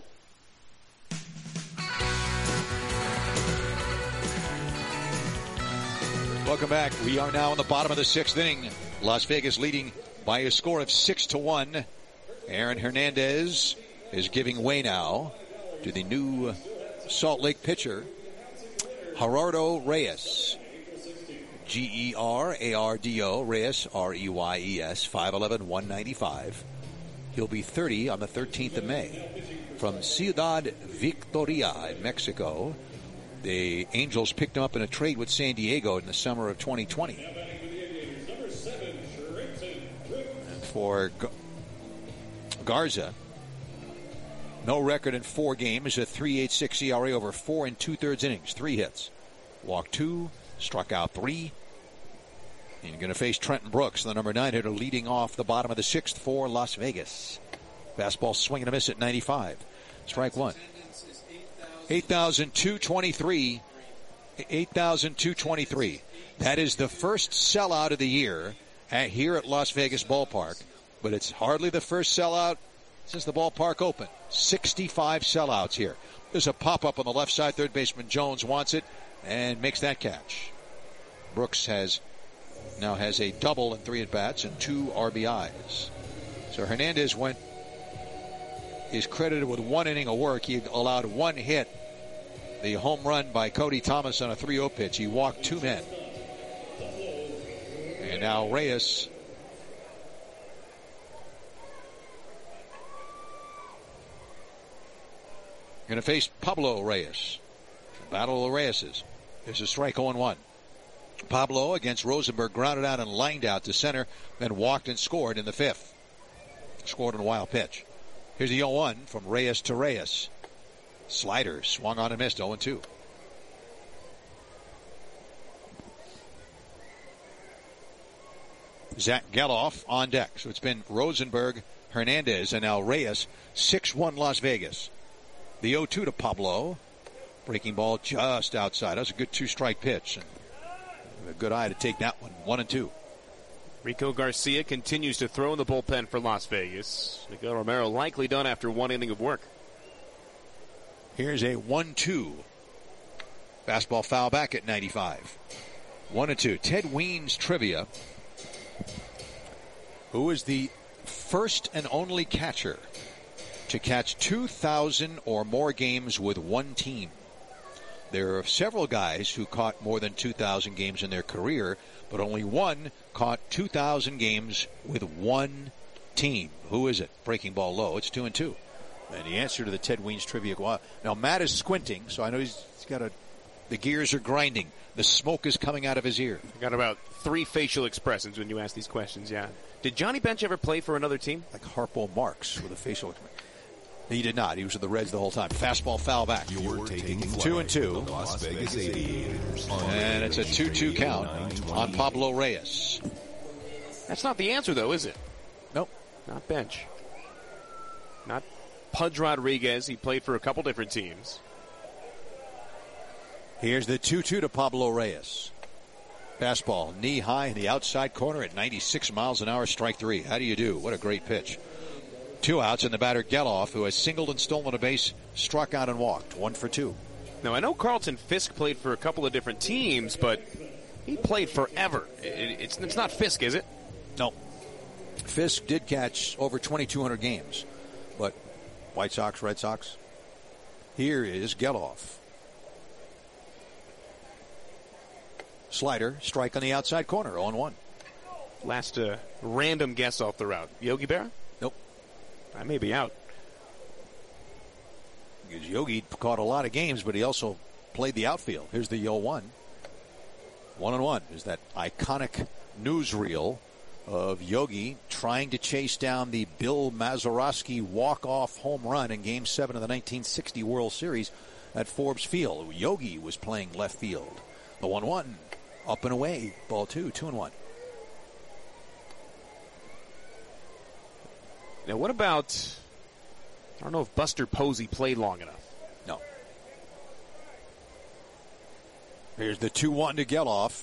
Welcome back. We are now in the bottom of the sixth inning. Las Vegas leading by a score of six to one. Aaron Hernandez is giving way now to the new Salt Lake pitcher, Gerardo Reyes. G E R A R D O, Reyes, R E Y E S, five eleven, one ninety-five. He'll be thirty on the thirteenth of May. From Ciudad Victoria in Mexico, the Angels picked him up in a trade with San Diego in the summer of twenty twenty. And for G- Garza, no record in four games, a three point eight six E R A over four and two-thirds innings, three hits. Walked two, struck out three. And you're going to face Trenton Brooks, the number nine hitter, leading off the bottom of the sixth for Las Vegas. Fastball swing and a miss at ninety-five. Strike one. eight thousand two hundred twenty-three. eight thousand two hundred twenty-three. That is the first sellout of the year at, here at Las Vegas Ballpark. But it's hardly the first sellout since the ballpark opened. sixty-five sellouts here. There's a pop-up on the left side. Third baseman Jones wants it and makes that catch. Brooks has now has a double and three at-bats and two R B Is. So Hernandez went is credited with one inning of work. He allowed one hit, the home run by Cody Thomas on a three oh pitch. He walked two men. And now Reyes going to face Pablo Reyes. Battle of the Reyeses. There's a strike oh one. Pablo against Rosenberg grounded out and lined out to center, then walked and scored in the fifth. Scored on a wild pitch. Here's the oh one from Reyes to Reyes. Slider swung on and missed, oh two. Zach Geloff on deck. So it's been Rosenberg, Hernandez, and now Reyes. six one Las Vegas. The oh two to Pablo. Breaking ball just outside. That was a good two-strike pitch. And a good eye to take that one. One and two. Rico Garcia continues to throw in the bullpen for Las Vegas. Miguel Romero likely done after one inning of work. Here's a one two. Fastball foul back at ninety-five. One and two. Ted Weens trivia. Who is the first and only catcher to catch two thousand or more games with one team? There are several guys who caught more than two thousand games in their career, but only one caught two thousand games with one team. Who is it? Breaking ball low. It's two and two. And the answer to the Ted Weens trivia. Now, Matt is squinting, so I know he's got a... The gears are grinding. The smoke is coming out of his ear. I got about three facial expressions when you ask these questions, yeah. Did Johnny Bench ever play for another team? Like Harpo Marx with a facial expression. He did not. He was with the Reds the whole time. Fastball foul back. You're taking two and two. Las Vegas Aviators. And it's a two two count on Pablo Reyes. That's not the answer, though, is it? Nope. Not Bench. Not Pudge Rodriguez. He played for a couple different teams. Here's the two two to Pablo Reyes. Fastball knee high in the outside corner at ninety-six miles an hour, strike three. How do you do? What a great pitch. Two outs, and the batter Geloff, who has singled and stolen a base, struck out and walked. One for two. Now, I know Carlton Fisk played for a couple of different teams, but he played forever. It's, it's not Fisk, is it? No. Fisk did catch over twenty-two hundred games, but White Sox, Red Sox, Here is Geloff. Slider, strike on the outside corner, oh and one. Last uh, random guess off the route. Yogi Berra? Nope. I may be out. Because Yogi caught a lot of games, but he also played the outfield. Here's the oh one. One and one. There's that iconic newsreel of Yogi trying to chase down the Bill Mazeroski walk-off home run in Game seven of the nineteen sixty World Series at Forbes Field. Yogi was playing left field. The one one. Up and away. Ball two. Two and one. Now, what about... I don't know if Buster Posey played long enough. No. Here's the two one to Geloff.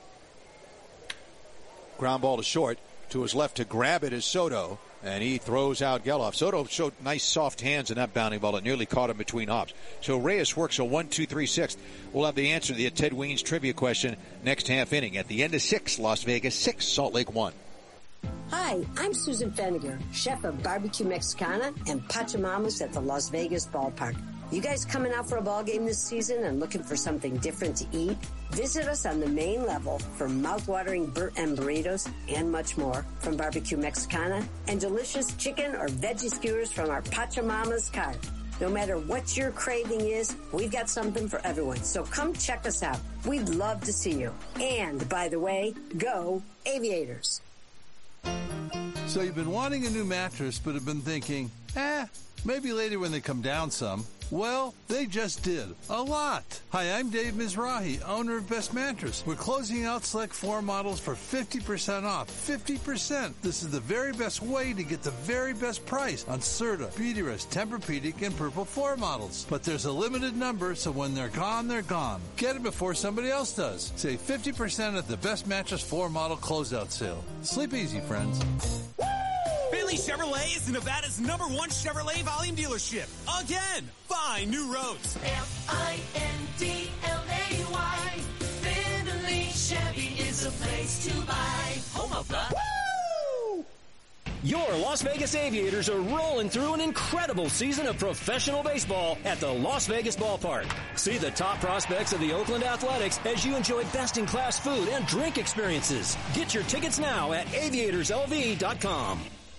Ground ball to short. To his left to grab it is Soto. And he throws out Geloff. Soto showed nice soft hands in that bounding ball. It nearly caught him between hops. So Reyes works a one two three sixth. We'll have the answer to the Ted Weens trivia question next half inning. At the end of six, Las Vegas six, Salt Lake one. Hi, I'm Susan Feniger, chef of Barbecue Mexicana and Pachamamas at the Las Vegas Ballpark. You guys coming out for a ball game this season and looking for something different to eat? Visit us on the main level for mouth-watering burnt and burritos and much more from Barbecue Mexicana and delicious chicken or veggie skewers from our Pachamamas cart. No matter what your craving is, we've got something for everyone. So come check us out. We'd love to see you. And, by the way, go Aviators. So you've been wanting a new mattress, but have been thinking, eh, maybe later when they come down some. Well, they just did. A lot. Hi, I'm Dave Mizrahi, owner of Best Mattress. We're closing out select floor models for fifty percent off. fifty percent. This is the very best way to get the very best price on Serta, Beautyrest, Tempur-Pedic, and Purple floor models. But there's a limited number, so when they're gone, they're gone. Get it before somebody else does. Save fifty percent at the Best Mattress floor model closeout sale. Sleep easy, friends. Finley Chevrolet is Nevada's number one Chevrolet volume dealership. Again, find new roads. F I N D L A Y. Finley Chevy is a place to buy. Home of the... Woo! Your Las Vegas Aviators are rolling through an incredible season of professional baseball at the Las Vegas Ballpark. See the top prospects of the Oakland Athletics as you enjoy best-in-class food and drink experiences. Get your tickets now at aviators L V dot com.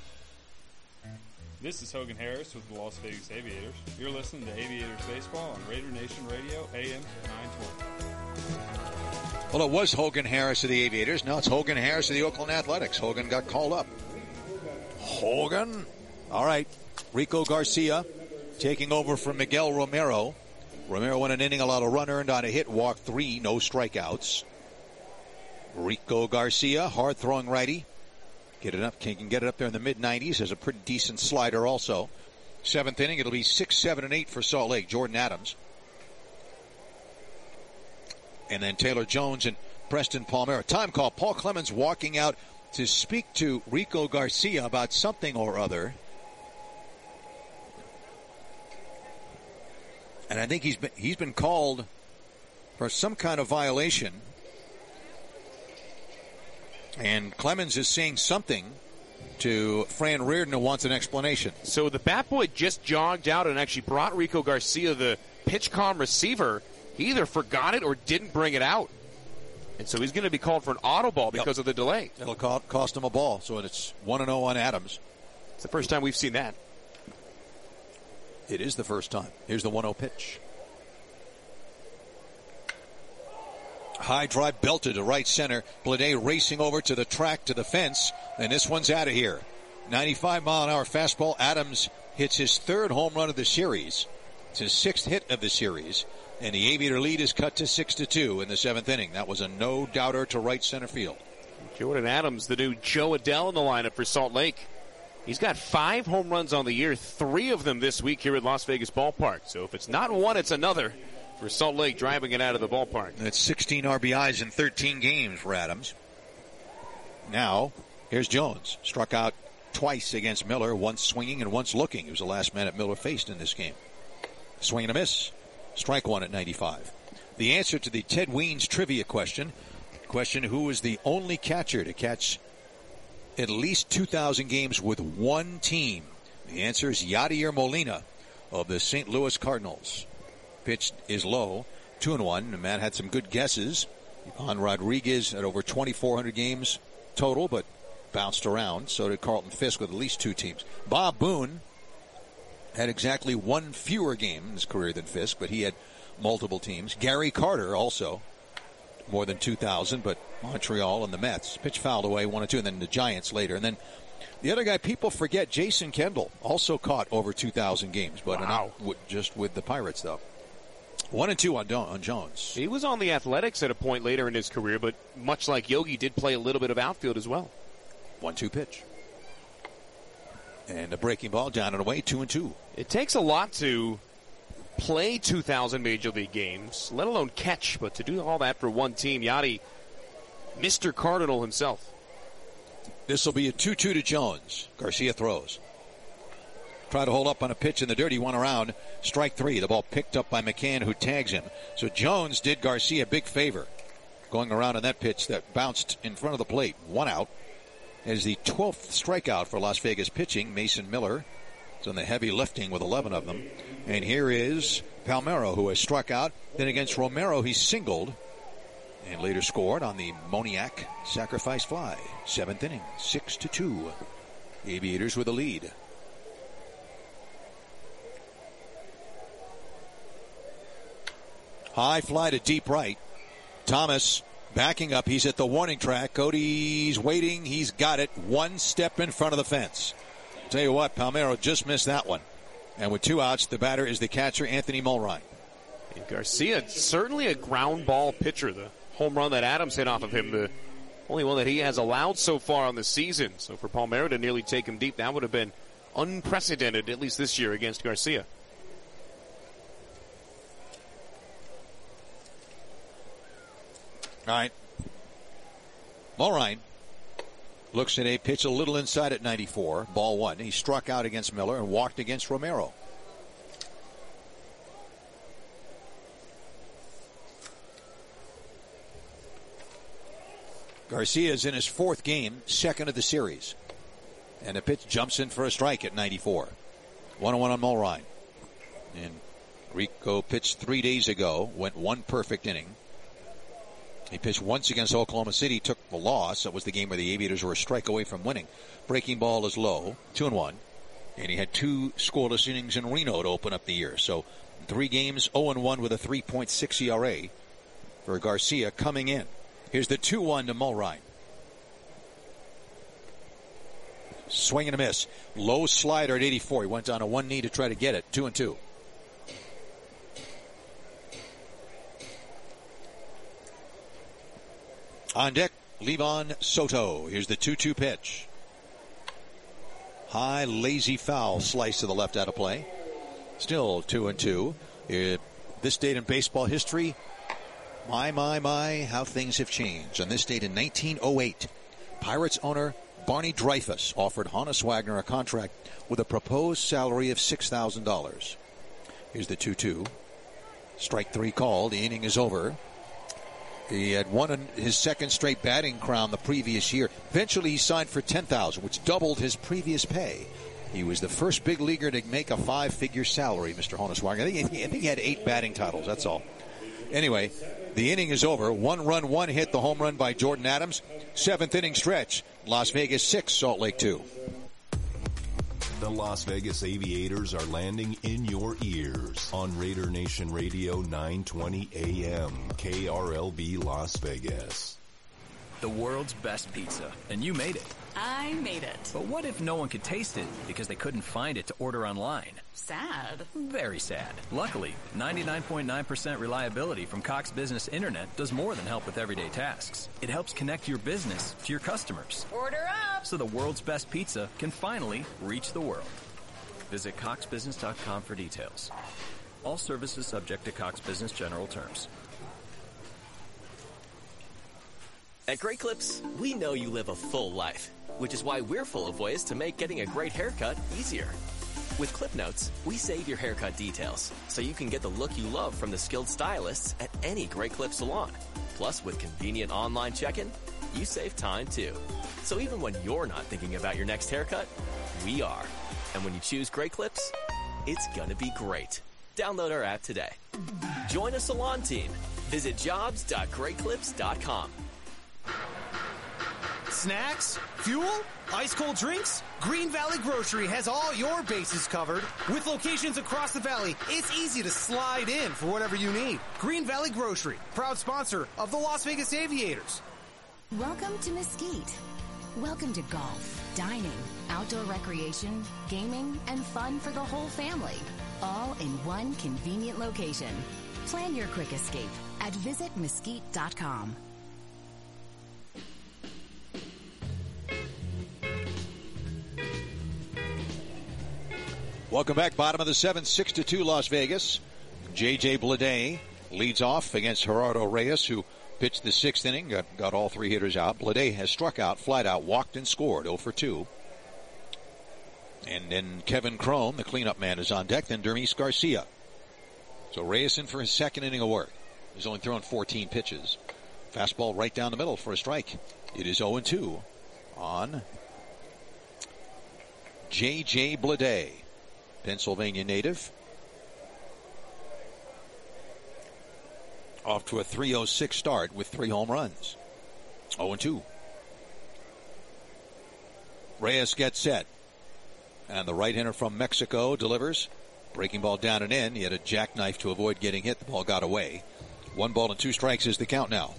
This is Hogan Harris with the Las Vegas Aviators. You're listening to Aviators Baseball on Raider Nation Radio, A M nine twenty. Well, it was Hogan Harris of the Aviators. Now it's Hogan Harris of the Oakland Athletics. Hogan got called up. Hogan. All right. Rico Garcia taking over from Miguel Romero. Romero won an inning, allowed a run earned on a hit, walked three, no strikeouts. Rico Garcia, hard-throwing righty. Get it up, can get it up there in the mid nineties. Has a pretty decent slider also. Seventh inning, it'll be six, seven, and eight for Salt Lake. Jordan Adams. And then Taylor Jones and Preston Palmera. Time call. Paul Clemens walking out to speak to Rico Garcia about something or other. And I think he's been, he's been called for some kind of violation. And Clemens is saying something to Fran Reardon, who wants an explanation. So the bat boy just jogged out and actually brought Rico Garcia the PitchCom receiver. He either forgot it or didn't bring it out. And so he's going to be called for an auto ball because yep. of the delay. It'll cost him a ball, so it's one and oh on Adams. It's the first time we've seen that. It is the first time. Here's the one oh pitch. High drive belted to right center. Bleday racing over to the track to the fence, and this one's out of here. ninety-five mile an hour fastball. Adams hits his third home run of the series. It's his sixth hit of the series, and the Aviator lead is cut to six to two in the seventh inning. That was a no-doubter to right center field. Jordan Adams, the new Joe Adell in the lineup for Salt Lake. He's got five home runs on the year, three of them this week here at Las Vegas Ballpark. So if it's not one, it's another for Salt Lake driving it out of the ballpark. That's sixteen R B Is in thirteen games for Adams. Now, here's Jones. Struck out twice against Miller, once swinging and once looking. He was the last man that Miller faced in this game. Swing and a miss. Strike one at ninety-five. The answer to the Ted Weens trivia question. Question, who is the only catcher to catch at least two thousand games with one team? The answer is Yadier Molina. of the Saint Louis Cardinals. Pitch is low, two and one. And Matt had some good guesses on Rodriguez at over twenty-four hundred games total, but bounced around. So did Carlton Fisk with at least two teams. Bob Boone had exactly one fewer game in his career than Fisk, but he had multiple teams. Gary Carter also more than two thousand, but Montreal and the Mets. Pitch fouled away, one and two, and then the Giants later. And then the other guy people forget, Jason Kendall, also caught over two thousand games, but wow. not w- just with the Pirates, though. One and two on, Don- on Jones. He was on the Athletics at a point later in his career, but much like Yogi, did play a little bit of outfield as well. One two pitch. And a breaking ball down and away, two and two. It takes a lot to play two thousand Major League games, let alone catch, but to do all that for one team, Yadi, Mister Cardinal himself. This will be a two two to Jones. Garcia throws. Try to hold up on a pitch in the dirt. He went around. Strike three. The ball picked up by McCann, who tags him. So Jones did Garcia a big favor, going around on that pitch that bounced in front of the plate. One out. It is the twelfth strikeout for Las Vegas pitching. Mason Miller is on the heavy lifting with eleven of them. And here is Palmeiro, who has struck out. Then against Romero, he singled and later scored on the Moniak sacrifice fly. Seventh inning, six to two. Aviators with a lead. High fly to deep right. Thomas backing up. He's at the warning track. Cody's waiting. He's got it. One step in front of the fence. Tell you what, Palmeiro just missed that one. And with two outs, the batter is the catcher, Anthony Mulrine. And Garcia, certainly a ground ball pitcher. The home run that Adams hit off of him, the only one that he has allowed so far on the season. So for Palmeiro to nearly take him deep, that would have been unprecedented, at least this year, against Garcia. All right. Mulrine looks at a pitch a little inside at ninety-four. Ball one. He struck out against Miller and walked against Romero. Garcia is in his fourth game, second of the series. And the pitch jumps in for a strike at ninety-four. One and one on Mulrine. And Rico pitched three days ago, went one perfect inning. He pitched once against Oklahoma City, took the loss. That was the game where the Aviators were a strike away from winning. Breaking ball is low, two and one. And he had two scoreless innings in Reno to open up the year. So three games, oh and one with a three point six E R A for Garcia coming in. Here's the two one to Mulrine. Swing and a miss. Low slider at eighty-four. He went down on one knee to try to get it. Two and two. On deck, Levon Soto. Here's the two two pitch. High, lazy foul slice to the left out of play. Still two and two. It, this date in baseball history, my, my, my, how things have changed. On this date in nineteen oh eight, Pirates owner Barney Dreyfuss offered Honus Wagner a contract with a proposed salary of six thousand dollars. Here's the two two. Strike three called. The inning is over. He had won his second straight batting crown the previous year. Eventually, he signed for ten thousand dollars, which doubled his previous pay. He was the first big leaguer to make a five-figure salary, Mister Honus Wagner. I think, I think he had eight batting titles, that's all. Anyway, the inning is over. One run, one hit, the home run by Jordan Adams. Seventh inning stretch. Las Vegas six, Salt Lake two. The Las Vegas Aviators are landing in your ears on Raider Nation Radio nine twenty A M, K R L B Las Vegas. The world's best pizza, and you made it. I made it. But what if no one could taste it because they couldn't find it to order online? Sad. Very sad. Luckily, ninety-nine point nine percent reliability from Cox Business Internet does more than help with everyday tasks. It helps connect your business to your customers. Order up! So the world's best pizza can finally reach the world. Visit cox business dot com for details. All services subject to Cox Business general terms. At Great Clips, we know you live a full life, which is why we're full of ways to make getting a great haircut easier. With Clip Notes, we save your haircut details, so you can get the look you love from the skilled stylists at any Great Clip salon. Plus, with convenient online check-in, you save time too. So even when you're not thinking about your next haircut, we are. And when you choose Great Clips, it's gonna be great. Download our app today. Join a salon team. Visit jobs dot great clips dot com. Snacks? Fuel? Ice cold drinks? Green Valley Grocery has all your bases covered. With locations across the valley, it's easy to slide in for whatever you need. Green Valley Grocery, proud sponsor of the Las Vegas Aviators. Welcome to Mesquite. Welcome to golf, dining, outdoor recreation, gaming, and fun for the whole family. All in one convenient location. Plan your quick escape at visit mesquite dot com. Welcome back. Bottom of the seventh, six to two Las Vegas. J J Bleday leads off against Gerardo Reyes, who pitched the sixth inning, got, got all three hitters out. Bleday has struck out, flied out, walked, and scored, oh for two. And then Kevin Cron, the cleanup man, is on deck. Then Dermis Garcia. So Reyes in for his second inning of work. He's only thrown fourteen pitches. Fastball right down the middle for a strike. It is oh and two on J J Bleday, Pennsylvania native. Off to a three oh six start with three home runs. oh and two. Reyes gets set. And the right-hander from Mexico delivers. Breaking ball down and in. He had a jackknife to avoid getting hit. The ball got away. One ball and two strikes is the count now.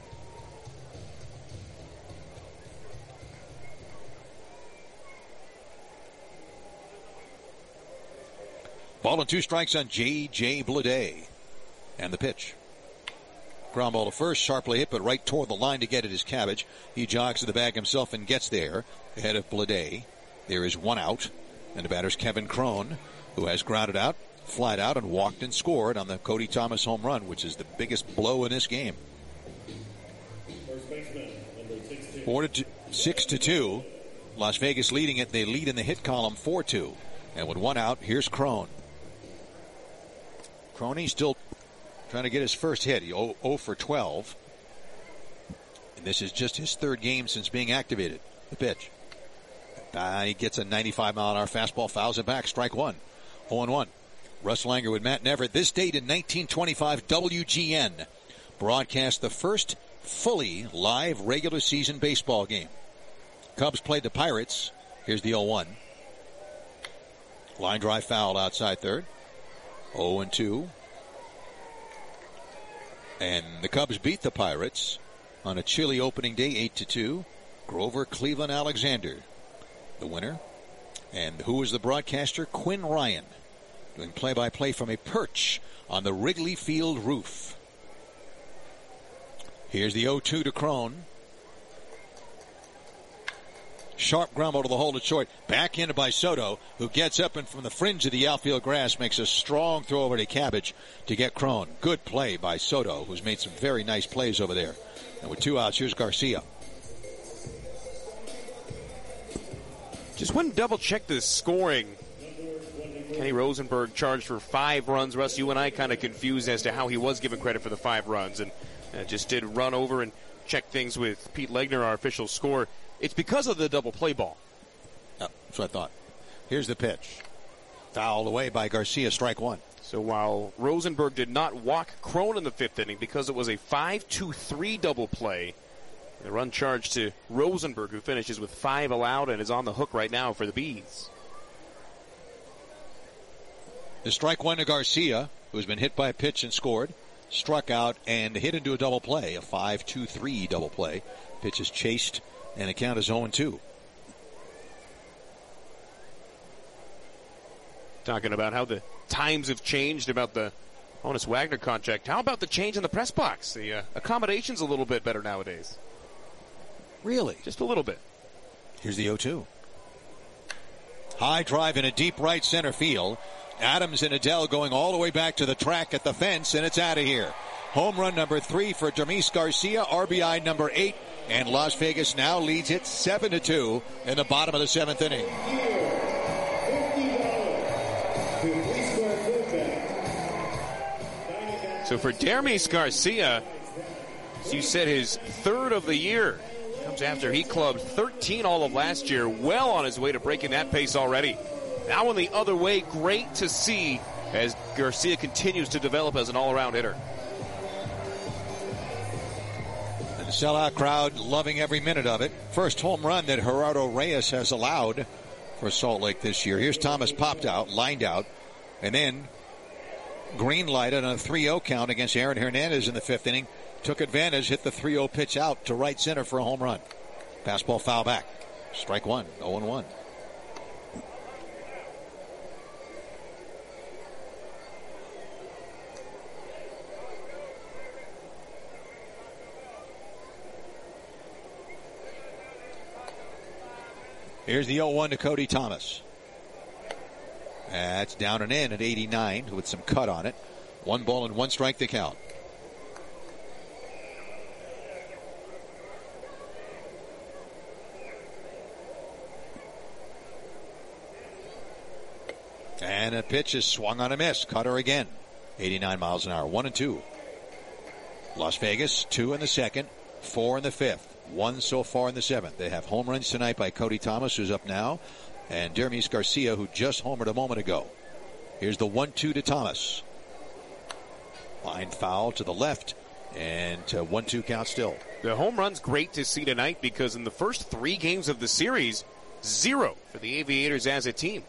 Ball and two strikes on J J Bleday. And the pitch. Ground ball to first, sharply hit, but right toward the line to get it is Cabbage. He jogs to the bag himself and gets there ahead of Bleday. There is one out, and the batter's Kevin Cron, who has grounded out, flied out, and walked and scored on the Cody Thomas home run, which is the biggest blow in this game. Four to two, six to two. Las Vegas leading it. They lead in the hit column four two. And with one out, here's Cron. Croney still trying to get his first hit. He oh for twelve. And this is just his third game since being activated. The pitch. Uh, he gets a ninety-five mile an hour fastball, fouls it back, strike one. oh and one. Russ Langer with Matt Neverett. This date in nineteen twenty-five, W G N broadcast the first fully live regular season baseball game. Cubs played the Pirates. Here's the oh one. Line drive foul outside third. oh and two. And the Cubs beat the Pirates on a chilly opening day, eight to two. Grover Cleveland Alexander, the winner. And who was the broadcaster? Quinn Ryan, doing play-by-play from a perch on the Wrigley Field roof. Here's the oh two to Cron. Sharp ground ball to the hole at short. Back in by Soto, who gets up and from the fringe of the outfield grass makes a strong throw over to Cabbage to get Cron. Good play by Soto, who's made some very nice plays over there. And with two outs, here's Garcia. Just want to double-check the scoring. Kenny Rosenberg charged for five runs. Russ, you and I kind of confused as to how he was given credit for the five runs. And uh, just did run over and check things with Pete Legner, our official scorer. It's because of the double play ball. Oh, that's what I thought. Here's the pitch. Fouled away by Garcia, strike one. So while Rosenberg did not walk Cron in the fifth inning because it was a five two three double play, the run charged to Rosenberg, who finishes with five allowed and is on the hook right now for the Bees. The strike one to Garcia, who's been hit by a pitch and scored. Struck out and hit into a double play, a five two three double play. Pitch is chased, and the count is oh and two. Talking about how the times have changed about the Honus Wagner contract. How about the change in the press box? The uh, accommodation's a little bit better nowadays. Really? Just a little bit. Here's the oh two. High drive in a deep right center field. Adams and Adele going all the way back to the track at the fence, and it's out of here. Home run number three for Dermis Garcia, R B I number eight, and Las Vegas now leads it seven to two in the bottom of the seventh inning. So for Dermis Garcia, as you said, his third of the year comes after he clubbed thirteen all of last year, well on his way to breaking that pace already. That one the other way. Great to see as Garcia continues to develop as an all-around hitter. And the sellout crowd loving every minute of it. First home run that Gerardo Reyes has allowed for Salt Lake this year. Here's Thomas, popped out, lined out, and then green lighted on a three oh count against Aaron Hernandez in the fifth inning. Took advantage, hit the three oh pitch out to right center for a home run. Fastball foul back. Strike one, oh and one. Here's the oh one to Cody Thomas. That's down and in at eighty-nine with some cut on it. One ball and one strike to count. And a pitch is swung on a miss. Cutter again. eighty-nine miles an hour. One and two. Las Vegas, two in the second, four in the fifth. One so far in the seventh. They have home runs tonight by Cody Thomas, who's up now, and Dermis Garcia, who just homered a moment ago. Here's the one two to Thomas. Line foul to the left, and one two count still. The home run's great to see tonight because in the first three games of the series, zero for the Aviators as a team.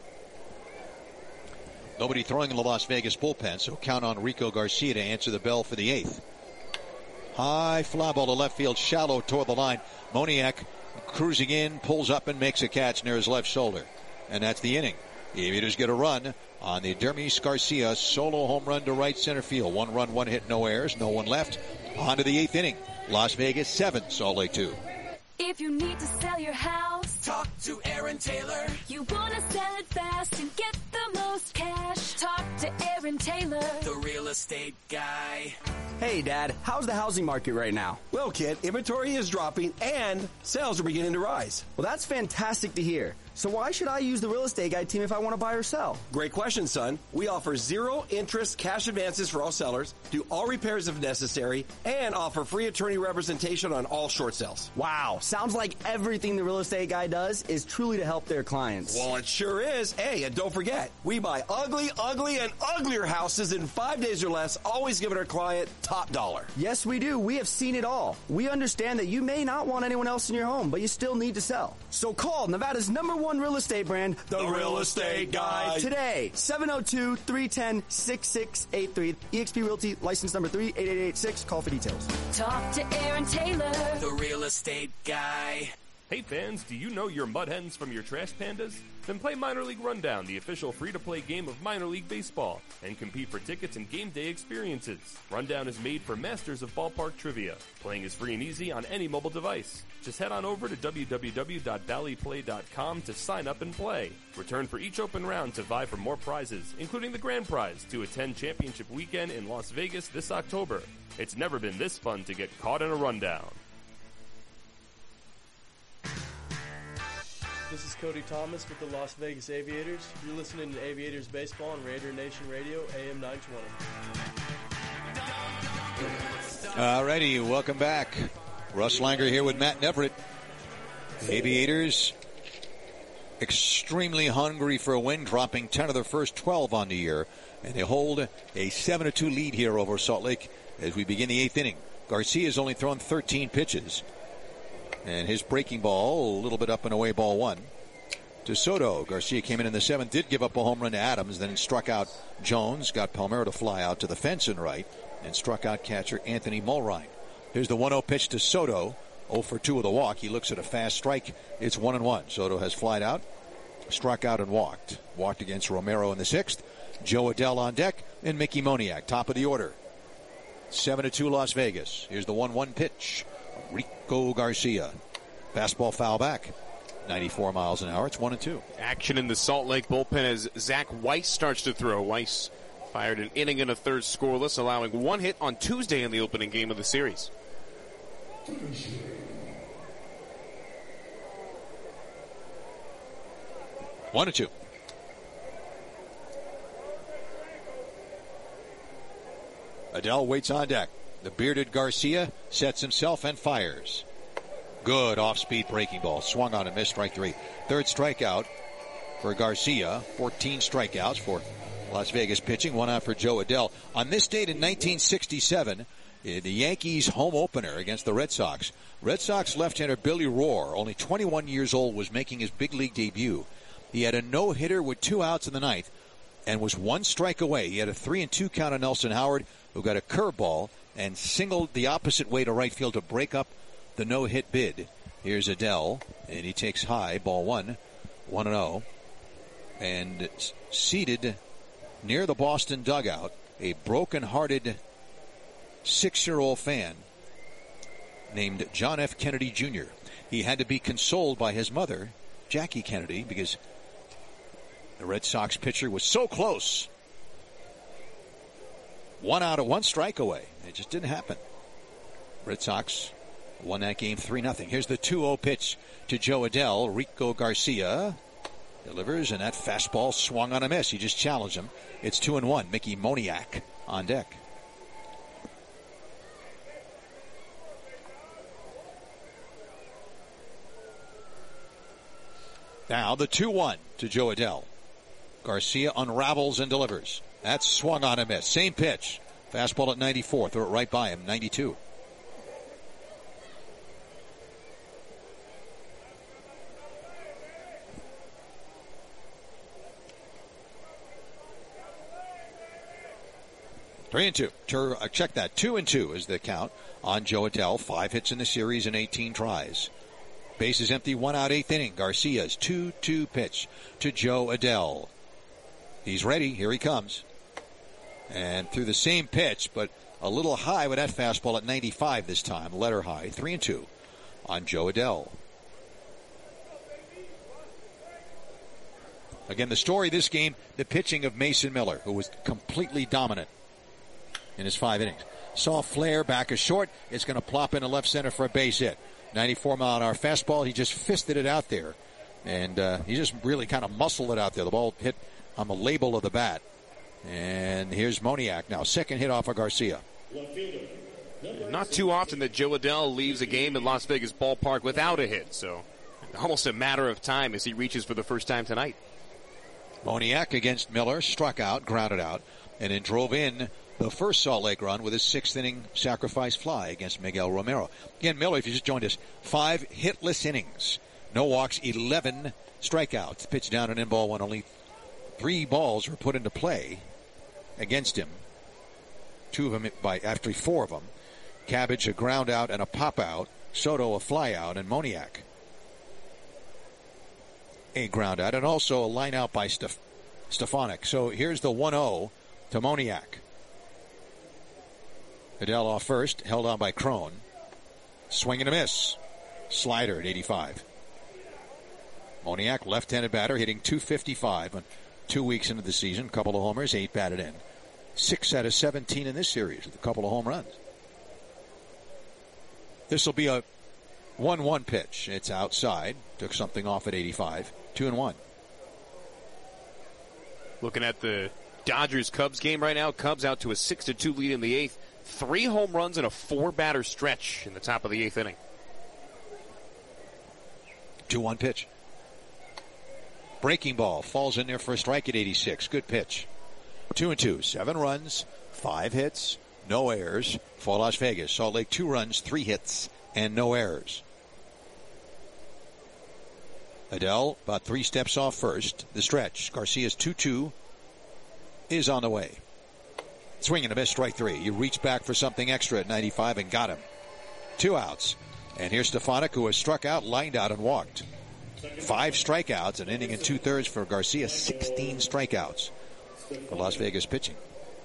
Nobody throwing in the Las Vegas bullpen, so count on Rico Garcia to answer the bell for the eighth. High fly ball to left field, shallow toward the line. Moniak cruising in, pulls up and makes a catch near his left shoulder. And that's the inning. The Aviators get a run on the Dermis Garcia solo home run to right center field. One run, one hit, no errors, no one left. On to the eighth inning. Las Vegas seven, Salt Lake two. If you need to sell your house, talk to Aaron Taylor. You want to sell it fast and get the most cash. Talk to Aaron Taylor, the real estate guy. Hey, Dad, how's the housing market right now? Well, kid, inventory is dropping and sales are beginning to rise. Well, that's fantastic to hear. So why should I use the real estate guy team if I want to buy or sell? Great question, son. We offer zero interest cash advances for all sellers, do all repairs if necessary, and offer free attorney representation on all short sales. Wow, sounds like everything the real estate guy does is truly to help their clients. Well, it sure is. Hey, and don't forget, we buy ugly, ugly, and uglier houses in five days or less, always giving our client top dollar. Yes, we do. We have seen it all. We understand that you may not want anyone else in your home, but you still need to sell. So call Nevada's number one real estate brand, The, the Real Estate Guy, today. seven oh two, three one oh, six six eight three. E X P Realty, license number three eight eight eight six. Call for details. Talk to Aaron Taylor, the Real Estate Guy. Hey fans, do you know your mud hens from your trash pandas? Then play Minor League Rundown, the official free-to-play game of Minor League Baseball, and compete for tickets and game day experiences. Rundown is made for masters of ballpark trivia. Playing is free and easy on any mobile device. Just head on over to w w w dot valley play dot com to sign up and play. Return for each open round to vie for more prizes, including the grand prize to attend Championship Weekend in Las Vegas this October. It's never been this fun to get caught in a rundown. This is Cody Thomas with the Las Vegas Aviators. You're listening to Aviators Baseball on Raider Nation Radio, A M nine twenty. Alrighty, welcome back. Russ Langer here with Matt Neverett. The Aviators extremely hungry for a win, dropping ten of their first twelve on the year, and they hold a seven to two lead here over Salt Lake as we begin the eighth inning. Garcia's only thrown thirteen pitches. And his breaking ball, a little bit up and away, ball one. To Soto. Garcia came in in the seventh, did give up a home run to Adams, then struck out Jones, got Palmeiro to fly out to the fence and right, and struck out catcher Anthony Mulrine. Here's the one oh pitch to Soto. oh for two with a walk. He looks at a fast strike. It's one and one. Soto has flied out, struck out and walked. Walked against Romero in the sixth. Joe Adell on deck, and Mickey Moniak, top of the order. seven to two Las Vegas. Here's the one one pitch. Rico Garcia. Fastball foul back. ninety-four miles an hour. It's one and two. Action in the Salt Lake bullpen as Zach Weiss starts to throw. Weiss fired an inning and a third scoreless, allowing one hit on Tuesday in the opening game of the series. One and two. Adell waits on deck. The bearded Garcia sets himself and fires. Good off-speed breaking ball. Swung on and missed, strike three. Third strikeout for Garcia. fourteen strikeouts for Las Vegas pitching. One out for Joe Adell. On this date in nineteen sixty-seven, the Yankees home opener against the Red Sox, Red Sox left-hander Billy Rohr, only twenty-one years old, was making his big league debut. He had a no-hitter with two outs in the ninth and was one strike away. He had a three and two count on Nelson Howard, who got a curveball and singled the opposite way to right field to break up the no-hit bid. Here's Adell, and he takes high, ball one, one and oh. And seated near the Boston dugout, a broken-hearted six-year-old fan named John F. Kennedy Junior He had to be consoled by his mother, Jackie Kennedy, because the Red Sox pitcher was so close. One out of one strike away. It just didn't happen. Red Sox won that game three nothing. Here's the two oh pitch to Joe Adell. Rico Garcia delivers, and that fastball swung on a miss. He just challenged him. It's two and one. Mickey Moniak on deck. Now the two one to Joe Adell. Garcia unravels and delivers. That's swung on a miss. Same pitch. Fastball at ninety-four. Throw it right by him. ninety-two. Three and two. Tur- uh, check that. Two and two is the count on Joe Adell. Five hits in the series and eighteen tries. Bases empty, one out, eighth inning. Garcia's two two pitch to Joe Adell. He's ready. Here he comes. And through the same pitch, but a little high with that fastball at ninety-five this time. Letter high. Three and two on Joe Adell. Again, the story of this game, the pitching of Mason Miller, who was completely dominant in his five innings. Saw flare back a short. It's going to plop into left center for a base hit. ninety-four mile an hour fastball. He just fisted it out there. And uh, he just really kind of muscled it out there. The ball hit on the label of the bat. And here's Moniak now. Second hit off of Garcia. Not too often that Joe Adell leaves a game at Las Vegas Ballpark without a hit. So almost a matter of time as he reaches for the first time tonight. Moniak against Miller. Struck out, grounded out, and then drove in the first Salt Lake run with his sixth inning sacrifice fly against Miguel Romero. Again, Miller, if you just joined us, five hitless innings. No walks, eleven strikeouts. Pitch down and in ball one. Only three balls were put into play against him. Two of them, by actually four of them. Cabbage, a ground out and a pop out. Soto, a fly out, and Moniak, a ground out, and also a line out by Stef- Stefanik. So here's the one oh to Moniak. Adell off first, held on by Crone. Swing and a miss. Slider at eighty-five. Moniak, left-handed batter, hitting two fifty-five on two weeks into the season. Couple of homers, eight batted in. Six out of seventeen in this series with a couple of home runs. This will be a one one pitch. It's outside. Took something off at eighty-five. Two and one. Looking at the Dodgers-Cubs game right now. Cubs out to a six to two lead in the eighth. Three home runs in a four-batter stretch in the top of the eighth inning. two one pitch. Breaking ball. Falls in there for a strike at eighty-six. Good pitch. Two and two. Seven runs. Five hits. No errors for Las Vegas. Salt Lake, two runs, three hits, and no errors. Adell about three steps off first. The stretch. Garcia's two two is on the way. Swing and a miss, strike three. You reach back for something extra at ninety-five and got him. Two outs. And here's Stefanik, who has struck out, lined out, and walked. Five strikeouts, an inning and two-thirds for Garcia. sixteen strikeouts for Las Vegas pitching.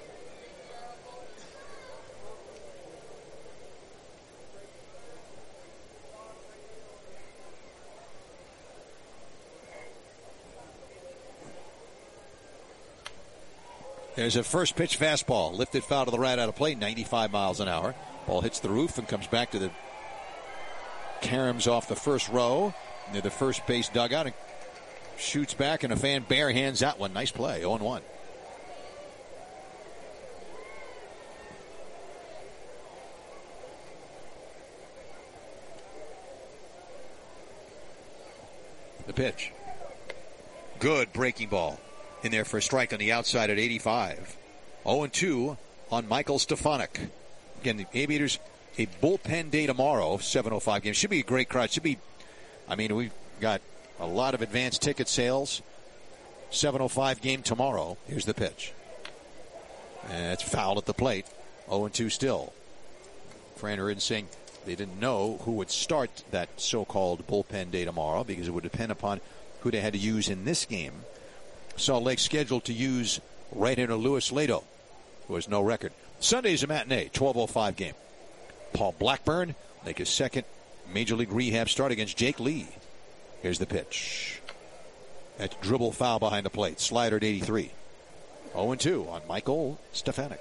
There's a first pitch fastball. Lifted foul to the right out of play, ninety-five miles an hour. Ball hits the roof and comes back to the caroms off the first row near the first base dugout and shoots back, and a fan bare hands that one. Nice play, oh and one. The pitch. Good breaking ball in there for a strike on the outside at eighty-five. oh and two on Michael Stefanik. Again, the Aviators, a bullpen day tomorrow, seven oh five game. Should be a great crowd. Should be, I mean, we've got a lot of advanced ticket sales. seven oh five game tomorrow. Here's the pitch. And it's foul at the plate. oh and two still. Frander in saying they didn't know who would start that so-called bullpen day tomorrow because it would depend upon who they had to use in this game. Salt Lake scheduled to use right-hander Louis Lato, who has no record. Sunday's a matinee, twelve oh five game. Paul Blackburn make his second Major League rehab start against Jake Lee. Here's the pitch. That's dribble foul behind the plate. Slider at eighty-three. oh and two on Michael Stefanik.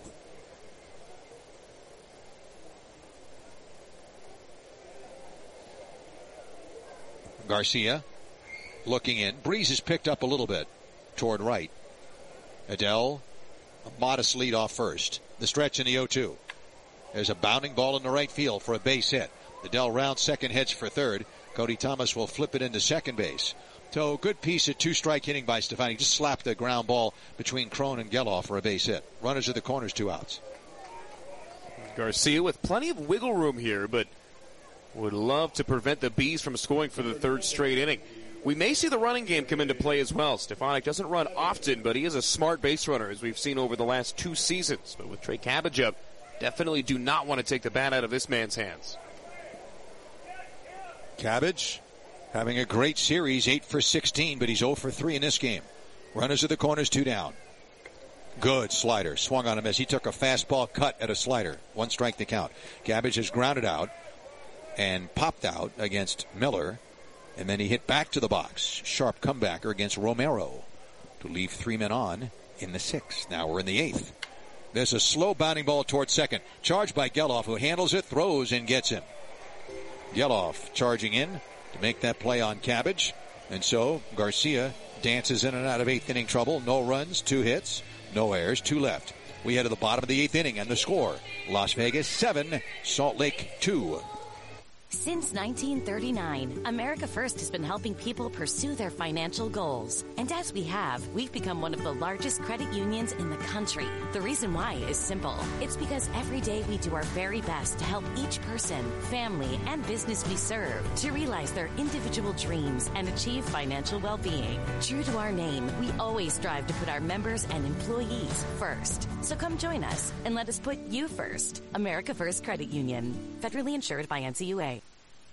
Garcia looking in. Breeze is picked up a little bit toward right. Adele, a modest lead off first. The stretch in the oh two. There's a bounding ball in the right field for a base hit. Adele rounds second, heads for third. Cody Thomas will flip it into second base. So good piece of two-strike hitting by Stefanik. Just slapped the ground ball between Cron and Geloff for a base hit. Runners at the corners, two outs. Garcia with plenty of wiggle room here, but would love to prevent the Bees from scoring for the third straight inning. We may see the running game come into play as well. Stefanik doesn't run often, but he is a smart base runner, as we've seen over the last two seasons. But with Trey Cabbage up, definitely do not want to take the bat out of this man's hands. Cabbage having a great series, eight for sixteen, but he's oh for three in this game. Runners at the corners, two down. Good slider. Swung on him as he took a fastball cut at a slider. One strike to count. Cabbage has grounded out and popped out against Miller. And then he hit back to the box. Sharp comebacker against Romero to leave three men on in the sixth. Now we're in the eighth. There's a slow bounding ball towards second. Charged by Geloff, who handles it, throws, and gets him. Geloff charging in to make that play on Cabbage. And so Garcia dances in and out of eighth inning trouble. No runs, two hits, no errors, two left. We head to the bottom of the eighth inning, and the score, Las Vegas seven, Salt Lake two. Since nineteen thirty-nine, America First has been helping people pursue their financial goals. And as we have, we've become one of the largest credit unions in the country. The reason why is simple. It's because every day we do our very best to help each person, family, and business we serve to realize their individual dreams and achieve financial well-being. True to our name, we always strive to put our members and employees first. So come join us and let us put you first. America First Credit Union. Federally insured by N C U A.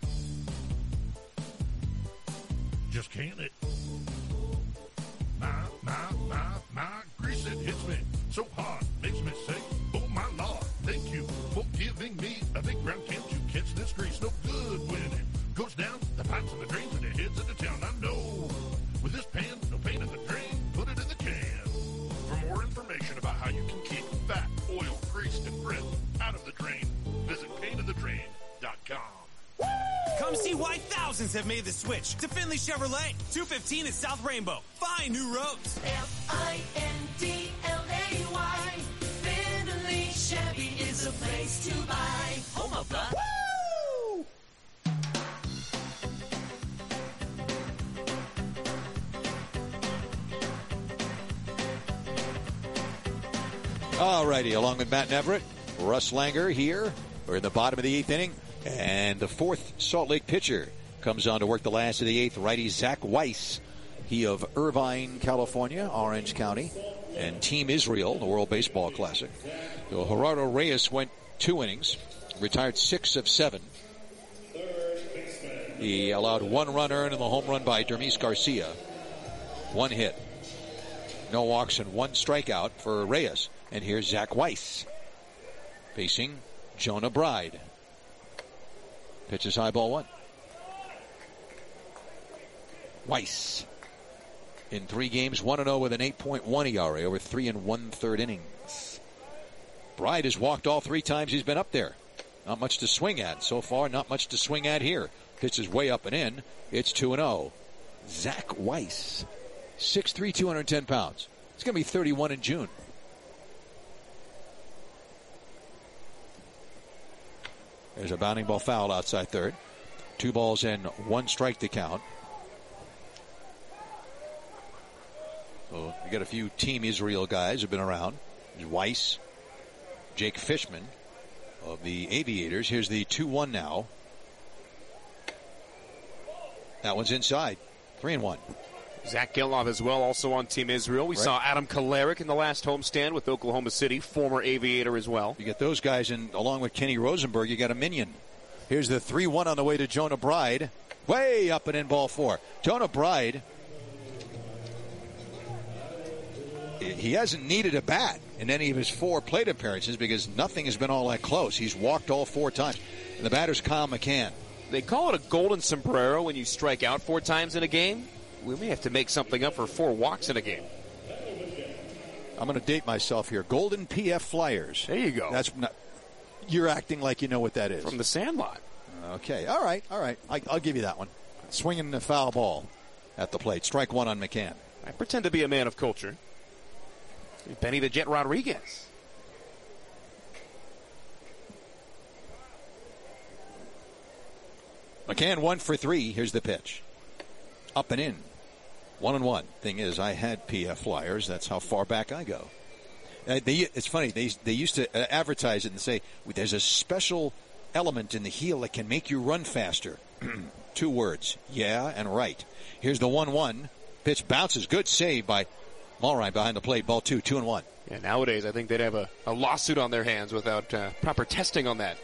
Just can't it. My, my, my, my, grease it hits me so hard, makes me say, oh my Lord, thank you for giving me a big brown can to catch this grease. No good when it goes down the pipes and the drains and it heads into town. I know with this pan, no pain in the drain, put it in the can. For more information about how you can keep fat, oil, grease, and grit out of the drain, visit pain in the drain dot com. Come see why thousands have made the switch to Finley Chevrolet. two fifteen in South Rainbow. Find new roads. F I N D L A Y. Finley Chevy is a place to buy. Home of the... Woo! All righty, along with Matt Neverett, Russ Langer here. We're in the bottom of the eighth inning. And the fourth Salt Lake pitcher comes on to work the last of the eighth. Righty Zach Weiss. He of Irvine, California, Orange County, and Team Israel, the World Baseball Classic. So Gerardo Reyes went two innings, retired six of seven. He allowed one run earned in the home run by Dermis Garcia. One hit. No walks and one strikeout for Reyes. And here's Zach Weiss facing Jonah Bride. Pitches high, ball one. Weiss in three games, one and oh with an eight point one E R A over three and one-third innings. Bride has walked all three times he's been up there. Not much to swing at so far, not much to swing at here. Pitches way up and in. It's two and oh. Zach Weiss, six three, two hundred ten pounds. It's going to be thirty-one in June. There's a bounding ball foul outside third. Two balls in, one strike to count. So we got a few Team Israel guys who've been around. There's Weiss, Jake Fishman of the Aviators. Here's the two one now. That one's inside. Three and one. Zach Gelov as well, also on Team Israel. We right. saw Adam Kolarek in the last homestand with Oklahoma City, former Aviator as well. You get those guys, and along with Kenny Rosenberg, you got a minion. Here's the three one on the way to Jonah Bride. Way up and in ball four. Jonah Bride, he hasn't needed a bat in any of his four plate appearances because nothing has been all that close. He's walked all four times. And the batter's Kyle McCann. They call it a golden sombrero when you strike out four times in a game. We may have to make something up for four walks in a game. I'm going to date myself here. Golden P F Flyers. There you go. That's not, you're acting like you know what that is. From the Sandlot. Okay. All right. All right. I, I'll give you that one. Swinging the foul ball at the plate. Strike one on McCann. I pretend to be a man of culture. Benny the Jet Rodriguez. McCann one for three. Here's the pitch. Up and in. One and one. Thing is, I had P F Flyers. That's how far back I go. Uh, they, it's funny. They they used to uh, advertise it and say, there's a special element in the heel that can make you run faster. Two words. Yeah and right. Here's the one one. Pitch bounces. Good save by Mulrine behind the plate. Ball two. Two and one. Yeah, nowadays I think they'd have a, a lawsuit on their hands without uh, proper testing on that.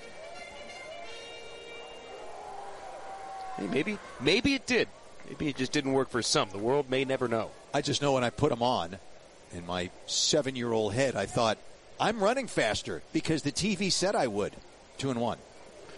Hey, maybe, maybe it did. Maybe it just didn't work for some. The world may never know. I just know when I put them on, in my seven-year-old head, I thought, I'm running faster because the T V said I would. Two and one.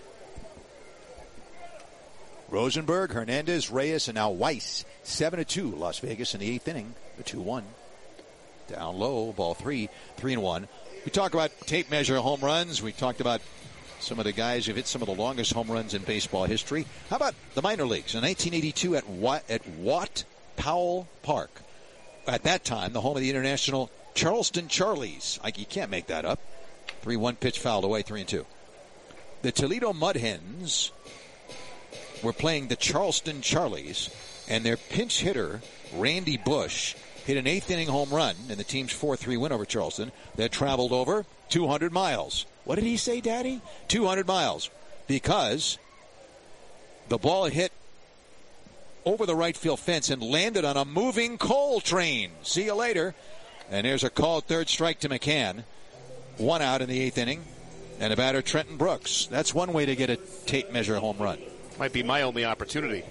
Rosenberg, Hernandez, Reyes, and now Weiss. Seven to two. Las Vegas in the eighth inning. The two one. Down low. Ball three. Three and one. We talk about tape measure home runs. We talked about some of the guys who've hit some of the longest home runs in baseball history. How about the minor leagues? In nineteen eighty-two at Watt, at Watt Powell Park. At that time, the home of the international Charleston Charlies. I, you can't make that up. three one pitch fouled away, three and two. The Toledo Mud Hens were playing the Charleston Charlies, and their pinch hitter, Randy Bush, hit an eighth inning home run in the team's four three win over Charleston that traveled over two hundred miles. What did he say, Daddy? two hundred miles. Because the ball hit over the right field fence and landed on a moving coal train. See you later. And there's a called third strike to McCann. One out in the eighth inning. And the batter, Trenton Brooks. That's one way to get a tape measure home run. Might be my only opportunity.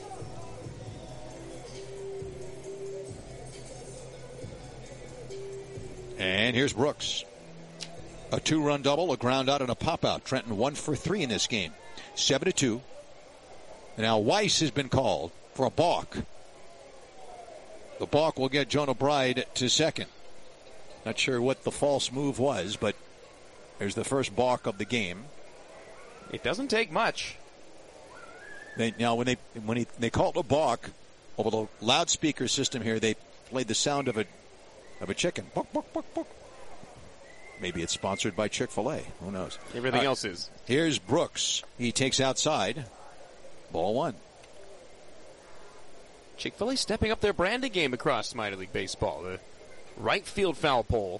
And here's Brooks. A two-run double, a ground out, and a pop-out. Trenton one for three in this game. Seven to two. Now Weiss has been called for a balk. The balk will get Jonah Bride to second. Not sure what the false move was, but there's the first balk of the game. It doesn't take much. They, now, when they when he, they called a balk over the loudspeaker system here, they played the sound of a of a chicken. Balk, balk, balk, balk. Maybe it's sponsored by Chick-fil-A. Who knows? Everything uh, else is. Here's Brooks. He takes outside. Ball one. Chick-fil-A stepping up their branding game across minor league baseball. The right field foul pole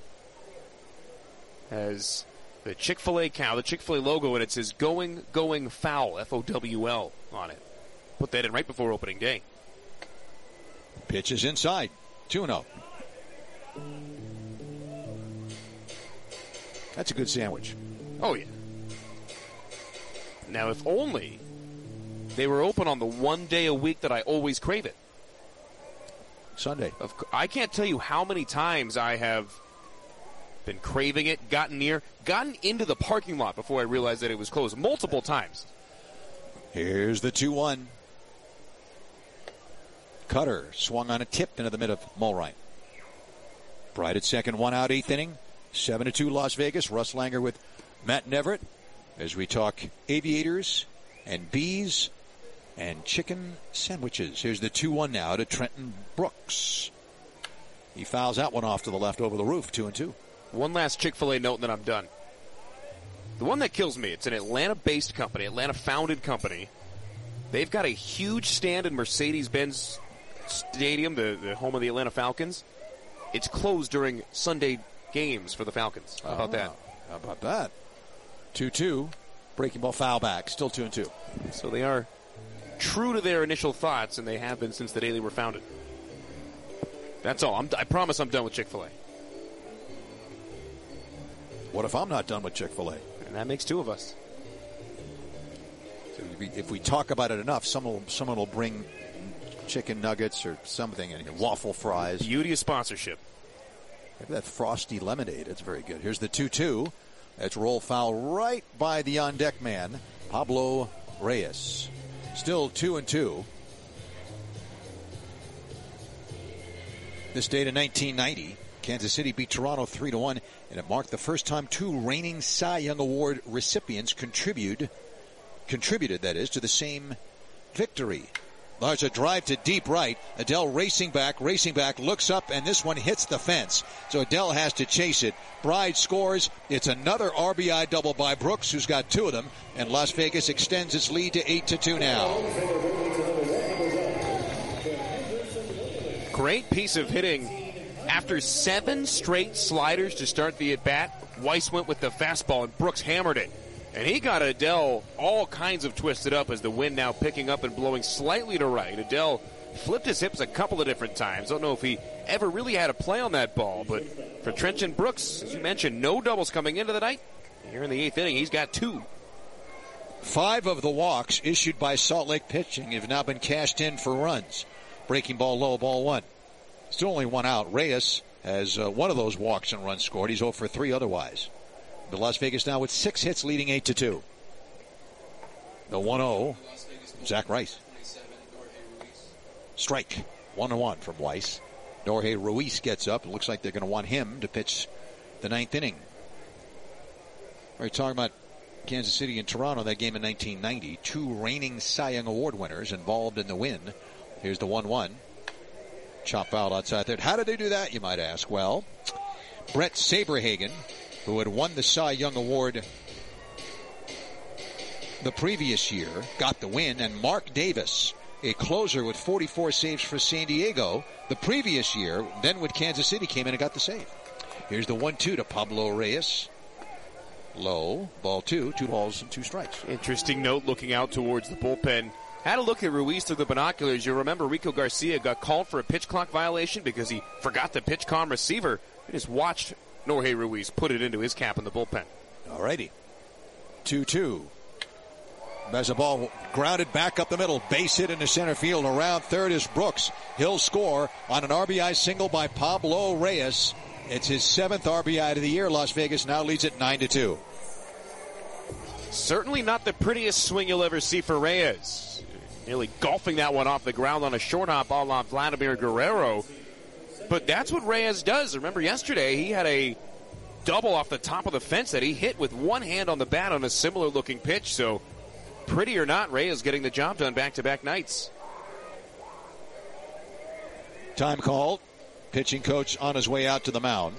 has the Chick-fil-A cow, the Chick-fil-A logo, and it says going, going foul, F O W L on it. Put that in right before opening day. Pitch is inside. two and oh. That's a good sandwich. Oh, yeah. Now, if only they were open on the one day a week that I always crave it. Sunday. Of, I can't tell you how many times I have been craving it, gotten near, gotten into the parking lot before I realized that it was closed multiple times. Here's the two one. Cutter swung on a tip into the mid of Mulrine. Bride at second, one out, eighth inning. seven to two Las Vegas. Russ Langer with Matt Neverett as we talk aviators and bees and chicken sandwiches. Here's the two one now to Trenton Brooks. He fouls that one off to the left over the roof, two and two. One last Chick-fil-A note and then I'm done. The one that kills me, it's an Atlanta-based company, Atlanta-founded company. They've got a huge stand in Mercedes-Benz Stadium, the, the home of the Atlanta Falcons, it's closed during Sunday games for the Falcons. How about Oh, that? How about that? two two. Breaking ball foul back. Still two and two. So they are true to their initial thoughts, and they have been since the day they were founded. That's all. I'm, I promise I'm done with Chick-fil-A. What if I'm not done with Chick-fil-A? And that makes two of us. So if we, if we talk about it enough, someone will, someone will bring chicken nuggets or something, and waffle fries. Beauty of sponsorship. Maybe that frosty lemonade. It's very good. Here's the two two. That's roll foul right by the on-deck man, Pablo Reyes. Still two and two. This date in nineteen ninety, Kansas City beat Toronto three to one, and it marked the first time two reigning Cy Young Award recipients contribute, contributed, that is, to the same victory. There's a drive to deep right. Adele racing back, racing back, looks up, and this one hits the fence. So Adele has to chase it. Bride scores. It's another R B I double by Brooks, who's got two of them, and Las Vegas extends its lead to eight to two now. Great piece of hitting. After seven straight sliders to start the at-bat, Weiss went with the fastball, and Brooks hammered it. And he got Adele all kinds of twisted up as the wind now picking up and blowing slightly to right. Adele flipped his hips a couple of different times. Don't know if he ever really had a play on that ball. But for Trenton Brooks, as you mentioned, no doubles coming into the night. Here in the eighth inning, he's got two. Five of the walks issued by Salt Lake pitching have now been cashed in for runs. Breaking ball low, ball one. Still only one out. Reyes has uh, one of those walks and runs scored. He's oh for three otherwise. But Las Vegas now with six hits, leading eight to two. The one oh, Zach Rice. Strike. one and one from Weiss. Jorge Ruiz gets up. It looks like they're going to want him to pitch the ninth inning. We're talking about Kansas City and Toronto, that game in nineteen ninety. Two reigning Cy Young Award winners involved in the win. Here's the one one. Chop foul outside there. How did they do that, you might ask? Well, Brett Saberhagen, who had won the Cy Young Award the previous year, got the win, and Mark Davis, a closer with forty-four saves for San Diego the previous year, then with Kansas City, came in and got the save. Here's the one two to Pablo Reyes. Low, ball two, two balls and two strikes. Interesting note looking out towards the bullpen. Had a look at Ruiz through the binoculars. You remember Rico Garcia got called for a pitch clock violation because he forgot the pitch com receiver. He just watched Jorge Ruiz put it into his cap in the bullpen. All righty. two two. There's a ball grounded back up the middle. Base hit into center field. Around third is Brooks. He'll score on an R B I single by Pablo Reyes. It's his seventh R B I of the year. Las Vegas now leads it nine to two. Certainly not the prettiest swing you'll ever see for Reyes. Nearly golfing that one off the ground on a short hop a la Vladimir Guerrero. But that's what Reyes does. Remember yesterday he had a double off the top of the fence that he hit with one hand on the bat on a similar looking pitch. So pretty or not, Reyes getting the job done back-to-back nights. Time called. Pitching coach on his way out to the mound.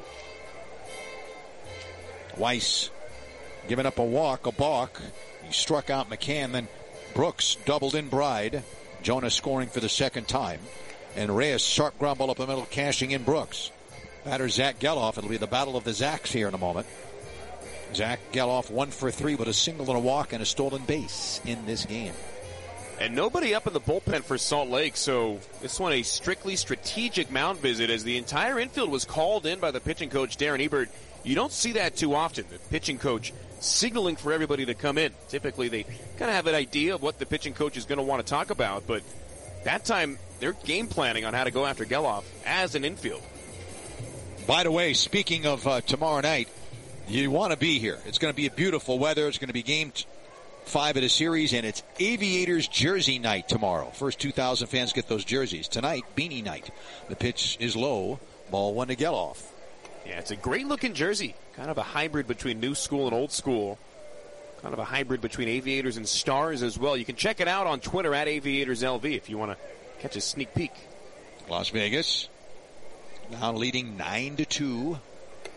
Weiss giving up a walk, a balk. He struck out McCann, then Brooks doubled in Bride. Jonas scoring for the second time. And Reyes, sharp ground ball up the middle, cashing in Brooks. Batter Zach Geloff. It'll be the battle of the Zacks here in a moment. Zach Geloff one for three with a single and a walk and a stolen base in this game. And nobody up in the bullpen for Salt Lake, so this one a strictly strategic mound visit as the entire infield was called in by the pitching coach, Darren Ebert. You don't see that too often, the pitching coach signaling for everybody to come in. Typically, they kind of have an idea of what the pitching coach is going to want to talk about, but that time they're game planning on how to go after Geloff as an infield. By the way, speaking of uh, tomorrow night, you want to be here. It's going to be a beautiful weather. It's going to be game t- five of the series, and it's Aviators jersey night tomorrow. First two thousand fans get those jerseys. Tonight, beanie night. The pitch is low. Ball one to Geloff. Yeah, it's a great-looking jersey. Kind of a hybrid between new school and old school. Kind of a hybrid between Aviators and Stars as well. You can check it out on Twitter at Aviators L V if you want to catch a sneak peek. Las Vegas now leading nine to two.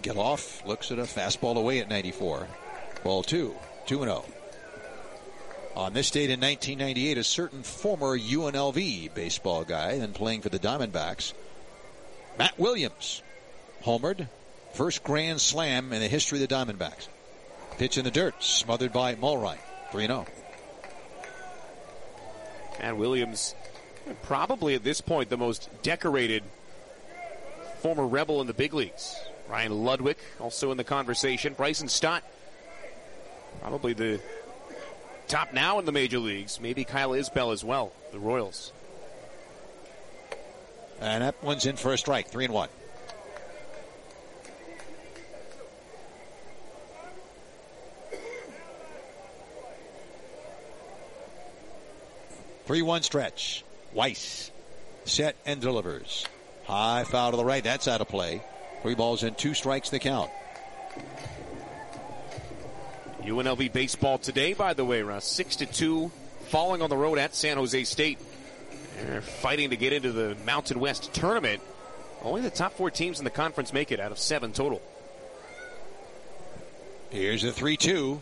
Geloff looks at a fastball away at ninety-four. Ball two, two and oh. On this date in nineteen ninety-eight, a certain former U N L V baseball guy, then playing for the Diamondbacks, Matt Williams, homered, first grand slam in the history of the Diamondbacks. Pitch in the dirt, smothered by Mulroy, three oh. Matt Williams, probably at this point the most decorated former Rebel in the big leagues. Ryan Ludwig also in the conversation. Bryson Stott, probably the top now in the major leagues. Maybe Kyle Isbell as well, the Royals. And that one's in for a strike, three and one. three one stretch. Weiss set and delivers. High foul to the right. That's out of play. Three balls and two strikes the count. U N L V baseball today, by the way, Russ. six to two, falling on the road at San Jose State. They're fighting to get into the Mountain West tournament. Only the top four teams in the conference make it out of seven total. Here's a three two.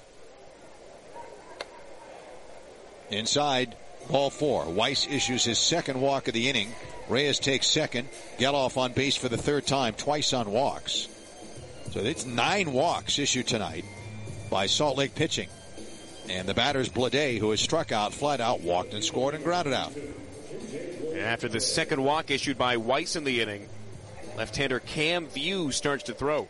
Inside. Ball four. Weiss issues his second walk of the inning. Reyes takes second. Geloff on base for the third time, twice on walks. So it's nine walks issued tonight by Salt Lake pitching. And the batter's Blade, who has struck out, flat out, walked and scored and grounded out. And after the second walk issued by Weiss in the inning, left-hander Cam View starts to throw.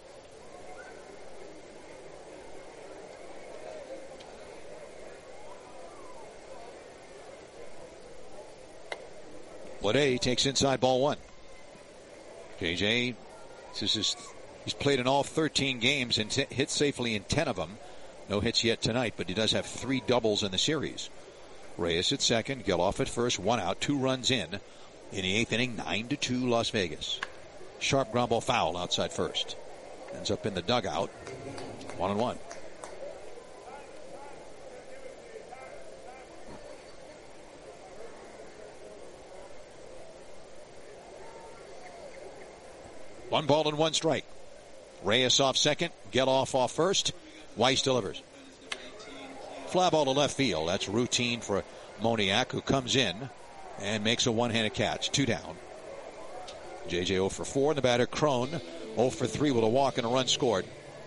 Blade takes inside ball one. J J, this is, he's played in all thirteen games and t- hit safely in ten of them. No hits yet tonight, but he does have three doubles in the series. Reyes at second, Geloff at first, one out, two runs in. In the eighth inning, nine to two Las Vegas. Sharp ground ball foul outside first. Ends up in the dugout. One and one. One ball and one strike. Reyes off second. Geloff off first. Weiss delivers. Fly ball to left field. That's routine for Moniak, who comes in and makes a one-handed catch. Two down. J J oh for four. And the batter, Crone, oh for three with a walk and a run scored.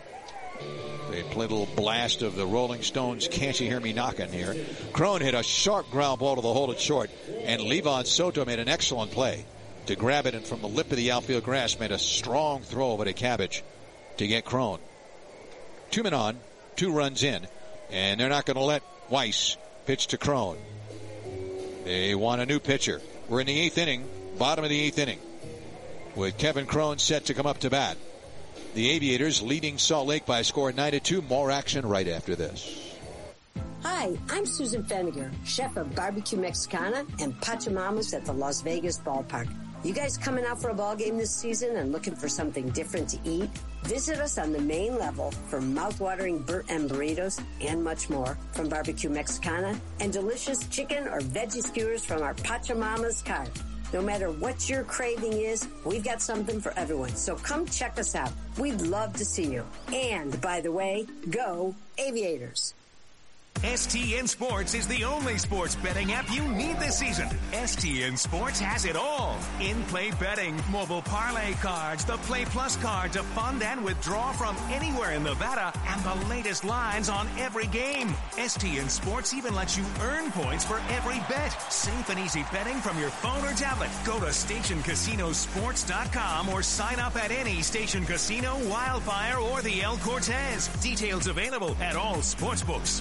They played a little blast of the Rolling Stones' Can't You Hear Me Knockin' here. Crone hit a sharp ground ball to the hole at short, and Levon Soto made an excellent play to grab it, and from the lip of the outfield grass made a strong throw over to Cabbage to get Crone. Two men on, two runs in, and they're not going to let Weiss pitch to Crone. They want a new pitcher. We're in the eighth inning, bottom of the eighth inning, with Kevin Crone set to come up to bat. The Aviators leading Salt Lake by a score of nine to two. More action right after this. Hi, I'm Susan Feniger, chef of Barbecue Mexicana and Pachamamas at the Las Vegas Ballpark. You guys coming out for a ball game this season and looking for something different to eat? Visit us on the main level for mouth-watering burnt end burritos and much more from Barbecue Mexicana and delicious chicken or veggie skewers from our Pachamamas cart. No matter what your craving is, we've got something for everyone. So come check us out. We'd love to see you. And, by the way, go Aviators. S T N Sports is the only sports betting app you need this season. S T N Sports has it all. In-play betting, mobile parlay cards, the Play Plus card to fund and withdraw from anywhere in Nevada, and the latest lines on every game. S T N Sports even lets you earn points for every bet. Safe and easy betting from your phone or tablet. Go to station casino sports dot com or sign up at any Station Casino, Wildfire, or the El Cortez. Details available at all sportsbooks.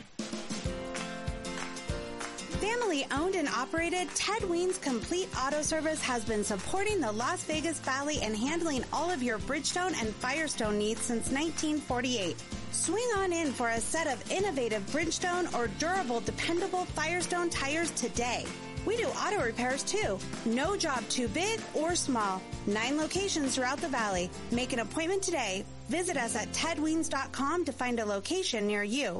Family owned and operated, Ted Ween's Complete Auto Service has been supporting the Las Vegas Valley and handling all of your Bridgestone and Firestone needs since nineteen forty-eight. Swing on in for a set of innovative Bridgestone or durable, dependable Firestone tires today. We do auto repairs too. No job too big or small. Nine locations throughout the valley. Make an appointment today. Visit us at ted weens dot com to find a location near you.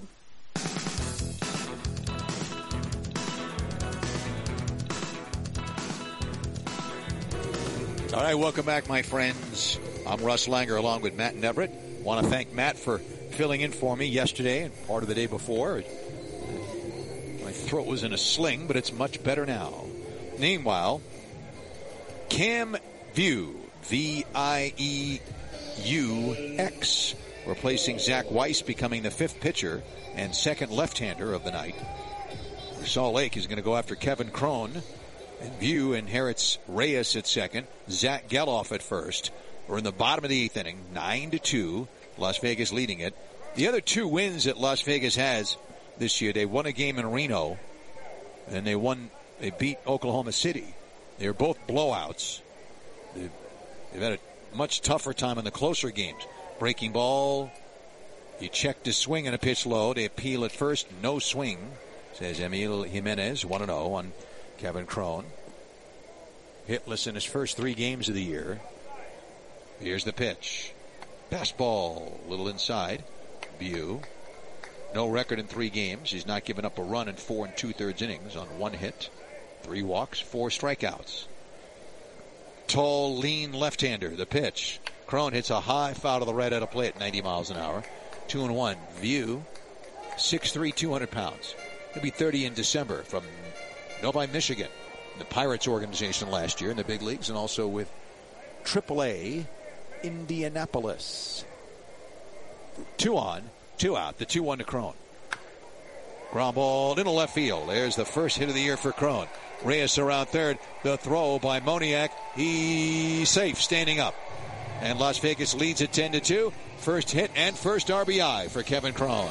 All right, welcome back, my friends. I'm Russ Langer along with Matt Neverett. Want to thank Matt for filling in for me yesterday and part of the day before. throw was in a sling, but it's much better now. Meanwhile, Cam View, V I E U X, replacing Zach Weiss, becoming the fifth pitcher and second left-hander of the night. Salt Lake is going to go after Kevin Cron, and View inherits Reyes at second, Zach Geloff at first. We're in the bottom of the eighth inning, nine to two, Las Vegas leading it. The other two wins that Las Vegas has this year, they won a game in Reno, and they won. They beat Oklahoma City. They were both blowouts. They've, they've had a much tougher time in the closer games. Breaking ball, you check to swing and a pitch low. They appeal at first, no swing, says Emil Jimenez, one and oh on Kevin Cron. Hitless in his first three games of the year. Here's the pitch. Fastball, a little inside. View. No record in three games. He's not given up a run in four and two-thirds innings on one hit. Three walks, four strikeouts. Tall, lean left-hander. The pitch. Cron hits a high foul to the right out of play at ninety miles an hour. Two and one. View. six three, two hundred pounds. He'll be thirty in December from Novi, Michigan. The Pirates organization last year in the big leagues, and also with triple A Indianapolis. Two on, two out. The two one to Cron. Ground ball into left field. There's the first hit of the year for Cron. Reyes around third. The throw by Moniak. He's safe, standing up. And Las Vegas leads at ten to two. First hit and first R B I for Kevin Cron.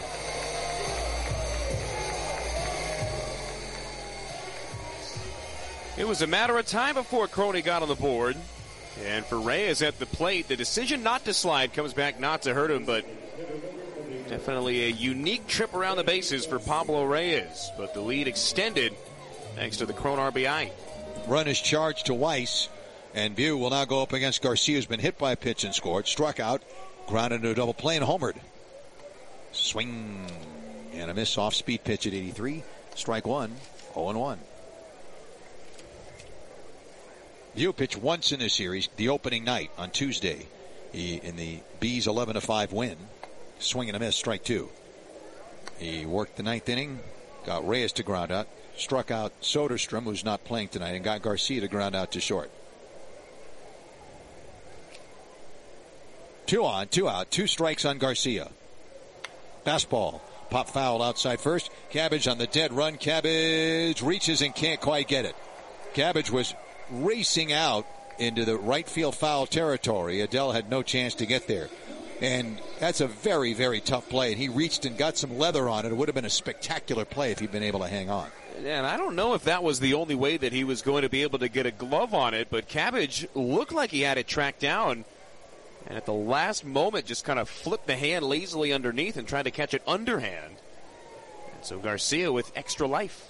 It was a matter of time before Crony got on the board. And for Reyes at the plate, the decision not to slide comes back not to hurt him, but definitely a unique trip around the bases for Pablo Reyes. But the lead extended thanks to the Cron R B I. Run is charged to Weiss, and View will now go up against Garcia, who's been hit by a pitch and scored. Struck out, grounded into a double play and homered. Swing and a miss off speed pitch at eighty-three. Strike one, oh and one. View pitched once in this series, the opening night on Tuesday, he, in the Bees eleven to five win. Swing and a miss, strike two. He worked the ninth inning, got Reyes to ground out, struck out Soderstrom, who's not playing tonight, and got Garcia to ground out to short. Two on, two out, two strikes on Garcia. Fastball, pop foul outside first. Cabbage on the dead run. Cabbage reaches and can't quite get it. Cabbage was racing out into the right field foul territory. Adele had no chance to get there. And that's a very, very tough play. And he reached and got some leather on it. It would have been a spectacular play if he'd been able to hang on. And I don't know if that was the only way that he was going to be able to get a glove on it, but Cabbage looked like he had it tracked down. And at the last moment, just kind of flipped the hand lazily underneath and tried to catch it underhand. And so Garcia with extra life.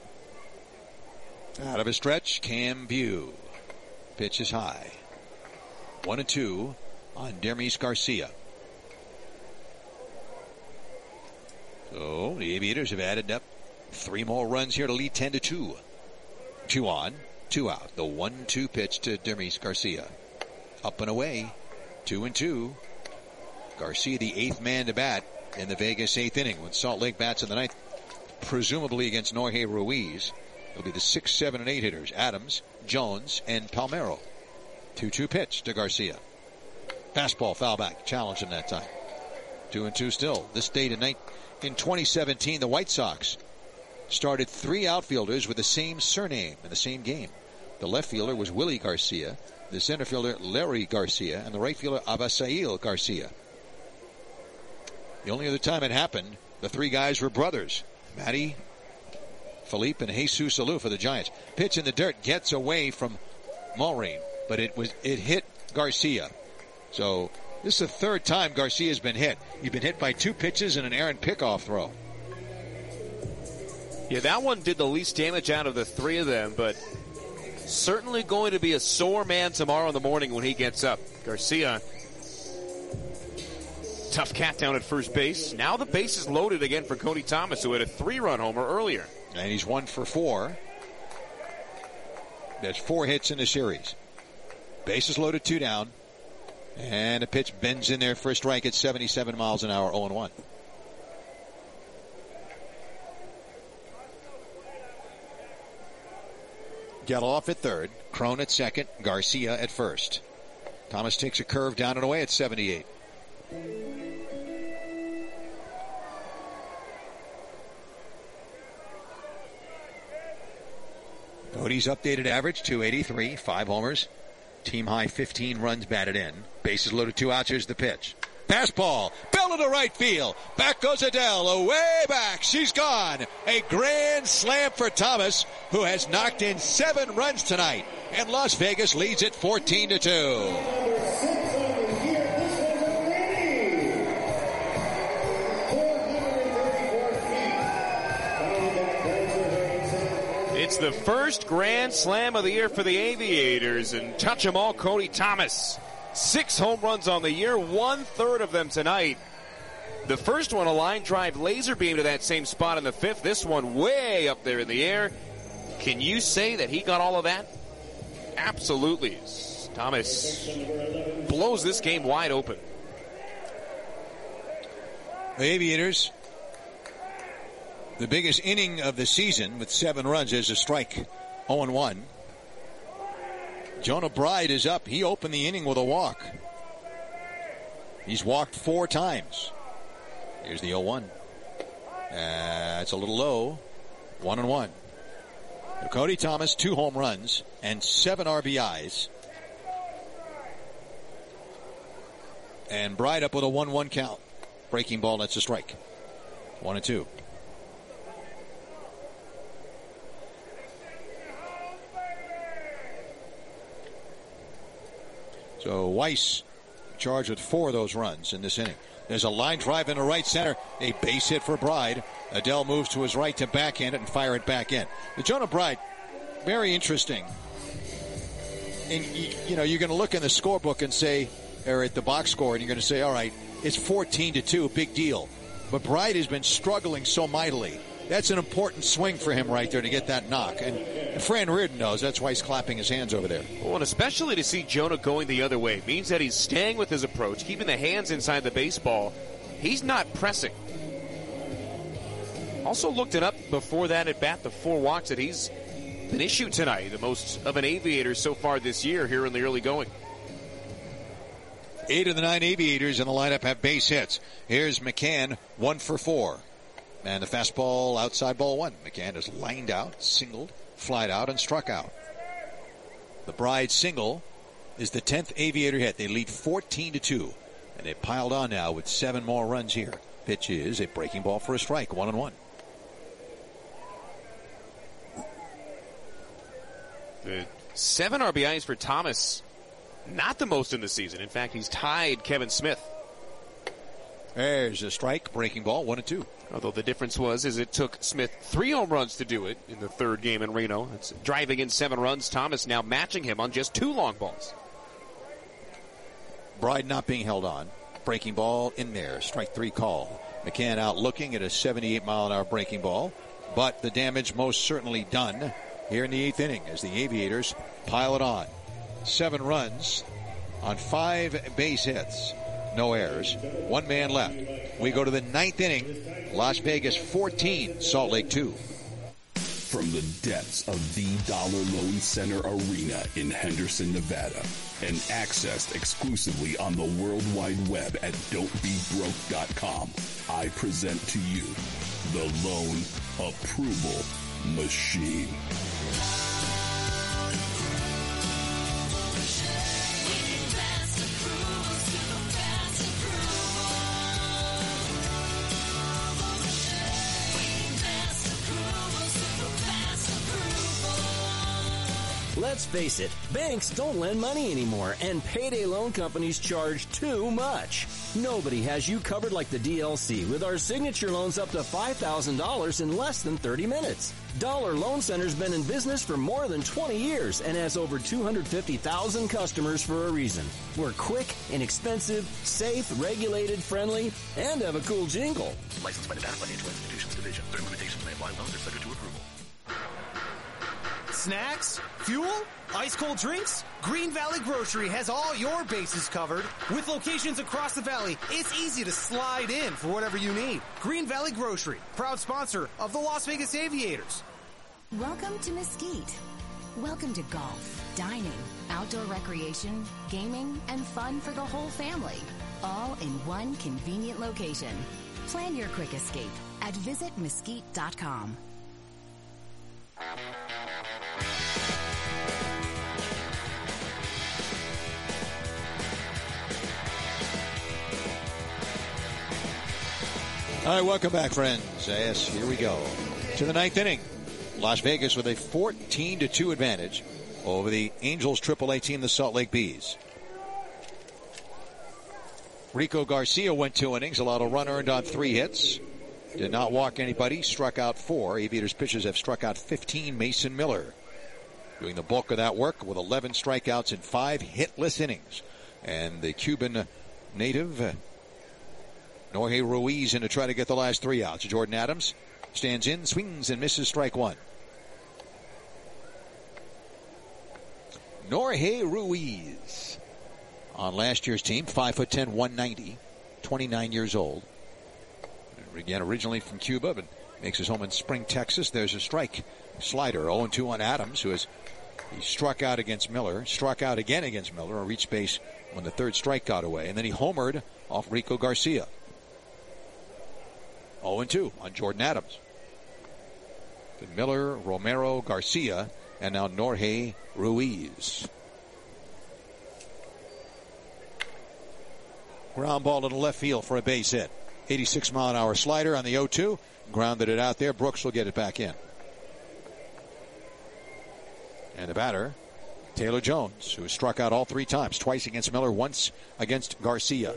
Out of a stretch, Cam View. Pitch is high. One and two on Dermis Garcia. So the Aviators have added up three more runs here to lead ten to two. Two on, two out. The one two pitch to Dermis Garcia. Up and away. Two and two. Garcia, the eighth man to bat in the Vegas eighth inning. When Salt Lake bats in the ninth, presumably against Jorge Ruiz. It'll be the six, seven, and eight hitters. Adams, Jones, and Palmeiro. two two pitch to Garcia. Fastball, foul back. Challenge him that time. Two and two still. This date in, in twenty seventeen, the White Sox started three outfielders with the same surname in the same game. The left fielder was Willie Garcia, the center fielder Larry Garcia, and the right fielder Abasail Garcia. The only other time it happened, the three guys were brothers. Matty, Philippe, and Jesus Alou for the Giants. Pitch in the dirt, gets away from Mulrain, but it was it hit Garcia. So this is the third time Garcia's been hit. He's been hit by two pitches and an errant pickoff throw. Yeah, that one did the least damage out of the three of them, but certainly going to be a sore man tomorrow in the morning when he gets up. Garcia, tough cat down at first base. Now the base is loaded again for Cody Thomas, who had a three-run homer earlier. And he's one for four. That's four hits in the series. Bases loaded, two down. And a pitch bends in there for a strike at seventy-seven miles an hour, oh and one. Geloff at third, Crone at second, Garcia at first. Thomas takes a curve down and away at seventy-eight. Cody's updated average, two eighty-three, five homers. Team high fifteen runs batted in. Bases loaded, two outs. Here's the pitch. Pass ball. Bell to right field. Back goes Adele. Away back. She's gone. A grand slam for Thomas, who has knocked in seven runs tonight. And Las Vegas leads it fourteen to two. It's the first grand slam of the year for the Aviators, and touch 'em all, Cody Thomas. Six home runs on the year, one-third of them tonight. The first one, a line drive laser beam to that same spot in the fifth. This one way up there in the air. Can you say that he got all of that? Absolutely. Thomas blows this game wide open. The Aviators, the biggest inning of the season with seven runs, is a strike, oh and one. Jonah Bride is up. He opened the inning with a walk. He's walked four times. Here's the oh one. That's uh, a little low. One and one. Cody Thomas, two home runs and seven R B Is. And Bride up with a one one count. Breaking ball, that's a strike. One and two. So Weiss charged with four of those runs in this inning. There's a line drive into right center. A base hit for Bride. Adele moves to his right to backhand it and fire it back in. The Jonah Bride, very interesting. And, you know, you're going to look in the scorebook and say, or at the box score, and you're going to say, all right, it's fourteen to two, big deal. But Bride has been struggling so mightily. That's an important swing for him right there to get that knock. And Fran Reardon knows. That's why he's clapping his hands over there. Well, and especially to see Jonah going the other way means that he's staying with his approach, keeping the hands inside the baseball. He's not pressing. Also looked it up before that at bat, the four walks that he's been issued tonight. The most of an Aviator so far this year here in the early going. Eight of the nine Aviators in the lineup have base hits. Here's McCann, one for four. And the fastball outside ball one. McCann is lined out, singled, flied out, and struck out. The Bride single is the tenth Aviator hit. They lead fourteen to two. And they piled on now with seven more runs here. Pitch is a breaking ball for a strike, one and one. The seven R B Is for Thomas, not the most in the season. In fact, he's tied Kevin Smith. There's a strike, breaking ball, one and two. Although the difference was is it took Smith three home runs to do it in the third game in Reno. It's driving in seven runs. Thomas now matching him on just two long balls. Bride not being held on. Breaking ball in there. Strike three call. McCann out looking at a seventy-eight mile an hour breaking ball. But the damage most certainly done here in the eighth inning as the Aviators pile it on. Seven runs on five base hits. No errors. One man left. We go to the ninth inning. Las Vegas fourteen, Salt Lake two. From the depths of the Dollar Loan Center Arena in Henderson, Nevada, and accessed exclusively on the World Wide Web at don't be broke dot com, I present to you the Loan Approval Machine. Let's face it, banks don't lend money anymore, and payday loan companies charge too much. Nobody has you covered like the D L C with our signature loans up to five thousand dollars in less than thirty minutes. Dollar Loan Center's been in business for more than twenty years and has over two hundred fifty thousand customers for a reason. We're quick, inexpensive, safe, regulated, friendly, and have a cool jingle. Licensed by the Nevada Financial Institutions Division. Certain limitations may apply. Loans are subject to approval. Snacks? Fuel? Ice-cold drinks? Green Valley Grocery has all your bases covered. With locations across the valley, it's easy to slide in for whatever you need. Green Valley Grocery, proud sponsor of the Las Vegas Aviators. Welcome to Mesquite. Welcome to golf, dining, outdoor recreation, gaming, and fun for the whole family. All in one convenient location. Plan your quick escape at visit mesquite dot com. All right, welcome back, friends. Yes, here we go. To the ninth inning. Las Vegas with a fourteen to two advantage over the Angels triple A team, the Salt Lake Bees. Rico Garcia went two innings, allowed a run earned on three hits. Did not walk anybody, struck out four. Aviators pitchers have struck out fifteen. Mason Miller doing the bulk of that work with eleven strikeouts in five hitless innings. And the Cuban native, uh, Jorge Ruiz, in to try to get the last three outs. Jordan Adams stands in, swings, and misses strike one. Jorge Ruiz on last year's team, five foot ten, one ninety, twenty-nine years old. Again, originally from Cuba, but makes his home in Spring, Texas. There's a strike slider, oh and two on Adams, who has he struck out against Miller, struck out again against Miller, or reached base when the third strike got away, and then he homered off Rico Garcia. oh and two on Jordan Adams. Then Miller, Romero, Garcia, and now Jorge Ruiz. Ground ball to the left field for a base hit. eighty-six mile an hour slider on the oh two. Grounded it out there. Brooks will get it back in. And the batter, Taylor Jones, who struck out all three times. Twice against Miller, once against Garcia.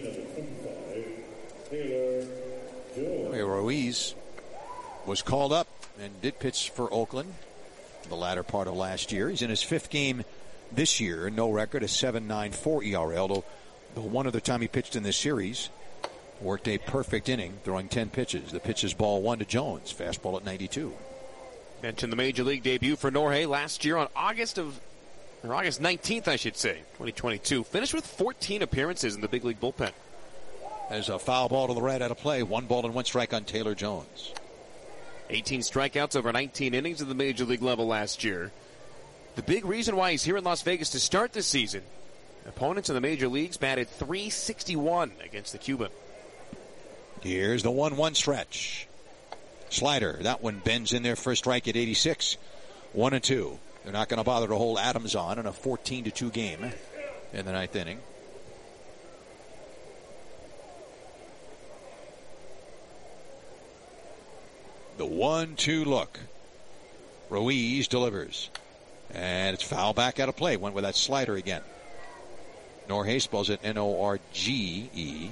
Ruiz was called up and did pitch for Oakland the latter part of last year. He's in his fifth game this year. No record, a seven point nine four E R A. Although the one other time he pitched in this series, worked a perfect inning, throwing ten pitches. The pitch is ball one to Jones. Fastball at ninety-two. Mentioned the Major League debut for Jorge last year on August of, or August nineteenth, I should say, twenty twenty-two. Finished with fourteen appearances in the big league bullpen. There's a foul ball to the right out of play. One ball and one strike on Taylor Jones. eighteen strikeouts over nineteen innings at the Major League level last year. The big reason why he's here in Las Vegas to start this season, opponents in the Major Leagues batted three sixty-one against the Cuban. Here's the one one stretch. Slider. That one bends in there for a strike at eighty-six. One and two. They're not going to bother to hold Adams on in a fourteen to two game in the ninth inning. The one two look. Ruiz delivers. And it's foul back out of play. Went with that slider again. Norge spells it N O R G E.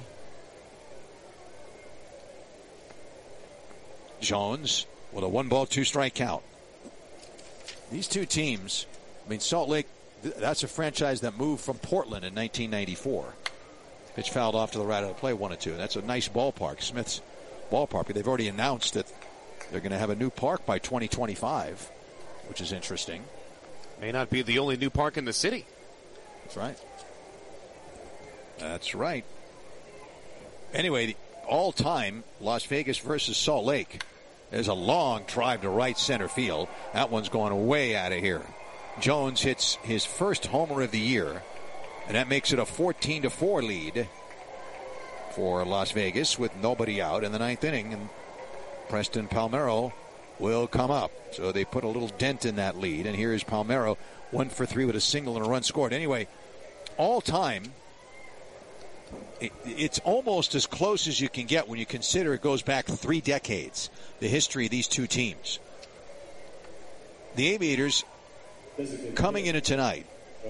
Jones with a one ball, two strike count. These two teams, I mean, Salt Lake, that's a franchise that moved from Portland in nineteen ninety-four. Pitch fouled off to the right of the play, one and two. That's a nice ballpark, Smith's ballpark. They've already announced that they're going to have a new park by twenty twenty-five, which is interesting. May not be the only new park in the city. That's right. That's right. Anyway, the all-time Las Vegas versus Salt Lake. There's a long drive to right center field. That one's going way out of here. Jones hits his first homer of the year, and that makes it a fourteen to four lead for Las Vegas with nobody out in the ninth inning. And Preston Palmeiro will come up. So they put a little dent in that lead. And here's Palmeiro, one for three with a single and a run scored. Anyway, all time, it, it's almost as close as you can get when you consider it goes back three decades, the history of these two teams. The Aviators coming into tonight,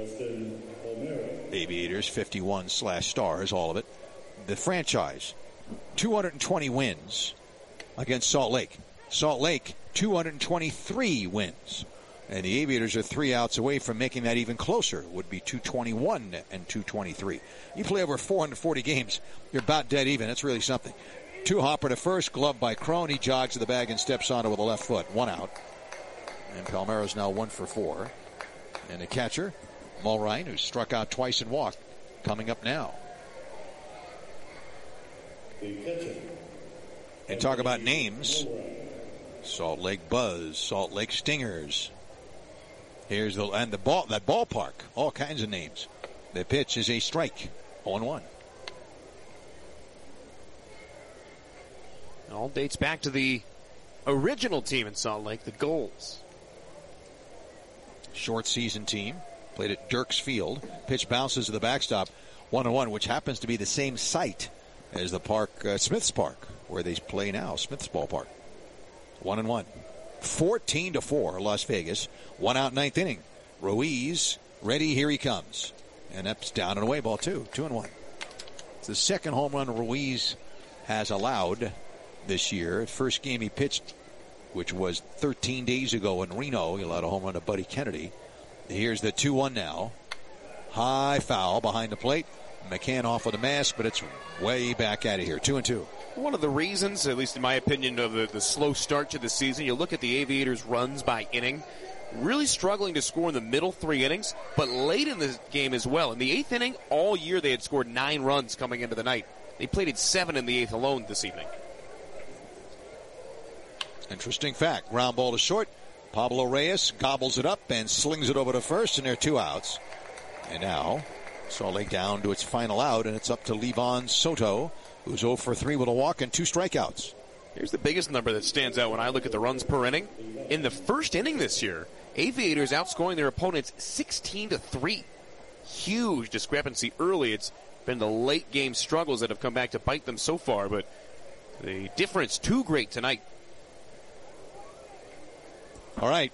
Aviators fifty-one slash stars, all of it. The franchise, two hundred twenty wins against Salt Lake. Salt Lake, two hundred twenty-three wins. And the Aviators are three outs away from making that even closer. It would be two twenty-one and two twenty-three. You play over four hundred forty games, you're about dead even. That's really something. Two hopper to first, glove by Crone. He jogs to the bag and steps on it with a left foot. One out. And Palmeiro's now one for four. And the catcher, Mulrine, who struck out twice and walked, coming up now. And talk about names. Salt Lake Buzz, Salt Lake Stingers. Here's the and the ball that ballpark, all kinds of names. The pitch is a strike, oh and one. It all dates back to the original team in Salt Lake, the Goals. Short season team, played at Dirks Field. Pitch bounces to the backstop, one and one, which happens to be the same site as the park, uh, Smith's Park, where they play now, Smith's Ballpark. One and one. fourteen to four, Las Vegas. One out, ninth inning. Ruiz, ready, here he comes. And that's down and away, ball two. Two and one. It's the second home run Ruiz has allowed this year. First game he pitched, which was thirteen days ago in Reno. He allowed a home run to Buddy Kennedy. Here's the two one now. High foul behind the plate. McCann off of the mask, but it's way back out of here. Two and two. One of the reasons, at least in my opinion, of the, the slow start to the season, you look at the Aviators' runs by inning, really struggling to score in the middle three innings, but late in the game as well. In the eighth inning, all year they had scored nine runs coming into the night. They plated seven in the eighth alone this evening. Interesting fact. Ground ball to short. Pablo Reyes gobbles it up and slings it over to first, and there are two outs. And now, Salt Lake down to its final out, and it's up to Livan Soto, who's oh for three with a walk and two strikeouts. Here's the biggest number that stands out when I look at the runs per inning. In the first inning this year, Aviators outscoring their opponents sixteen to three. Huge discrepancy early. It's been the late game struggles that have come back to bite them so far, but the difference too great tonight. All right.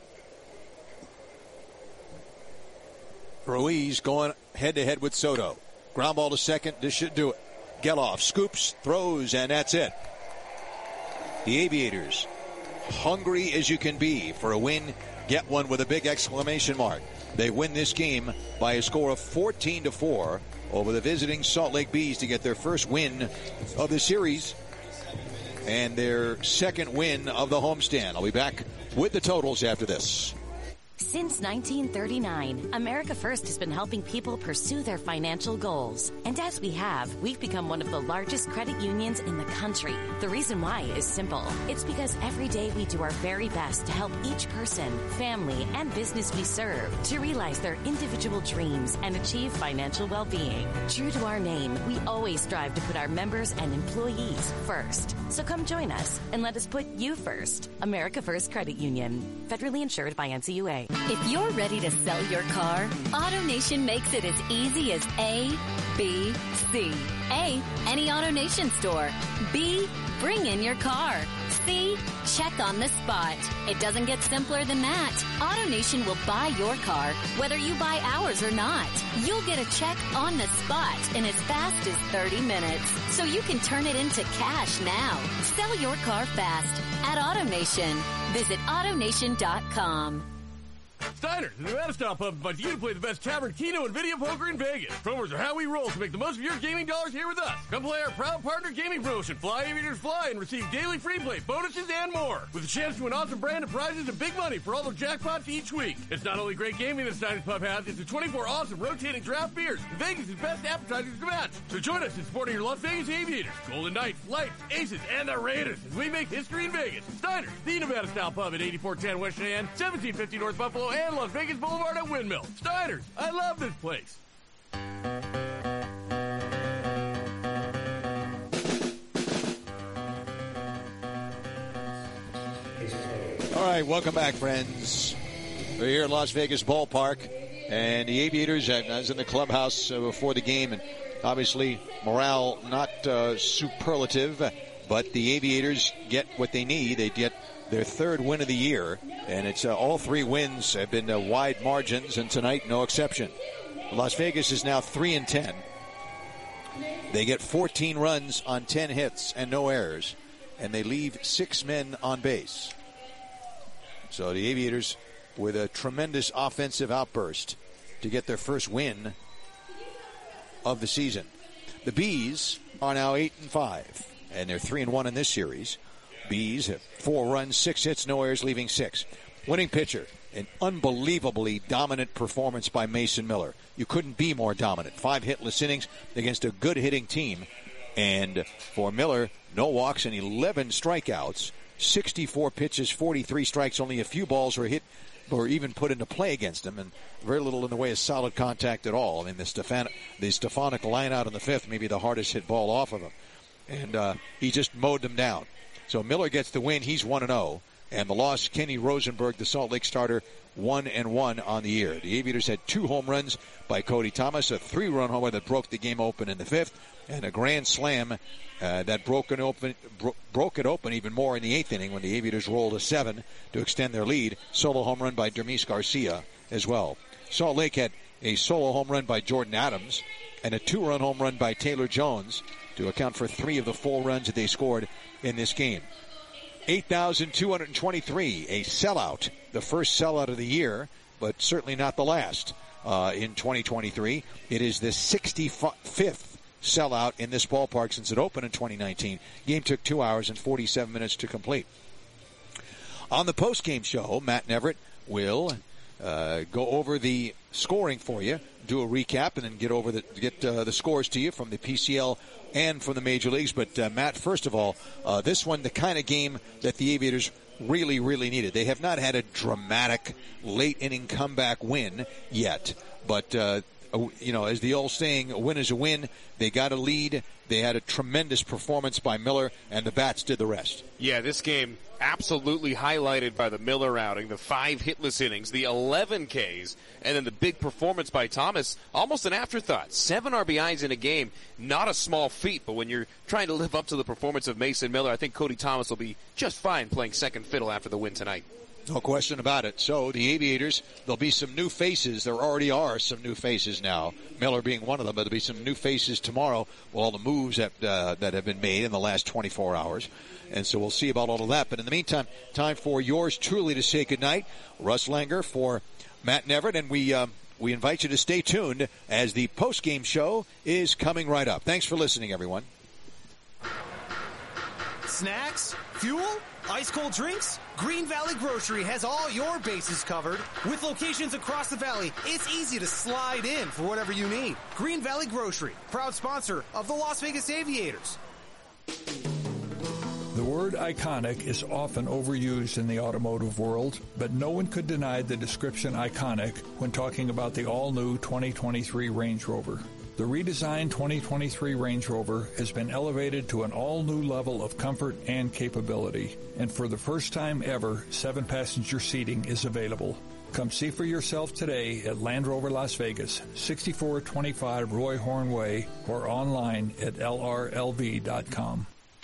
Ruiz going head-to-head with Soto. Ground ball to second. This should do it. Geloff scoops, throws, and that's it. The Aviators, hungry as you can be for a win, get one with a big exclamation mark. They win this game by a score of fourteen to four over the visiting Salt Lake Bees to get their first win of the series and their second win of the homestand. I'll be back with the totals after this. Since nineteen thirty-nine, America First has been helping people pursue their financial goals. And as we have, we've become one of the largest credit unions in the country. The reason why is simple. It's because every day we do our very best to help each person, family, and business we serve to realize their individual dreams and achieve financial well-being. True to our name, we always strive to put our members and employees first. So come join us and let us put you first. America First Credit Union. Federally insured by N C U A. If you're ready to sell your car, AutoNation makes it as easy as A, B, C. A, any AutoNation store. B, bring in your car. C, check on the spot. It doesn't get simpler than that. AutoNation will buy your car, whether you buy ours or not. You'll get a check on the spot in as fast as thirty minutes, so you can turn it into cash now. Sell your car fast at AutoNation. Visit AutoNation dot com. Steiner's, the Nevada-style pub, invites you to play the best tavern, keno, and video poker in Vegas. Promos are how we roll to make the most of your gaming dollars here with us. Come play our proud partner gaming promotion, Fly Aviators Fly, and receive daily free play, bonuses, and more. With a chance to win awesome brand of prizes and big money for all the jackpots each week. It's not only great gaming that Steiner's Pub has, it's a twenty-four awesome rotating draft beers, and Vegas' best appetizers to match. So join us in supporting your Las Vegas Aviators, Golden Knights, Lights, Aces, and the Raiders as we make history in Vegas. Steiner's, the Nevada-style pub at eighty-four ten West Cheyenne, seventeen fifty North Buffalo, and Las Vegas Boulevard at Windmill. Steiner's, I love this place. All right, welcome back, friends. We're here at Las Vegas Ballpark, and the Aviators, I was in the clubhouse uh, before the game, and obviously morale not uh, superlative, but the Aviators get what they need. They get their third win of the year, and it's uh, all three wins have been uh, wide margins, and tonight no exception. Las Vegas is now three and ten. They get fourteen runs on ten hits and no errors, and they leave six men on base. So the Aviators with a tremendous offensive outburst to get their first win of the season. The Bees are now eight and five, and they're three and one in this series. Bees have four runs, six hits, no errors, leaving six. Winning pitcher, an unbelievably dominant performance by Mason Miller. You couldn't be more dominant. Five hitless innings against a good hitting team. And for Miller, no walks and eleven strikeouts. sixty-four pitches, forty-three strikes. Only a few balls were hit or even put into play against him, and very little in the way of solid contact at all. I mean, the, Stefan, the Stefanik line out in the fifth, maybe the hardest hit ball off of him. And uh, he just mowed them down. So Miller gets the win. He's one and oh. And the loss, Kenny Rosenberg, the Salt Lake starter, one and one on the year. The Aviators had two home runs by Cody Thomas, a three-run homer that broke the game open in the fifth, and a grand slam uh, that broke it open, bro- broke it open even more in the eighth inning when the Aviators rolled a seven to extend their lead. Solo home run by Dermis Garcia as well. Salt Lake had a solo home run by Jordan Adams and a two-run home run by Taylor Jones to account for three of the four runs that they scored in this game. eight thousand two hundred twenty-three, a sellout, the first sellout of the year, but certainly not the last uh, in twenty twenty-three. It is the sixty-fifth sellout in this ballpark since it opened in twenty nineteen. Game took two hours and forty-seven minutes to complete. On the post-game show, Matt Neverett will uh, go over the scoring for you, do a recap, and then get over the get uh, the scores to you from the P C L and from the major leagues. But uh, Matt, first of all, uh, this one, the kind of game that the Aviators really, really needed. They have not had a dramatic late inning comeback win yet, but uh, you know, as the old saying, a win is a win. They got a lead. They had a tremendous performance by Miller, and the bats did the rest. Yeah, this game absolutely highlighted by the Miller outing, the five hitless innings, the eleven Ks, and then the big performance by Thomas, almost an afterthought. Seven R B Is in a game, not a small feat, but when you're trying to live up to the performance of Mason Miller, I think Cody Thomas will be just fine playing second fiddle after the win tonight. No question about it. So the Aviators, there'll be some new faces. There already are some new faces now, Miller being one of them, but there'll be some new faces tomorrow with all the moves that uh, that have been made in the last twenty-four hours. And so we'll see about all of that. But in the meantime, time for yours truly to say goodnight. Russ Langer for Matt Neverett, and we um, we invite you to stay tuned as the post-game show is coming right up. Thanks for listening, everyone. Snacks? Fuel? Ice-cold drinks? Green Valley Grocery has all your bases covered. With locations across the valley, it's easy to slide in for whatever you need. Green Valley Grocery, proud sponsor of the Las Vegas Aviators. The word iconic is often overused in the automotive world, but no one could deny the description iconic when talking about the all-new twenty twenty-three Range Rover. The redesigned twenty twenty-three Range Rover has been elevated to an all-new level of comfort and capability, and for the first time ever, seven-passenger seating is available. Come see for yourself today at Land Rover Las Vegas, sixty-four twenty-five Roy Horn Way, or online at L R L V dot com.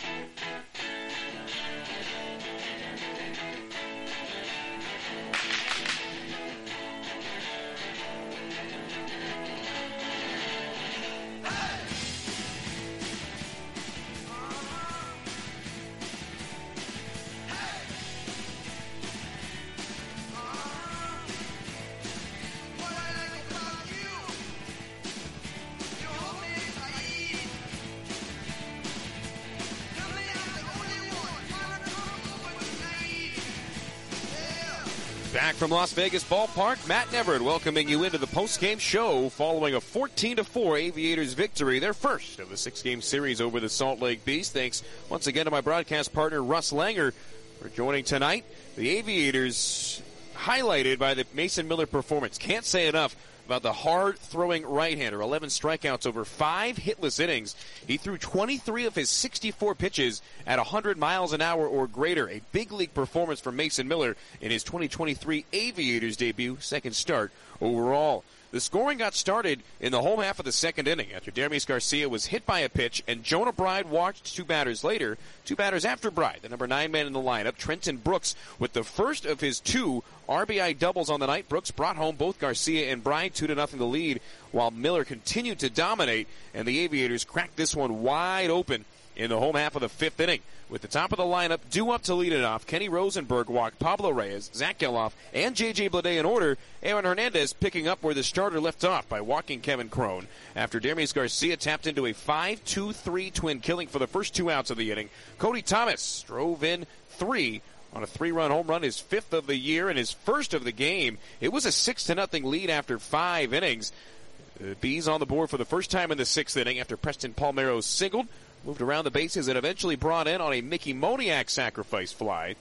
Back from Las Vegas Ballpark, Matt Neverett welcoming you into the post-game show following a fourteen to four Aviators victory, their first of the six-game series over the Salt Lake Beast. Thanks once again to my broadcast partner, Russ Langer, for joining tonight. The Aviators highlighted by the Mason Miller performance. Can't say enough about the hard-throwing right-hander. eleven strikeouts over five hitless innings. He threw twenty-three of his sixty-four pitches at one hundred miles an hour or greater. A big league performance from Mason Miller in his twenty twenty-three Aviators debut, second start overall. The scoring got started in the home half of the second inning after Dermis Garcia was hit by a pitch, and Jonah Bride walked two batters later. Two batters after Bride, the number nine man in the lineup, Trenton Brooks, with the first of his two R B I doubles on the night. Brooks brought home both Garcia and Bride, two to nothing to lead, while Miller continued to dominate, and the Aviators cracked this one wide open in the home half of the fifth inning. With the top of the lineup due up to lead it off, Kenny Rosenberg walked Pablo Reyes, Zach Geloff, and J J Bleday in order. Aaron Hernandez picking up where the starter left off by walking Kevin Crone. After Dermis Garcia tapped into a five two three twin killing for the first two outs of the inning, Cody Thomas drove in three on a three-run home run, his fifth of the year and his first of the game. It was a six to nothing lead after five innings. The Bees on the board for the first time in the sixth inning after Preston Palmeiro singled, moved around the bases, and eventually brought in on a Mickey Moniak sacrifice fly.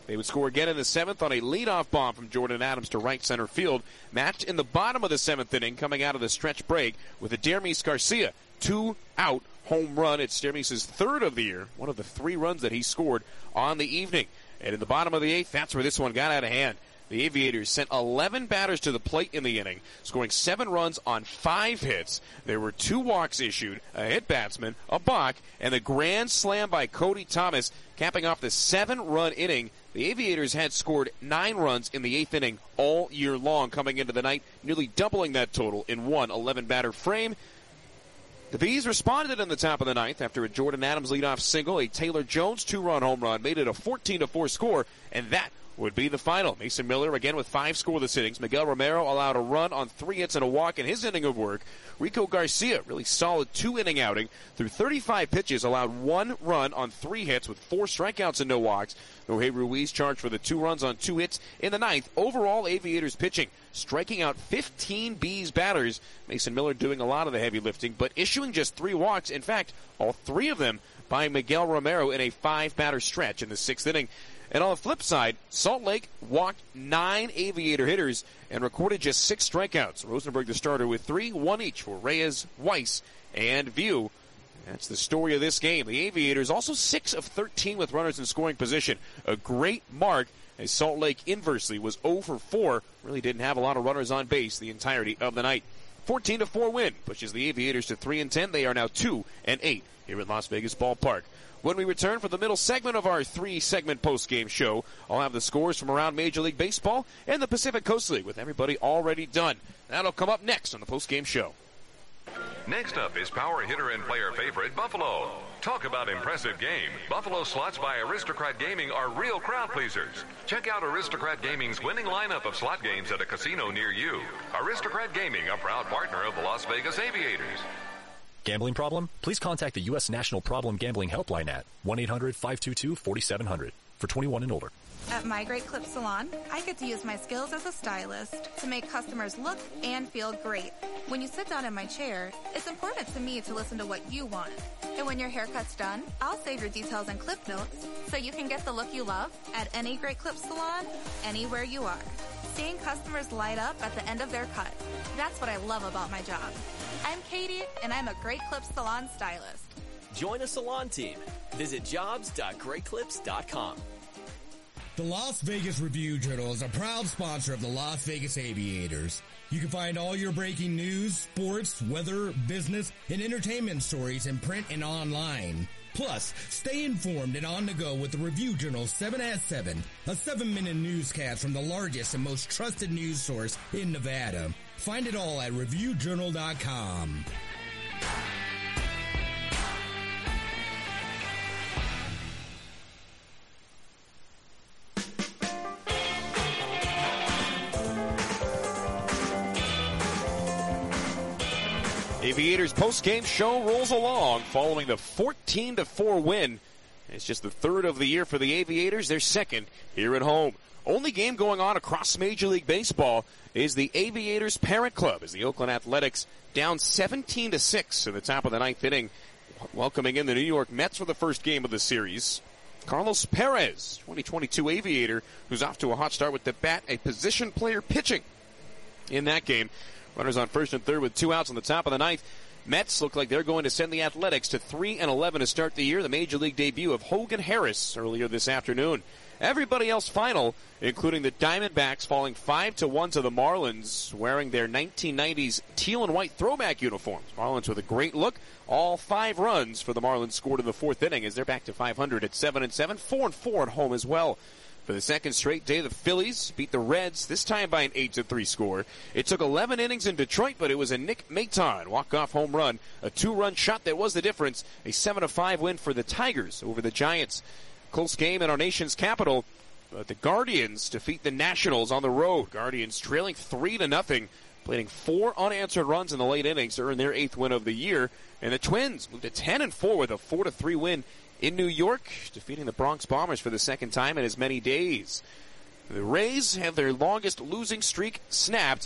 They would score again in the seventh on a leadoff bomb from Jordan Adams to right center field. Matched in the bottom of the seventh inning, coming out of the stretch break with a Dermis Garcia two-out home run. It's Dermis' third of the year, one of the three runs that he scored on the evening. And in the bottom of the eighth, that's where this one got out of hand. The Aviators sent eleven batters to the plate in the inning, scoring seven runs on five hits. There were two walks issued, a hit batsman, a balk, and a grand slam by Cody Thomas, capping off the seven-run inning. The Aviators had scored nine runs in the eighth inning all year long coming into the night, nearly doubling that total in one eleven-batter frame. The Bees responded in the top of the ninth after a Jordan Adams leadoff single, a Taylor Jones two-run home run, made it a fourteen to four score, and that would be the final. Mason Miller again with five scoreless innings. Miguel Romero allowed a run on three hits and a walk in his inning of work. Rico Garcia, really solid two-inning outing. Through thirty-five pitches, allowed one run on three hits with four strikeouts and no walks. Jorge Ruiz charged for the two runs on two hits in the ninth. Overall, Aviators pitching, striking out fifteen Bees batters. Mason Miller doing a lot of the heavy lifting, but issuing just three walks. In fact, all three of them by Miguel Romero in a five-batter stretch in the sixth inning. And on the flip side, Salt Lake walked nine Aviator hitters and recorded just six strikeouts. Rosenberg, the starter, with three, one each for Reyes, Weiss, and View. That's the story of this game. The Aviators also six of thirteen with runners in scoring position. A great mark, as Salt Lake inversely was oh for four. Really didn't have a lot of runners on base the entirety of the night. fourteen to four win pushes the Aviators to three and ten. They are now two and eight here at Las Vegas Ballpark. When we return for the middle segment of our three-segment post-game show, I'll have the scores from around Major League Baseball and the Pacific Coast League with everybody already done. That'll come up next on the post-game show. Next up is power hitter and player favorite Buffalo. Talk about impressive game. Buffalo slots by Aristocrat Gaming are real crowd pleasers. Check out Aristocrat Gaming's winning lineup of slot games at a casino near you. Aristocrat Gaming, a proud partner of the Las Vegas Aviators. Gambling problem? Please contact the U S National Problem Gambling Helpline at one eight hundred five two two four seven zero zero for twenty-one and older. At My Great Clip Salon, I get to use my skills as a stylist to make customers look and feel great. When you sit down in my chair, it's important to me to listen to what you want. And when your haircut's done, I'll save your details and clip notes so you can get the look you love at any Great Clip Salon, anywhere you are. Seeing customers light up at the end of their cut. That's what I love about my job. I'm Katie, and I'm a Great Clips Salon stylist. Join a salon team. Visit jobs dot great clips dot com. The Las Vegas Review-Journal is a proud sponsor of the Las Vegas Aviators. You can find all your breaking news, sports, weather, business, and entertainment stories in print and online. Plus, stay informed and on the go with the Review-Journal seven at seven, a seven-minute newscast from the largest and most trusted news source in Nevada. Find it all at review journal dot com. Aviators post-game show rolls along following the fourteen to four win. It's just the third of the year for the Aviators. They're second here at home. Only game going on across Major League Baseball is the Aviators Parent Club as the Oakland Athletics down seventeen to six in the top of the ninth inning, welcoming in the New York Mets for the first game of the series. Carlos Perez, twenty twenty-two Aviator, who's off to a hot start with the bat, a position player pitching in that game. Runners on first and third with two outs on the top of the ninth. Mets look like they're going to send the Athletics to three and eleven to start the year. The Major League debut of Hogan Harris earlier this afternoon. Everybody else final, including the Diamondbacks falling five to one to the Marlins, wearing their nineteen nineties teal and white throwback uniforms. Marlins with a great look. All five runs for the Marlins scored in the fourth inning as they're back to five hundred at seven and seven, four and four at home as well. For the second straight day, the Phillies beat the Reds, this time by an eight to three score. It took eleven innings in Detroit, but it was a Nick Maton walk-off home run, a two-run shot that was the difference, a seven to five win for the Tigers over the Giants. Close game in our nation's capital, but the Guardians defeat the Nationals on the road. Guardians trailing three to nothing, playing four unanswered runs in the late innings to earn their eighth win of the year. And the Twins moved to ten and four with a four to three win in New York, defeating the Bronx Bombers for the second time in as many days. The Rays have their longest losing streak snapped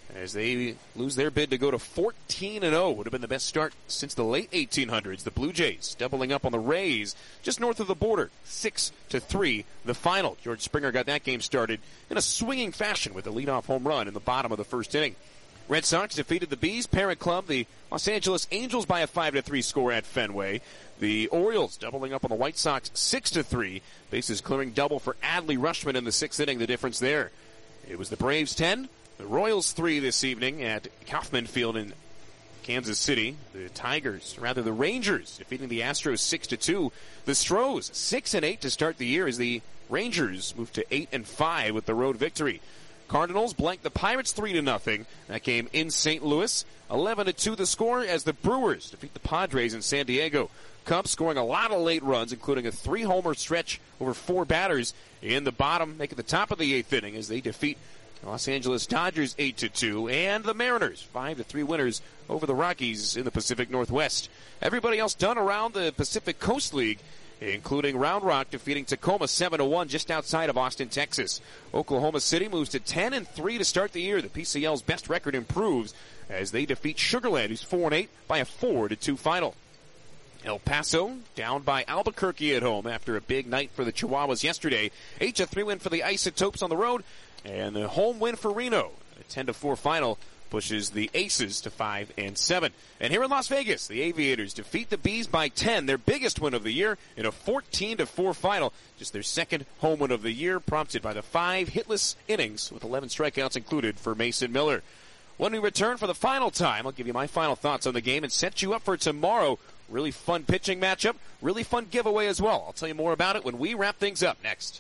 as they lose their bid to go to fourteen and oh. Would have been the best start since the late eighteen hundreds. The Blue Jays doubling up on the Rays just north of the border, six to three the final. George Springer got that game started in a swinging fashion with a leadoff home run in the bottom of the first inning. Red Sox defeated the Bees, parent club, the Los Angeles Angels by a five to three score at Fenway. The Orioles doubling up on the White Sox six to three. Bases clearing double for Adley Rutschman in the sixth inning, the difference there. It was the Braves ten, the Royals three this evening at Kauffman Field in Kansas City. The Tigers, rather the Rangers, defeating the Astros six to two. The Stros six and eight to start the year as the Rangers move to eight and five with the road victory. Cardinals blanked the Pirates three to nothing. That game in Saint Louis. eleven to two the score as the Brewers defeat the Padres in San Diego. Cubs scoring a lot of late runs, including a three-homer stretch over four batters in the bottom, making the top of the eighth inning as they defeat Los Angeles Dodgers eight to two, and the Mariners five to three winners over the Rockies in the Pacific Northwest. Everybody else done around the Pacific Coast League, including Round Rock defeating Tacoma seven to one just outside of Austin, Texas. Oklahoma City moves to ten and three to start the year. The P C L's best record improves as they defeat Sugar Land, who's four and eight, by a four to two final. El Paso down by Albuquerque at home after a big night for the Chihuahuas yesterday. eight to three win for the Isotopes on the road, and the home win for Reno. A ten to four final pushes the Aces to five and seven. And here in Las Vegas, the Aviators defeat the Bees by ten, their biggest win of the year, in a fourteen to four final. Just their second home win of the year, prompted by the five hitless innings with eleven strikeouts included for Mason Miller. When we return for the final time, I'll give you my final thoughts on the game and set you up for tomorrow. Really fun pitching matchup, really fun giveaway as well. I'll tell you more about it when we wrap things up next.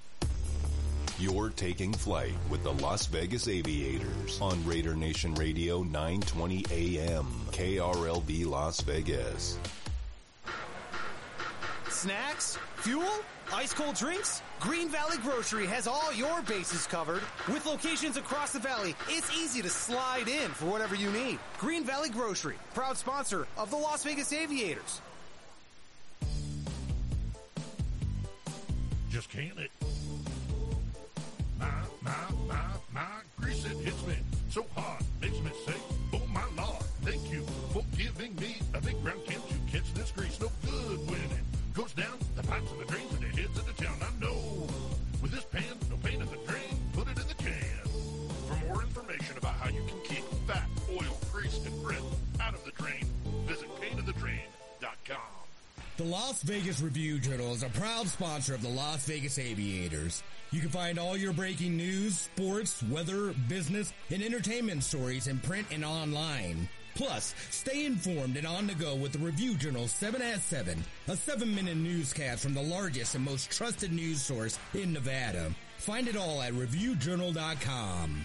You're taking flight with the Las Vegas Aviators on Raider Nation Radio nine twenty A M, K R L V Las Vegas. Snacks? Fuel? Ice cold drinks? Green Valley Grocery has all your bases covered. With locations across the valley, it's easy to slide in for whatever you need. Green Valley Grocery, proud sponsor of the Las Vegas Aviators. Just can't it? My, my, my, my, grease it hits me so hard, makes me say, oh my Lord, thank you for giving me a big brown can to catch this grease. No good when it goes down the pipes and the drains and it heads into town. I know, with this pan, no pain in the drain, put it in the can. For more information about how you can keep fat, oil, grease, and grit out of the drain, visit pain in the drain dot com. The Las Vegas Review-Journal is a proud sponsor of the Las Vegas Aviators. You can find all your breaking news, sports, weather, business, and entertainment stories in print and online. Plus, stay informed and on the go with the Review-Journal seven at seven, a seven-minute newscast from the largest and most trusted news source in Nevada. Find it all at review journal dot com.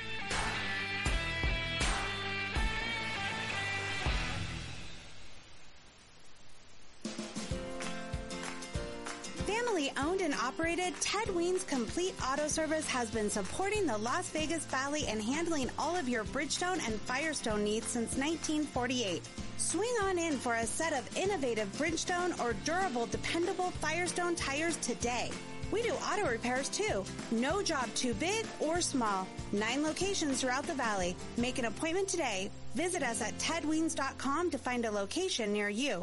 Family owned and operated, Ted Ween's Complete Auto Service has been supporting the Las Vegas Valley and handling all of your Bridgestone and Firestone needs since nineteen forty-eight. Swing on in for a set of innovative Bridgestone or durable, dependable Firestone tires today. We do auto repairs too. No job too big or small. Nine locations throughout the valley. Make an appointment today. Visit us at ted weens dot com to find a location near you.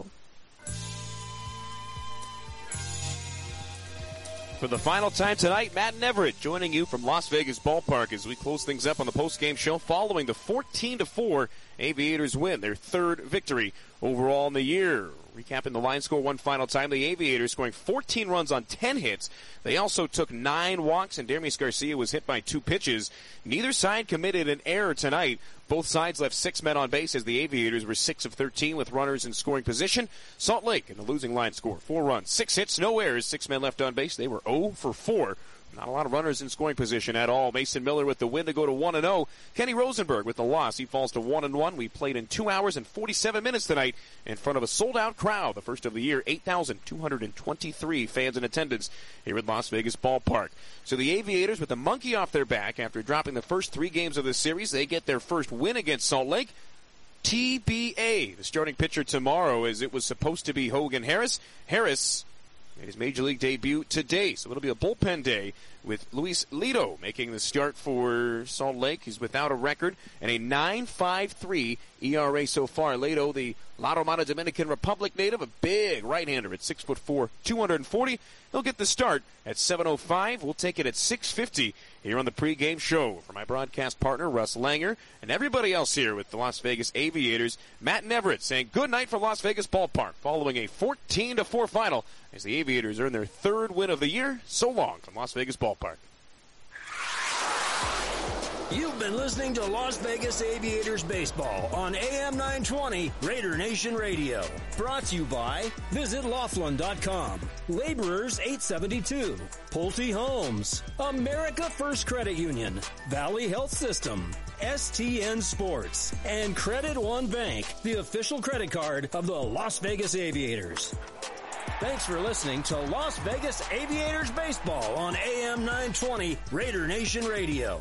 For the final time tonight, Matt and Everett joining you from Las Vegas Ballpark as we close things up on the postgame show following the fourteen to four Aviators win, their third victory overall in the year. Recapping the line score one final time, the Aviators scoring fourteen runs on ten hits. They also took nine walks, and Dermis Garcia was hit by two pitches. Neither side committed an error tonight. Both sides left six men on base as the Aviators were six of thirteen with runners in scoring position. Salt Lake in the losing line score, four runs, six hits, no errors, six men left on base. They were oh for four. Not a lot of runners in scoring position at all. Mason Miller with the win to go to one and oh. Kenny Rosenberg with the loss. He falls to one and one. We played in two hours and forty-seven minutes tonight in front of a sold-out crowd. The first of the year, eight thousand two hundred twenty-three fans in attendance here at Las Vegas Ballpark. So the Aviators with the monkey off their back after dropping the first three games of the series. They get their first win against Salt Lake. T B A, the starting pitcher tomorrow, as it was supposed to be Hogan Harris. Harris made his Major League debut today. So it'll be a bullpen day with Luis Lito making the start for Salt Lake. He's without a record and a nine point five three E R A so far. Lito, the La Romana Dominican Republic native, a big right-hander at six foot four, two hundred forty. He'll get the start at seven oh five. We'll take it at six fifty here on the pregame show. For my broadcast partner, Russ Langer, and everybody else here with the Las Vegas Aviators, Matt Neverett saying good night from Las Vegas Ballpark following a fourteen to four final as the Aviators earn their third win of the year. So long from Las Vegas Ballpark. You've been listening to Las Vegas Aviators Baseball on A M nine twenty Raider Nation Radio. Brought to you by Visit Laughlin dot com, Laborers eight seventy-two, Pulte Homes, America First Credit Union, Valley Health System, S T N Sports, and Credit One Bank, the official credit card of the Las Vegas Aviators. Thanks for listening to Las Vegas Aviators Baseball on A M nine twenty Raider Nation Radio.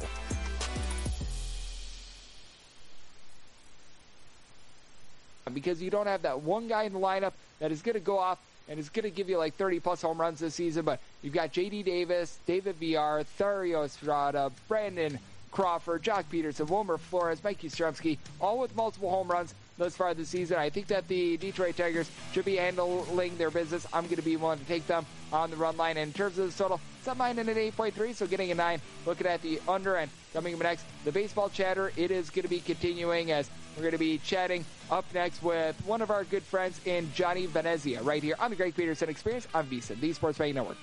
Because you don't have that one guy in the lineup that is going to go off and is going to give you like thirty plus home runs this season. But you've got J D Davis, David Villar, Thairo Estrada, Brandon Crawford, Jock Peterson, Wilmer Flores, Mike Yastrzemski, all with multiple home runs thus far this season. I think that the Detroit Tigers should be handling their business. I'm going to be willing to take them on the run line. And in terms of the total, set mine in at eight point three, so getting a nine. Looking at the under, and coming up next, the baseball chatter. It is going to be continuing as we're going to be chatting up next with one of our good friends in Johnny Venezia right here on the Greg Peterson Experience on VSiN, the Sports Betting Network.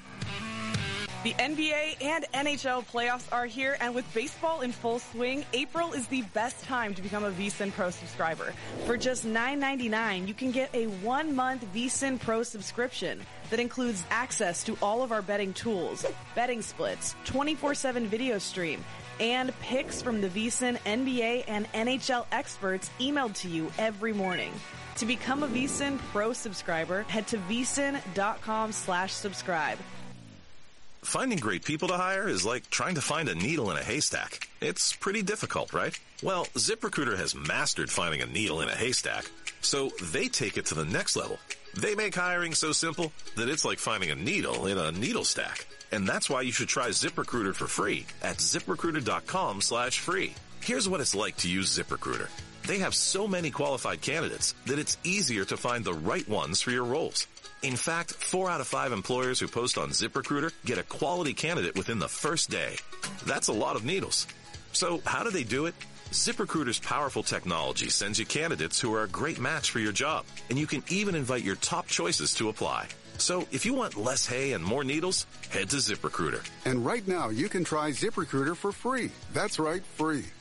The N B A and N H L playoffs are here, and with baseball in full swing, April is the best time to become a VSiN Pro subscriber. For just nine ninety-nine, you can get a one-month VSiN Pro subscription that includes access to all of our betting tools, betting splits, twenty-four seven video stream, and picks from the VSiN N B A and N H L experts emailed to you every morning. To become a VSiN Pro subscriber, head to vsin.com slash subscribe. Finding great people to hire is like trying to find a needle in a haystack. It's pretty difficult, right? Well, ZipRecruiter has mastered finding a needle in a haystack, so they take it to the next level. They make hiring so simple that it's like finding a needle in a needle stack. And that's why you should try ZipRecruiter for free at ZipRecruiter.com slash free. Here's what it's like to use ZipRecruiter. They have so many qualified candidates that it's easier to find the right ones for your roles. In fact, four out of five employers who post on ZipRecruiter get a quality candidate within the first day. That's a lot of needles. So how do they do it? ZipRecruiter's powerful technology sends you candidates who are a great match for your job, and you can even invite your top choices to apply. So if you want less hay and more needles, head to ZipRecruiter. And right now, you can try ZipRecruiter for free. That's right, free.